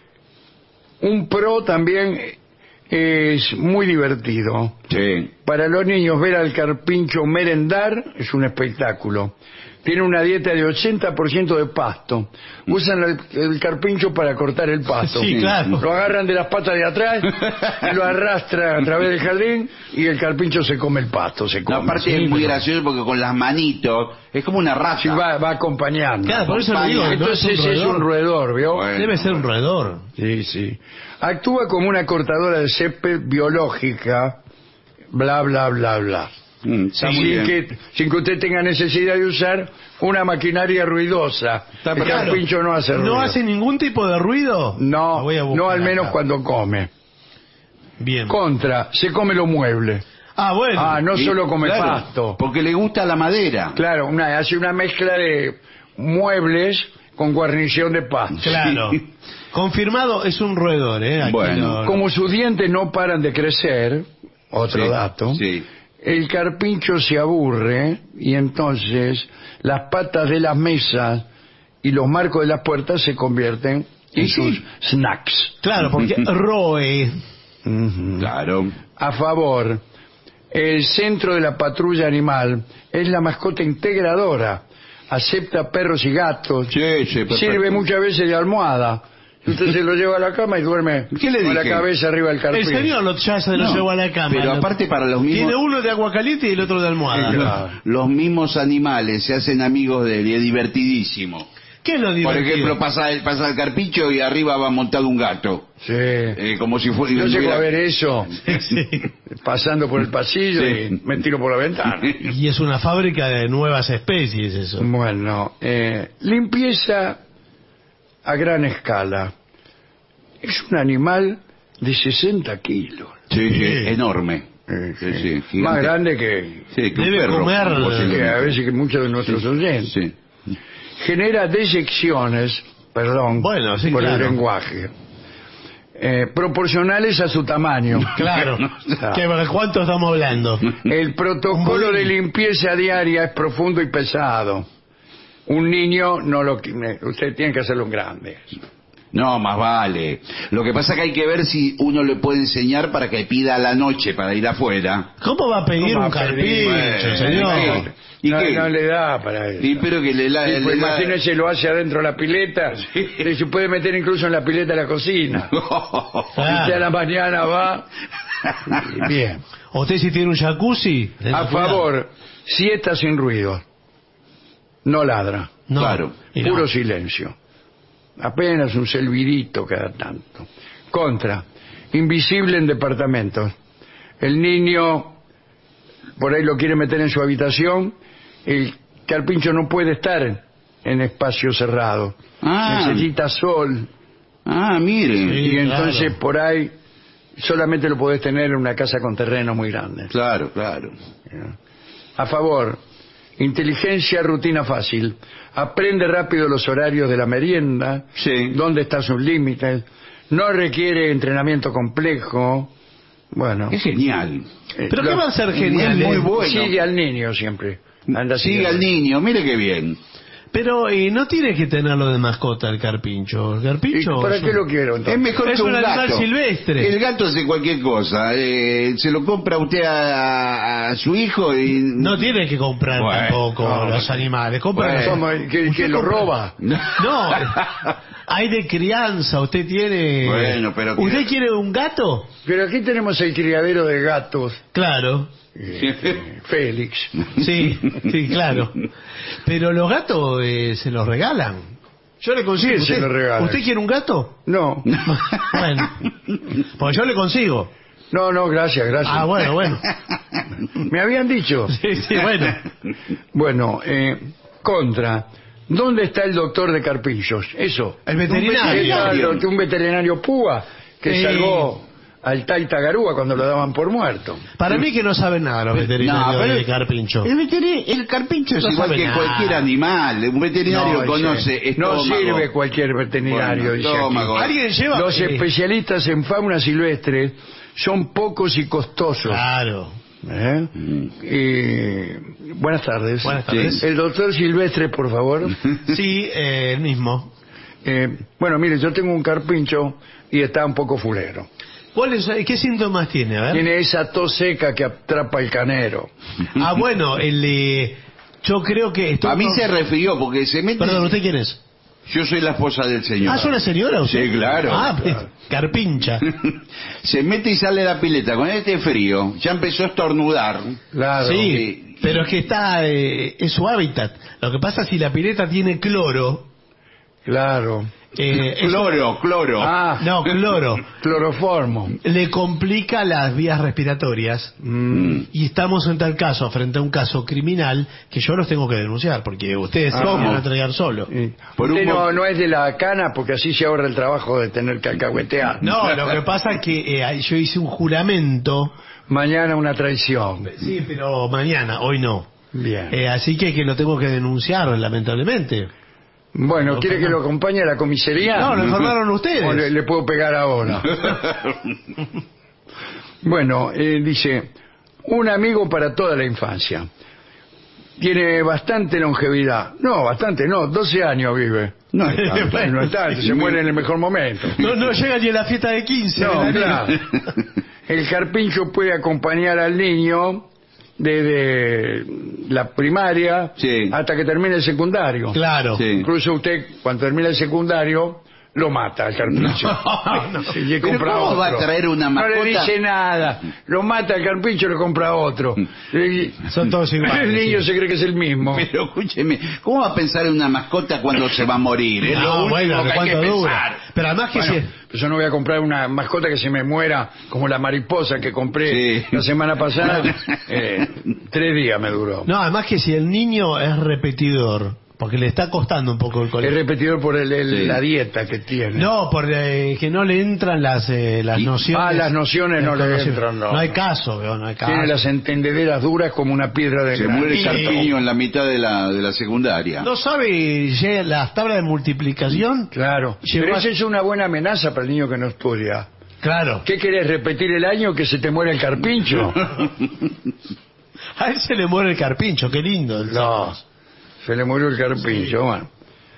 un pro también es muy divertido. Sí. Para los niños ver al carpincho merendar es un espectáculo. Tiene una dieta de ochenta por ciento de pasto. Usan el, el carpincho para cortar el pasto. Sí, claro. Lo agarran de las patas de atrás, y lo arrastran a través del jardín y el carpincho se come el pasto. Se No, come. aparte es muy gracioso porque con las manitos es como una rata. Sí, va, va acompañando. Claro, por eso le digo que no es Entonces un es un roedor. roedor, ¿vio? Bueno. Debe ser un roedor. Sí, sí. Actúa como una cortadora de césped biológica, bla, bla, bla, bla. Mm, está muy sin, bien. que, sin que usted tenga necesidad de usar una maquinaria ruidosa. El Claro. carpincho no hace ruido. ¿No hace ningún tipo de ruido? No, Lo voy a buscar no al menos acá. cuando come. Bien. Contra, se come los muebles. Ah, bueno. Ah, no Y- solo come claro, pasto. Porque le gusta la madera. Claro, una, hace una mezcla de muebles con guarnición de pasto. Claro. Sí. Confirmado, es un roedor, ¿eh? Aquí Bueno, lo- Como sus dientes no paran de crecer, otro Sí, dato, sí. el carpincho se aburre y entonces las patas de las mesas y los marcos de las puertas se convierten en Y sí. sus snacks. Claro, porque roe. Ujú. Claro. A favor, el centro de la patrulla animal es la mascota integradora, acepta perros y gatos, Sí, sí, perfecto. sirve muchas veces de almohada. Usted se lo lleva a la cama y duerme ¿Qué le con la dije? cabeza arriba del El carpincho. señor lo, ya se lo No, llevó a la cama. pero Lo- aparte para los mismos- Tiene uno de agua caliente y el otro de almohada. Sí, claro. Los mismos animales se hacen amigos de él y es divertidísimo. ¿Qué es lo Por divertido? ejemplo, pasa el, pasa el carpincho y arriba va montado un gato. Sí. Eh, como si fuera... Yo llego hubiera- a ver eso pasando por el pasillo Sí. y me tiro por la ventana. Y es una fábrica de nuevas especies eso. Bueno, eh, limpieza a gran escala. Es un animal de sesenta kilos. Sí, sí, Sí. enorme. Eh, Sí, sí. sí, gigante. Más grande que, Sí, que un Debe perro. comer- posiblemente. que a veces que muchos de nuestros oyentes. Sí. Genera deyecciones, perdón Bueno, sí, por claro. el lenguaje, eh, proporcionales a su tamaño. Claro. Ah. ¿Qué, ¿De cuánto estamos hablando? El protocolo Un de bullying. limpieza diaria es profundo y pesado. Un niño no lo... Usted tiene que hacerlo un grande. No, más vale. Lo que pasa es que hay que ver si uno le puede enseñar para que pida a la noche para ir afuera. ¿Cómo va a pedir ¿Cómo un va a pedir? carpincho, Bueno, señor? ¿y no, qué? no le da para eso. Y pero que le, la, Sí, le pues da- imagínese, lo hace adentro de la pileta. Y se puede meter incluso en la pileta de la cocina. Claro. Usted a la mañana va. Bien. ¿Usted si tiene un jacuzzi? A tenga cuidado. favor, siesta sin ruido. No ladra. No. Claro. Y no. Puro silencio. Apenas un silbidito cada tanto. Contra. Invisible en departamentos. El niño por ahí lo quiere meter en su habitación. El carpincho no puede estar en espacio cerrado. Ah. Necesita sol. Ah, mire. Sí. Y entonces claro. por ahí solamente lo podés tener en una casa con terreno muy grande. Claro, claro. A favor, inteligencia, rutina fácil. Aprende rápido los horarios de la merienda, Sí. dónde están sus límites. No requiere entrenamiento complejo. Bueno, Es genial. eh, ¿Pero lo- qué va a ser genial? Es muy eh? bueno. Sigue al niño siempre. Anda Sigue siguiendo. al niño, mire qué bien. Pero eh, no tiene que tenerlo de mascota el carpincho. El ¿Y carpincho para es qué un- lo quiero entonces? Es mejor Es que un, un animal gato. silvestre. El gato hace cualquier cosa. eh, se lo compra usted a, a su hijo y... No tiene que comprar Bueno, tampoco no, los animales. Compra Bueno, los- ¿cómo? ¿Que, Usted que lo compra- roba? No, hay de crianza. Usted tiene. Bueno, pero que- ¿Usted quiere un gato? Pero aquí tenemos el criadero de gatos, Claro. eh, Félix. Sí, sí, claro. Pero los gatos eh, se los regalan. Yo le consigo. Sí, se ¿Usted, los regalan. ¿Usted quiere un gato? No, Bueno, pues yo le consigo. no, no, gracias, gracias. Ah, bueno, bueno. Me habían dicho. Sí, sí, bueno. Bueno, eh, contra. ¿Dónde está el doctor de carpinchos? Eso. El veterinario. Está el doc- un veterinario púa que Sí. salvó al Taita Garúa cuando lo daban por muerto. Para mí que no saben nada los veterinarios No, pero- de carpincho. El, veterin- el carpincho es No igual sabe que nada. cualquier animal. Un veterinario No, conoce dice, no estómago. sirve cualquier veterinario, Bueno, dice aquí. estómago. ¿Alguien lleva? Los eh, especialistas en fauna silvestre son pocos y costosos. Claro. ¿Eh? Y- buenas tardes. Buenas tardes. El doctor Silvestre, por favor. Sí, eh, el mismo. Eh, bueno, mire, yo tengo un carpincho y está un poco fulero. ¿Cuáles, ¿Qué síntomas tiene? A ver. Tiene esa tos seca que atrapa el canero. Ah, bueno, el, eh, yo creo que... esto A mí no- se refirió porque se mete... Perdón, ¿usted quién es? Yo soy la esposa del señor. Ah, ¿es una señora usted? Sí, claro. Ah, pues, carpincha. Se mete y sale de la pileta con este frío. Ya empezó a estornudar. Claro. Sí, sí. pero es que está... eh, es su hábitat. Lo que pasa es si la pileta tiene cloro... Claro. eh, eso- Cloro, cloro. Ah, No, cloro. cloroformo. Le complica las vías respiratorias Mm. y estamos en tal caso frente a un caso criminal que yo los tengo que denunciar porque ustedes se Ah, van ¿cómo? a entregar solo. Sí. Por Usted un mo- no, no es de la cana porque así se ahorra el trabajo de tener que alcahuetear. No, lo que pasa es que eh, yo hice un juramento. Mañana una traición. Sí, pero mañana, hoy no. Bien. Eh, así que, que lo tengo que denunciar, lamentablemente. Bueno, no, ¿quiere no. que lo acompañe a la comisaría? No, lo informaron ustedes. O le, le puedo pegar ahora. Bueno, eh, dice, un amigo para toda la infancia. Tiene bastante longevidad. No, bastante no, doce años vive. No es tanto. Bueno, no es tanto, se muere en el mejor momento. No, no llega ni a la fiesta de quince. No, de la claro. niña. El carpincho puede acompañar al niño desde la primaria Sí. hasta que termine el secundario. Claro. Sí. Incluso usted, cuando termine el secundario, lo mata al carpincho. No, no. Sí, le Pero compra ¿cómo otro. va a traer una mascota? No le dice nada. Lo mata al carpincho y le compra otro. Y- Son todos iguales. El niño sí. se cree que es el mismo. Pero escúcheme, ¿cómo va a pensar en una mascota cuando se va a morir? Es lo No, último bueno, que hay que ¿cuánto pensar. dura? Pero además que Bueno, si... pues yo no voy a comprar una mascota que se me muera como la mariposa que compré Sí. la semana pasada. Eh, tres días me duró. No, además que si el niño es repetidor, porque le está costando un poco el Es colegio. repetidor por el, el- Sí. la dieta que tiene. No, porque que no le entran las eh, las Y- nociones. Ah, las nociones no las le conocimientos. entran, no. No hay caso, veo, no hay caso. Tiene las entendederas duras como una piedra de Se granito. muere Carpiño en la mitad de la, de la secundaria. ¿No sabe ya las tablas de multiplicación? Claro. Llegó Pero a- esa es una buena amenaza para el niño que no estudia. Claro. ¿Qué querés, repetir el año que se te muere el carpincho? A él se le muere el carpincho, qué lindo. el No, se le murió el carpincho. Bueno.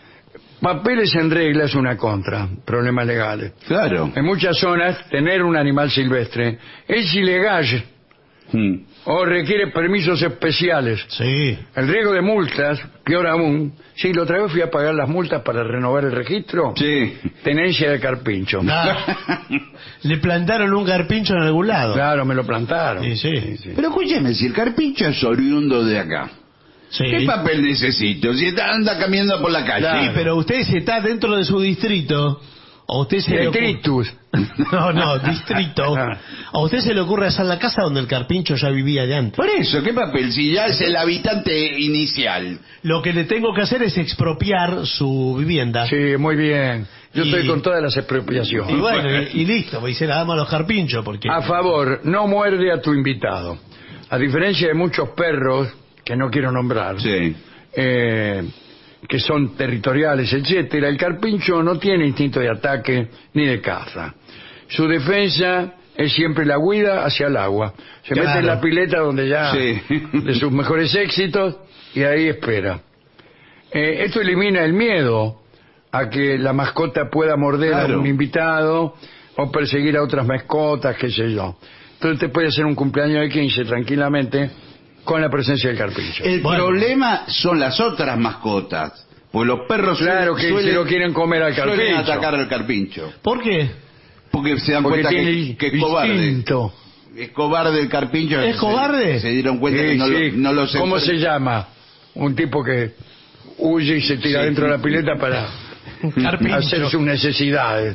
Papeles en regla es una contra, problemas legales. Claro. En muchas zonas, tener un animal silvestre es ilegal Mm. o requiere permisos especiales. Sí. El riesgo de multas, peor aún. Sí, la otra vez fui a pagar las multas para renovar el registro. Sí. Tenencia de carpincho. Ah, le plantaron un carpincho en algún lado. Claro, me lo plantaron. Sí, sí. Pero escúcheme, si el Carpincho es oriundo de acá, Sí. ¿qué papel necesito? Si está- anda caminando por la calle. Claro. Sí, pero usted si está dentro de su distrito, o usted se le ocurre... Detritus. No, no, distrito. A usted se le ocurre hacer la casa donde el carpincho ya vivía de antes. Por eso, ¿qué papel? Si ya es el habitante inicial. Lo que le tengo que hacer es expropiar su vivienda. Sí, muy bien. Yo Y- estoy con todas las expropiaciones. Y bueno, y, y listo, pues, y se la damos a los carpinchos, porque... A favor, no muerde a tu invitado. A diferencia de muchos perros, que no quiero nombrar, Sí. eh, que son territoriales, etcétera, el carpincho no tiene instinto de ataque ni de caza. Su defensa es siempre la huida hacia el agua. Se Claro. mete en la pileta donde ya Sí. de sus mejores éxitos y ahí espera. Eh, esto elimina el miedo a que la mascota pueda morder Claro. a un invitado o perseguir a otras mascotas, qué sé yo. Entonces te puede hacer un cumpleaños de quince tranquilamente con la presencia del carpincho. El Bueno. problema son las otras mascotas. Pues los perros Claro suelen- que se lo quieren comer al suelen carpincho. atacar al Carpincho. ¿Por qué? Porque se dan Porque cuenta tiene que, que es cobarde. instinto. Es cobarde el Carpincho. ¿Es Se- cobarde? Se, dieron cuenta Sí, que no, sí. lo, no los ¿Cómo enfren- se llama? Un tipo que huye y se tira Sí. dentro de la pileta para Carpincho. hacer sus necesidades.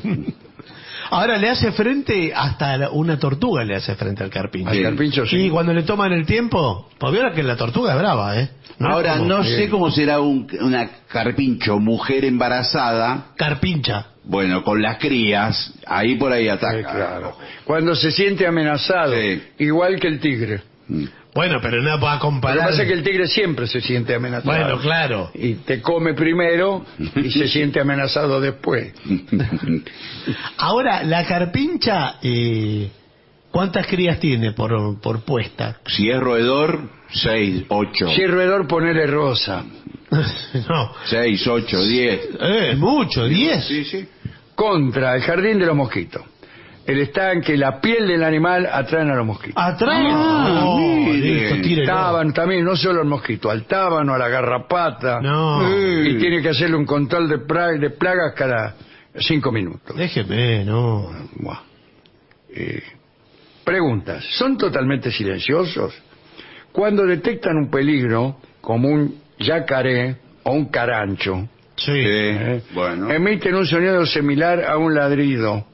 Ahora le hace frente hasta la- una tortuga le hace frente al carpincho. Al carpincho sí. Y cuando le toman el tiempo, pues vieron que la tortuga es brava, ¿eh? No es Ahora, como- no Sí. sé cómo será un- una Carpincho, mujer embarazada, Carpincha. bueno, con las crías, ahí por ahí Sí, ataca. claro. Cuando se siente amenazado, Sí. igual que el tigre. Mm. Bueno, pero no va a Lo que comparar. pasa es que el tigre siempre se siente amenazado. Bueno, claro. Y te come primero y se siente amenazado después. Ahora, la carpincha, eh, ¿cuántas crías tiene por, por puesta? Si es roedor, seis, ocho. Si es roedor, ponele rosa. No. Seis, ocho, diez. Eh, mucho, diez. Sí, sí. Contra el jardín de los mosquitos. El estanque, la piel del animal atraen a los mosquitos. Atrás. Ah, No, mire. listo, tírelo. Tábano también, no solo al mosquito, al tábano, a la garrapata. No. Y tiene que hacerle un control de, pra- de plagas cada cinco minutos. Déjeme, no. Buah. Eh, preguntas. ¿Son totalmente silenciosos? Cuando detectan un peligro, como un yacaré o un carancho, Sí. ¿eh? Bueno. emiten un sonido similar a un ladrido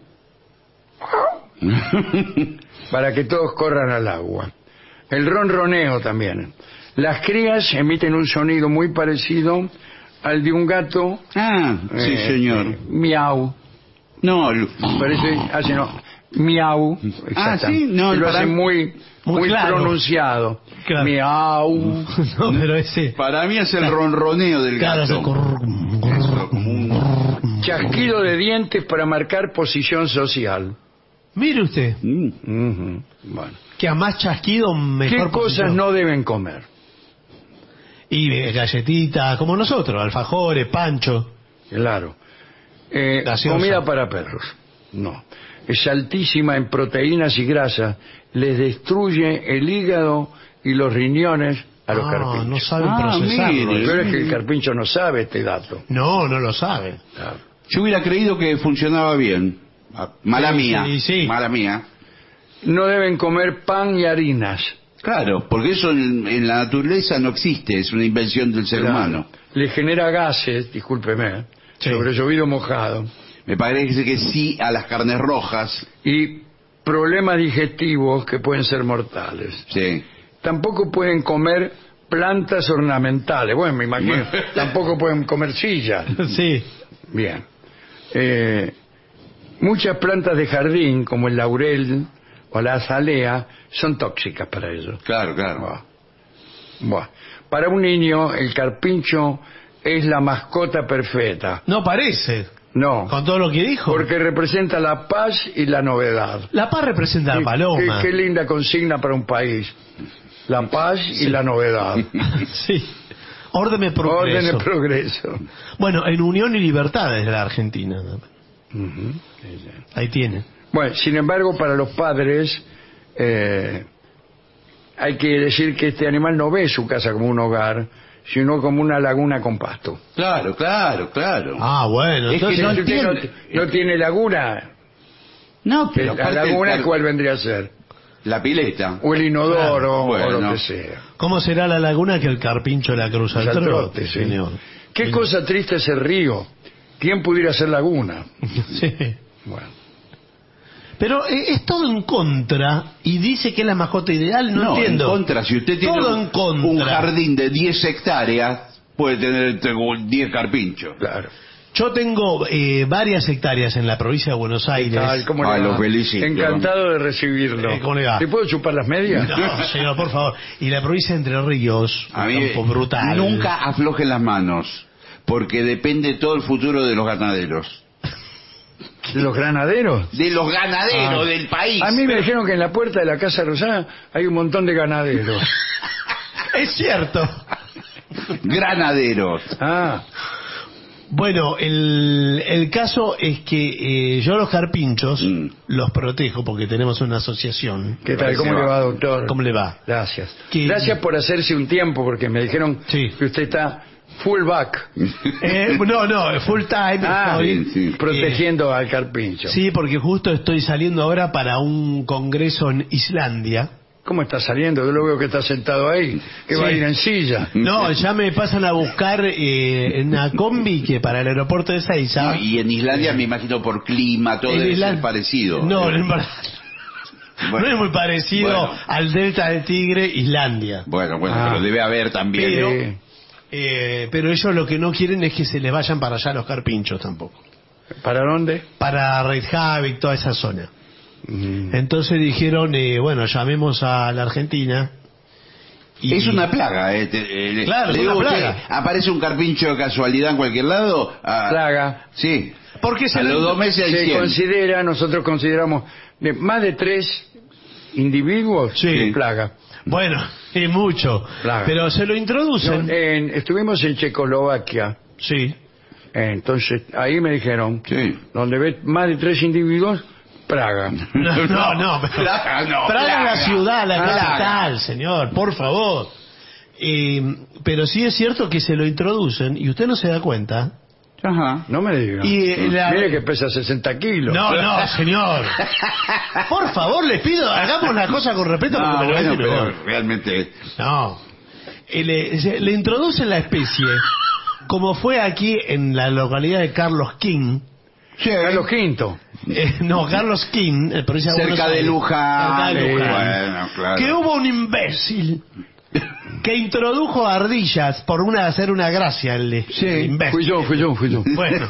para que todos corran al agua. El ronroneo también. Las crías emiten un sonido muy parecido al de un gato. Ah, sí, eh, señor. eh, miau. No, Lu- Parece, hace no, miau. Ah, exacta. sí, no, Y lo para- hacen muy, Muy muy claro. pronunciado. Claro. Miau. No, pero ese. para mí es el ronroneo del Claro, gato. ese corr- Eso, como un- Chasquido de dientes para marcar posición social. Mire usted, Mm. Ujú. Bueno. que a más chasquido, mejor ¿Qué cosas posición. no deben comer? Y eh, galletitas, como nosotros, alfajores, pancho. Claro. Eh, Gaseosa. comida para perros. No. Es altísima en proteínas y grasas. Les destruye el hígado y los riñones a los Ah, carpinchos. no saben Ah, procesarlo. mire. Lo peor es que el carpincho no sabe este dato. No, no lo sabe. Claro. Yo hubiera creído que funcionaba bien. Mala Sí, mía, sí, sí. mala mía. No deben comer pan y harinas. Claro, porque eso en, en la naturaleza no existe, es una invención del ser Claro. humano. Le genera gases, discúlpeme, sobre llovido mojado. Me parece que sí a las carnes rojas. Y problemas digestivos que pueden ser mortales. Sí. Tampoco pueden comer plantas ornamentales. Bueno, me imagino. Tampoco pueden comer sillas. Sí. Bien. Eh, muchas plantas de jardín, como el laurel o la azalea, son tóxicas para ellos. Claro, claro. Buah. Buah. Para un niño, el carpincho es la mascota perfecta. No parece. No. Con todo lo que dijo. Porque representa la paz y la novedad. La paz representa la paloma. Qué, qué linda consigna para un país. La paz y la novedad. Sí. Orden y progreso. Orden y progreso. Bueno, en unión y libertad es la Argentina. Uh-huh. Ahí tiene. Bueno, sin embargo, para los padres eh, hay que decir que este animal no ve su casa como un hogar, sino como una laguna con pasto. Claro, claro, claro. Ah, bueno. Es Entonces que no Si usted no, entiende. no tiene laguna, No, pero la aparte, laguna claro, ¿cuál vendría a ser? la pileta. O el inodoro, Claro, bueno. o lo que sea. ¿Cómo será la laguna que el carpincho la cruza al Al trote, trote, sí. señor? Qué cosa triste ese río. ¿Quién pudiera ser laguna? Sí. Bueno. Pero eh, es todo en contra y dice que es la mascota ideal, no, No, entiendo. en contra. Si usted tiene Todo un, en contra. un jardín de diez hectáreas, puede tener entre diez carpinchos. Claro. Yo tengo eh, varias hectáreas en la provincia de Buenos Aires. Ay, ¿cómo Ah, le va? lo felicito. Encantado de recibirlo. Eh, ¿cómo le va? ¿Te puedo chupar las medias? No, señor, por favor. Y la provincia de Entre Ríos, A un mí campo brutal. nunca aflojen las manos, porque depende todo el futuro de los ganaderos. ¿De los granaderos? De los ganaderos Ah. del país. A mí me dijeron que en la puerta de la Casa Rosada hay un montón de ganaderos. Es cierto. Granaderos. Ah, Bueno, el, el caso es que eh, yo los carpinchos Mm. los protejo porque tenemos una asociación. ¿qué tal? ¿Cómo le va, doctor? ¿Cómo le va? Gracias. ¿Qué- Gracias por hacerse un tiempo, porque me dijeron Sí. que usted está full back. Eh, no, no, full time. Ah, estoy, sí, sí. protegiendo al carpincho. Sí, porque justo estoy saliendo ahora para un congreso en Islandia. ¿Cómo está saliendo? Yo lo veo que está sentado ahí, que va a Sí. ir en silla. No, ya me pasan a buscar eh, en una combi que para el aeropuerto de Seiza. No, y en Islandia me imagino por clima, todo En debe Islandia- ser parecido. No, Eh, no es verdad. Bueno. No es muy parecido Bueno. al Delta del Tigre, Islandia. Bueno, bueno, Ah. pero debe haber también. Pero, eh, eh, pero ellos lo que no quieren es que se les vayan para allá los carpinchos tampoco. ¿Para dónde? Para Reykjavik, toda esa zona. Mm. Entonces dijeron, eh, bueno, llamemos a la Argentina. Y- Es una plaga. Eh, te- eh, Claro, le es digo una a usted, plaga. aparece un carpincho de casualidad en cualquier lado. ah, Plaga. Sí. Porque se a lo- los dos meses hay Se cien. considera, nosotros consideramos, de más de tres individuos, Sí. plaga. Bueno, es mucho. Plaga. Pero se lo No, introducen. en- estuvimos en Checoslovaquia, Sí. entonces ahí me dijeron, Sí. donde ve más de tres individuos, Praga. No, no, no. pero- Plaga, no, Praga es la plaga. ciudad, la Plaga. capital, señor, por favor. Eh, pero sí es cierto que se lo introducen y usted no se da cuenta. Ajá. No me diga. Y, eh, la- Mire que pesa sesenta kilos. No, no, señor. Por favor, les pido, hagamos la cosa con respeto. No, porque me lo bueno, dicen pero mejor. realmente. No. Eh, Le, se- le introducen la especie, como fue aquí en la localidad de Carlos King. Carlos Quinto. Eh, no, Carlos King, el provincia de Cerca Buenos de Aires. Luján. Cerca de Luján. Bueno, claro. Que hubo un imbécil que introdujo ardillas por una hacer una gracia el, el imbécil. Fui yo, fui yo, fui yo. Bueno.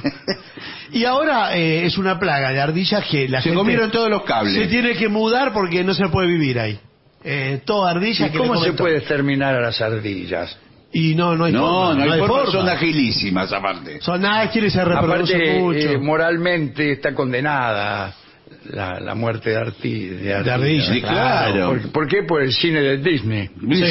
Y ahora eh, es una plaga de ardillas que la Se gente comieron todos los cables. se tiene que mudar porque no se puede vivir ahí. Eh, todo ardilla ¿Y que cómo le se comen todo. puede exterminar a las ardillas? Y no, no hay No, forma. no hay forma, forma. son agilísimas aparte. Son ágiles y se reproducen Aparte, mucho. eh, moralmente está condenada la, la muerte de, arti, de ardillas. ardillas, Sí, claro. ¿Por, por qué? Por el cine de Disney.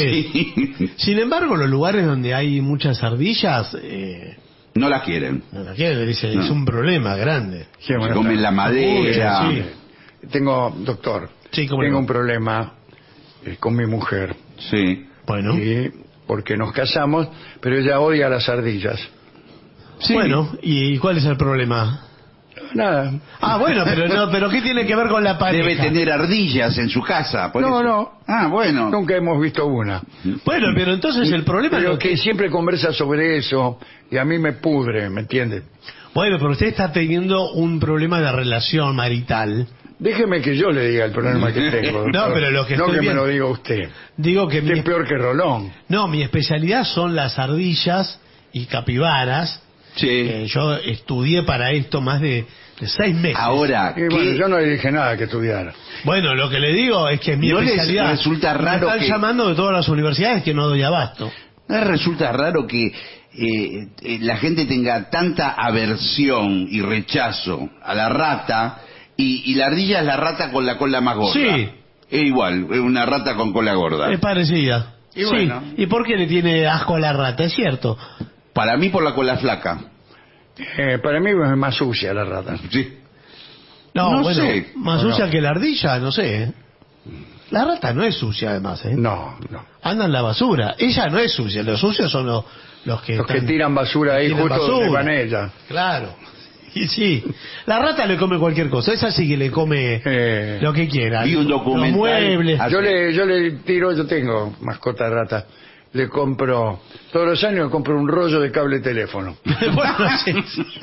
Sí. Sin embargo, los lugares donde hay muchas ardillas, eh, No las quieren. no la quieren, dice, No. es un problema grande. Sí, bueno, Se comen la madera. Sí. Tengo, doctor, Sí, cómo tengo no. un problema eh, con mi mujer. Sí. Bueno, Y porque nos casamos, pero ella odia las ardillas. Sí. Bueno, ¿y cuál es el problema? Nada. Ah, bueno, pero no, pero ¿qué tiene que ver con la pareja? Debe tener ardillas en su casa. Por No, eso. no. Ah, bueno. Nunca hemos visto una. Bueno, pero entonces el problema es Pero lo que siempre conversa sobre eso y a mí me pudre, ¿me entiende? Bueno, pero usted está teniendo un problema de relación marital. Déjeme que yo le diga el problema que tengo. No, pero lo que no estoy que viendo- me lo diga usted. Digo que Usted mi... es peor que Rolón. No, mi especialidad son las ardillas y capibaras. Sí. Eh, yo estudié para esto más de, de seis meses. Ahora, Y bueno, ¿qué- yo no le dije nada que estudiara. Bueno, lo que le digo es que es mi ¿No les especialidad. resulta raro Me están que- llamando de todas las universidades que no doy abasto. ¿no les resulta raro que eh, eh, la gente tenga tanta aversión y rechazo a la rata y, y la ardilla es la rata con la cola más gorda? Sí. Es igual, es una rata con cola gorda. Es parecida. Y sí. bueno. ¿Y por qué le tiene asco a la rata? Es cierto. Para mí por la cola flaca. Eh, para mí es más sucia la rata. Sí. No, No bueno, sé. más No, sucia no. que la ardilla, no sé. ¿eh? La rata no es sucia, además, ¿eh? No, no. Anda en la basura. Ella no es sucia. Los sucios son los, los que... Los que están- tiran basura ahí tiran justo donde basura. van ella. Claro. Y sí. La rata le come cualquier cosa. Esa sí que le come Eh, lo que quiera. vi un Los documental muebles. hace- Yo le, yo le tiro, yo tengo mascota de rata. Le compro, todos los años le compro un rollo de cable de teléfono. Bueno, sí.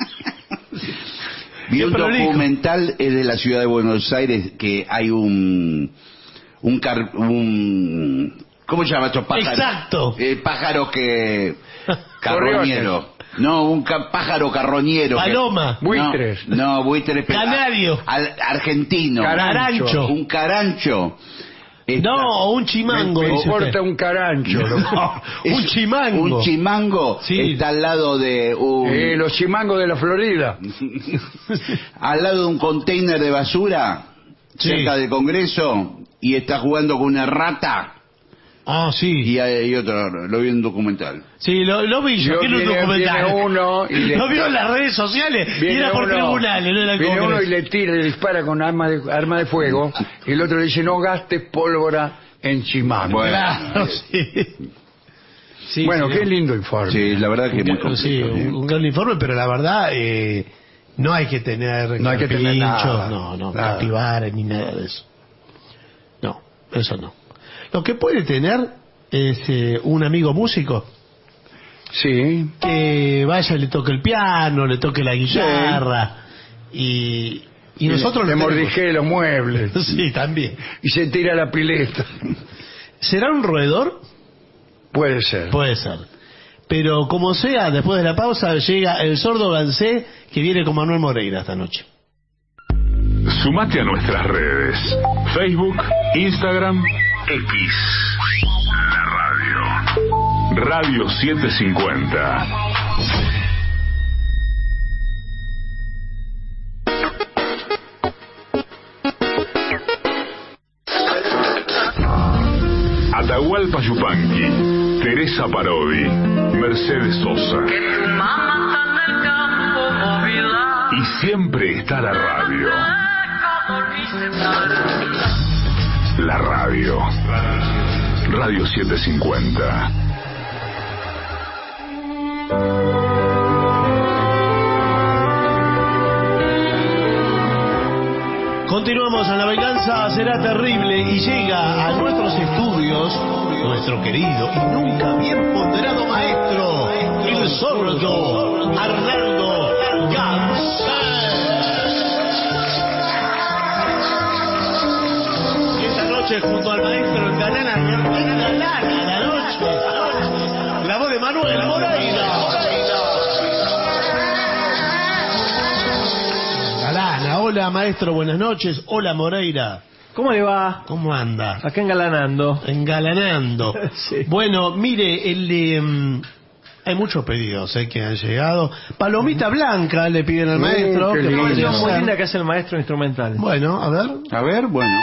Vi Qué un prolijo. documental es de la ciudad de Buenos Aires que hay un un, car- un ¿cómo se llama estos pájaros? Exacto. Eh, pájaro que carroñero. No, un ca- pájaro carroñero. que- Paloma. No, Buitres. No, buitres. pe- Canario. al- argentino. Carancho. Un carancho. Está- No, un chimango. Me dice importa usted. un carancho. loco. es un chimango. Un chimango Sí. está al lado de un Eh, los chimangos de la Florida. al lado de un container de basura Sí. cerca del Congreso y está jugando con una rata Ah, sí. y hay otro, lo vi en un documental. Sí, lo, lo vi yo. Yo ¿Qué no es un viene- documental? viene uno y le- Lo vio en las redes sociales y Viene era por uno- tribunales, no era el viene Congreso. uno y le tira, le dispara con arma de, arma de fuego y el otro le dice no gastes pólvora en chimango. Bueno. Claro, sí. Sí, bueno, sí, qué lindo informe. Sí, la verdad que es muy Un- sí, completo. un, un gran informe, pero la verdad eh, no hay que tener No hay que tener carpinchos, nada, no, no, nada. capibaras ni nada de eso. No, eso no. Lo que puede tener es eh, un amigo músico Sí. que vaya y le toque el piano, le toque la guitarra y, y nosotros le lo tenemos. mordijé los muebles Sí, también. y se tira a la pileta. ¿Será un roedor? Puede ser. Puede ser. Pero como sea, después de la pausa llega el sordo Gansé que viene con Manuel Moreira esta noche. Sumate a nuestras redes. Facebook, Instagram, X. La radio. Radio setecientos cincuenta. Atahualpa Yupanqui, Teresa Parodi, Mercedes Sosa. Y siempre está la radio. La radio. Radio setecientos cincuenta. Continuamos en La Venganza Será Terrible y llega a nuestros estudios nuestro querido y nunca bien ponderado maestro, el sordo Arnaldo Gansé. Y esta noche junto al maestro engalana, engalana la noche, la voz de Manuel Moreira. Galana, hola maestro, buenas noches. Hola Moreira. ¿Cómo le va? ¿Cómo anda? Acá engalanando. Engalanando. Sí. Bueno, mire, el de, mm, hay muchos pedidos eh, que han llegado. Palomita Blanca le piden al Mm, maestro. qué que lindo. podría Canción muy ser. linda que hace el maestro instrumental. Bueno, a ver. A ver, bueno.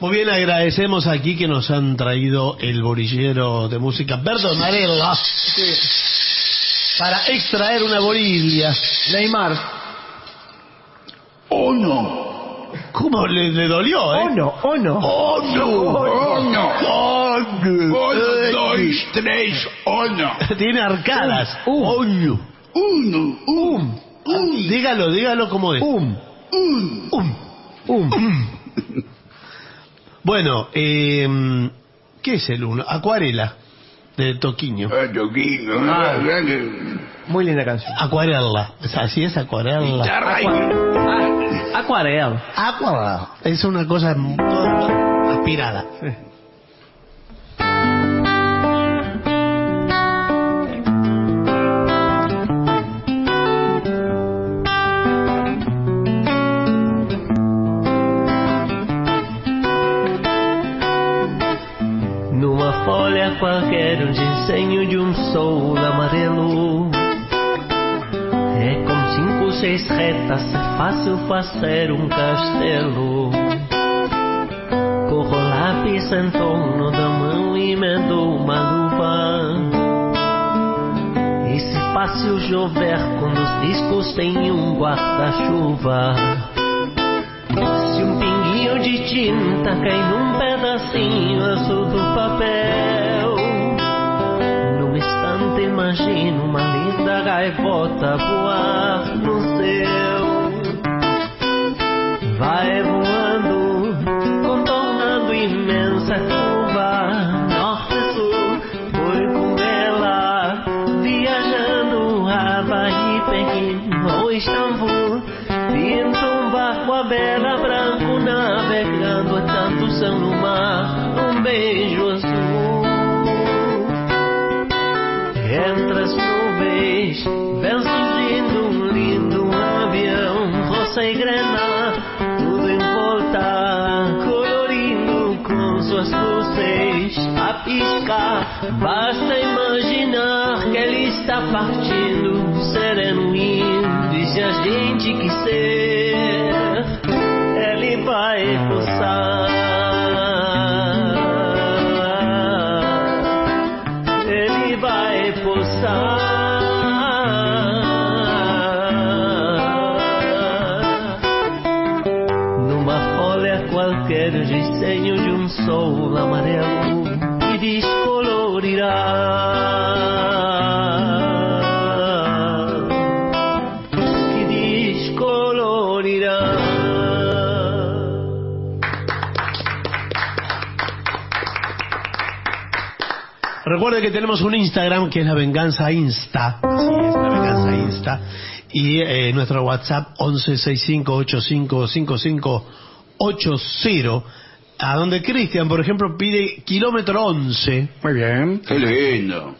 Muy bien, agradecemos aquí que nos han traído el bolillero de música verde amarela para extraer una bolilla. Neymar. ¡Oh, no! ¿Cómo le, le dolió, eh? Oh, no, oh, no. ¡Oh, no! ¡Oh, no! ¡Oh, no! ¡Oh, dos, tres, oh, no! Tiene arcadas. Um, um. ¡Oh, no! Uno, Um. um. Dígalo, dígalo como es. Um. un. Um. Um. Bueno, eh, ¿qué es el uno? Acuarela, de Toquiño. Ah, Toquinho. Ah. Ah, que- Muy linda canción. Acuarela. Así es, acuarela. Guitarra y- Ah, Acuarela. Acuarela. Es una cosa toda aspirada. Sí. Numa folha qualquer, um desenho de um sol amarelo. É com cinco, seis retas, é fácil fazer um castelo. Corro lápis em torno da mão e emendo uma luva. E se fácil chover quando os discos têm um guarda-chuva. Se um pinguinho de tinta cai num pedacinho azul do papel, num instante imagino uma linda gaivota voar no céu. Vai voando, contornando imensa curva, norte-sul, foi com ela, viajando Havaí, Pequim ou Istambul. Pinto um barco à vela, branco navegando, é tanto são no mar, um beijo azul. Entre as nuvens, vem surgindo um lindo avião, roça e grana, tudo em volta, colorindo com suas luzes a piscar. Basta imaginar que ele está partindo, sereno indo, e se a gente quiser, ele vai pousar. Ele vai pousar. Numa folha qualquer, o desenho de um sol amarelo que descolorirá. Recuerde que tenemos un Instagram que es La Venganza Insta. Así es, La Venganza Insta. Y eh, nuestro WhatsApp once sesenta y cinco ochenta y cinco cincuenta y cinco ochenta. A donde Cristian, por ejemplo, pide kilómetro once. Muy bien. Qué lindo.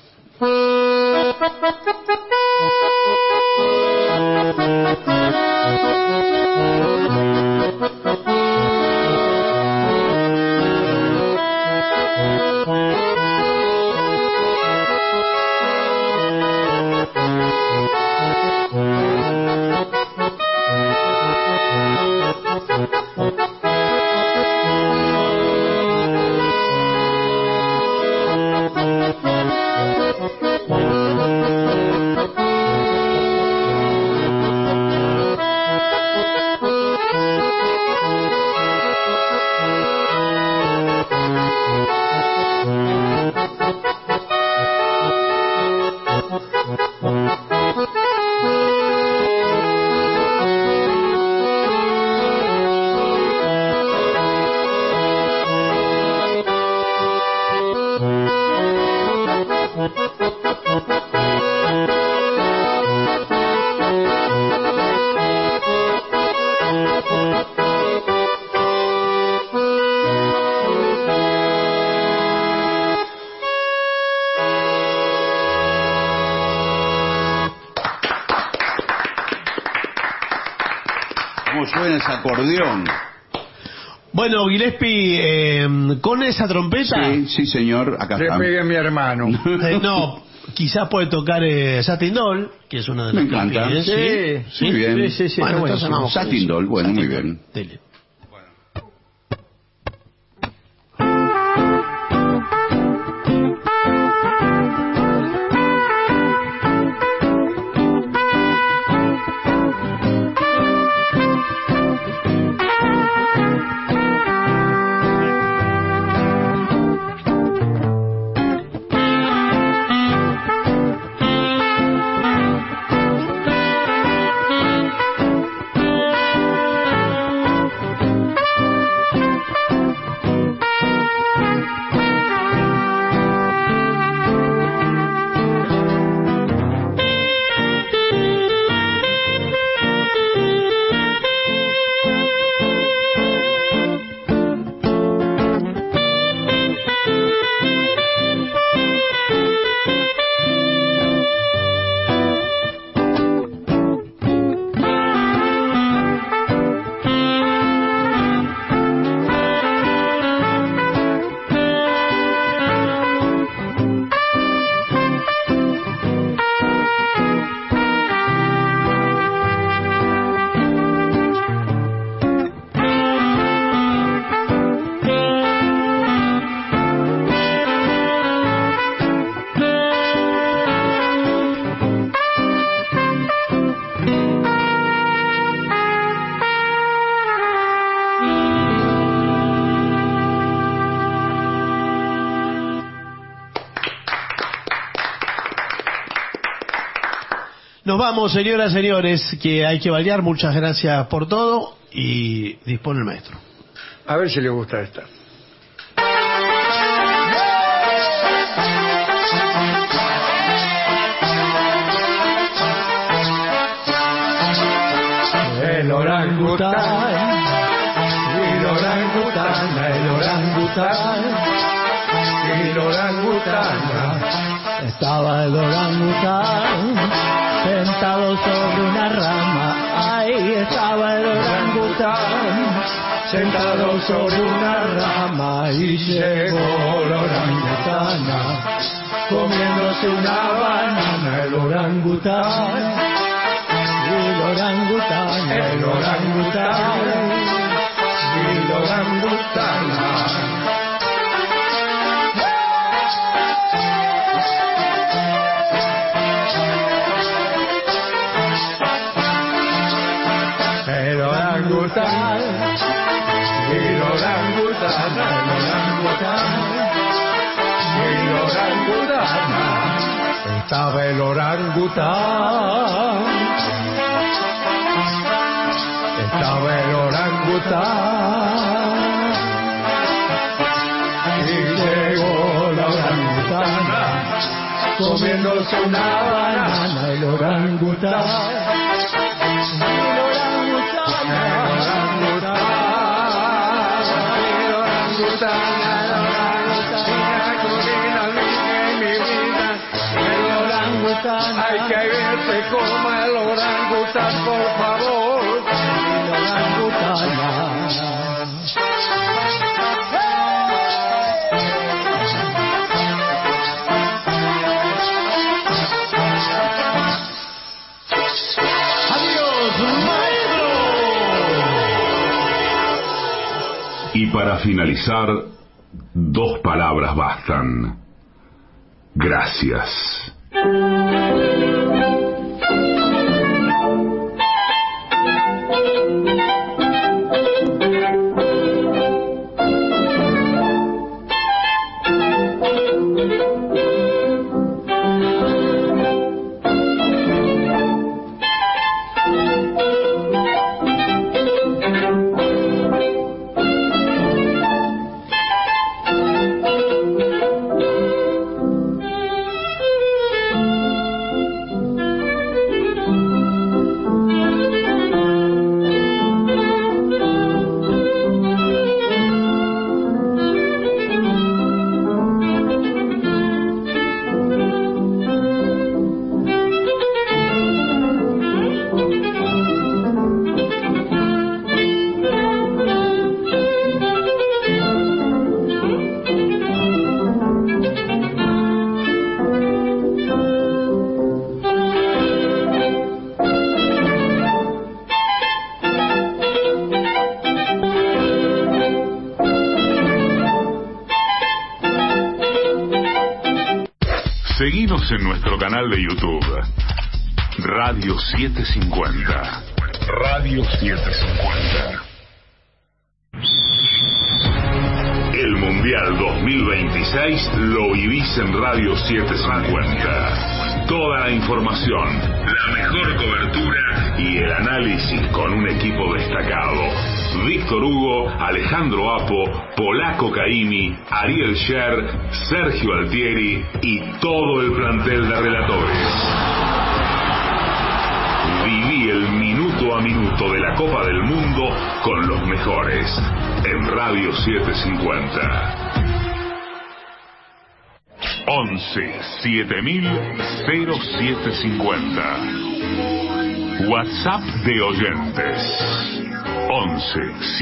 ¿Cómo suena ese acordeón? Bueno, Gillespie, eh, con esa trompeta... Sí, sí, señor, acá Le está. pegué a mi hermano. Eh, no, quizás puede tocar eh, Satin Doll, que es una de Me las que encanta. piden, Sí, ¿sí? Muy bien. Sí, sí, sí. Bueno, está entonces buenísimo. vamos con Satin eso. Doll, bueno, Satin muy Doll. bien. Dele. Nos vamos, señoras y señores, que hay que bailar. Muchas gracias por todo y dispone el maestro. A ver si le gusta esta. El orangután, el orangután, el orangután, el orangután. Estaba el orangután sentado sobre una rama. Ahí estaba el orangután sentado sobre una rama. Y llegó la orangutana comiéndose una banana. El orangután. El orangután, el orangután, el orangután. El orangután, el orangután, el orangután, el orangután. Estaba el orangután. Estaba el orangután y llegó la orangutana comiéndose una banana. El orangután, el orangután, el orangután, el orangután. Hay que ver se coma el orangután, por favor. Y para finalizar, dos palabras bastan. Gracias. Seguinos en nuestro canal de YouTube, Radio setecientos cincuenta. Radio setecientos cincuenta. El Mundial dos mil veintiséis lo vivís en Radio setecientos cincuenta. Toda la información, la mejor cobertura y el análisis con un equipo destacado. Víctor Hugo, Alejandro Apo, Polaco Caimi, Ariel Sher, Sergio Altieri y todo el plantel de relatores. Viví el minuto a minuto de la Copa del Mundo con los mejores en Radio setecientos cincuenta. once siete mil cero siete cincuenta. WhatsApp de oyentes once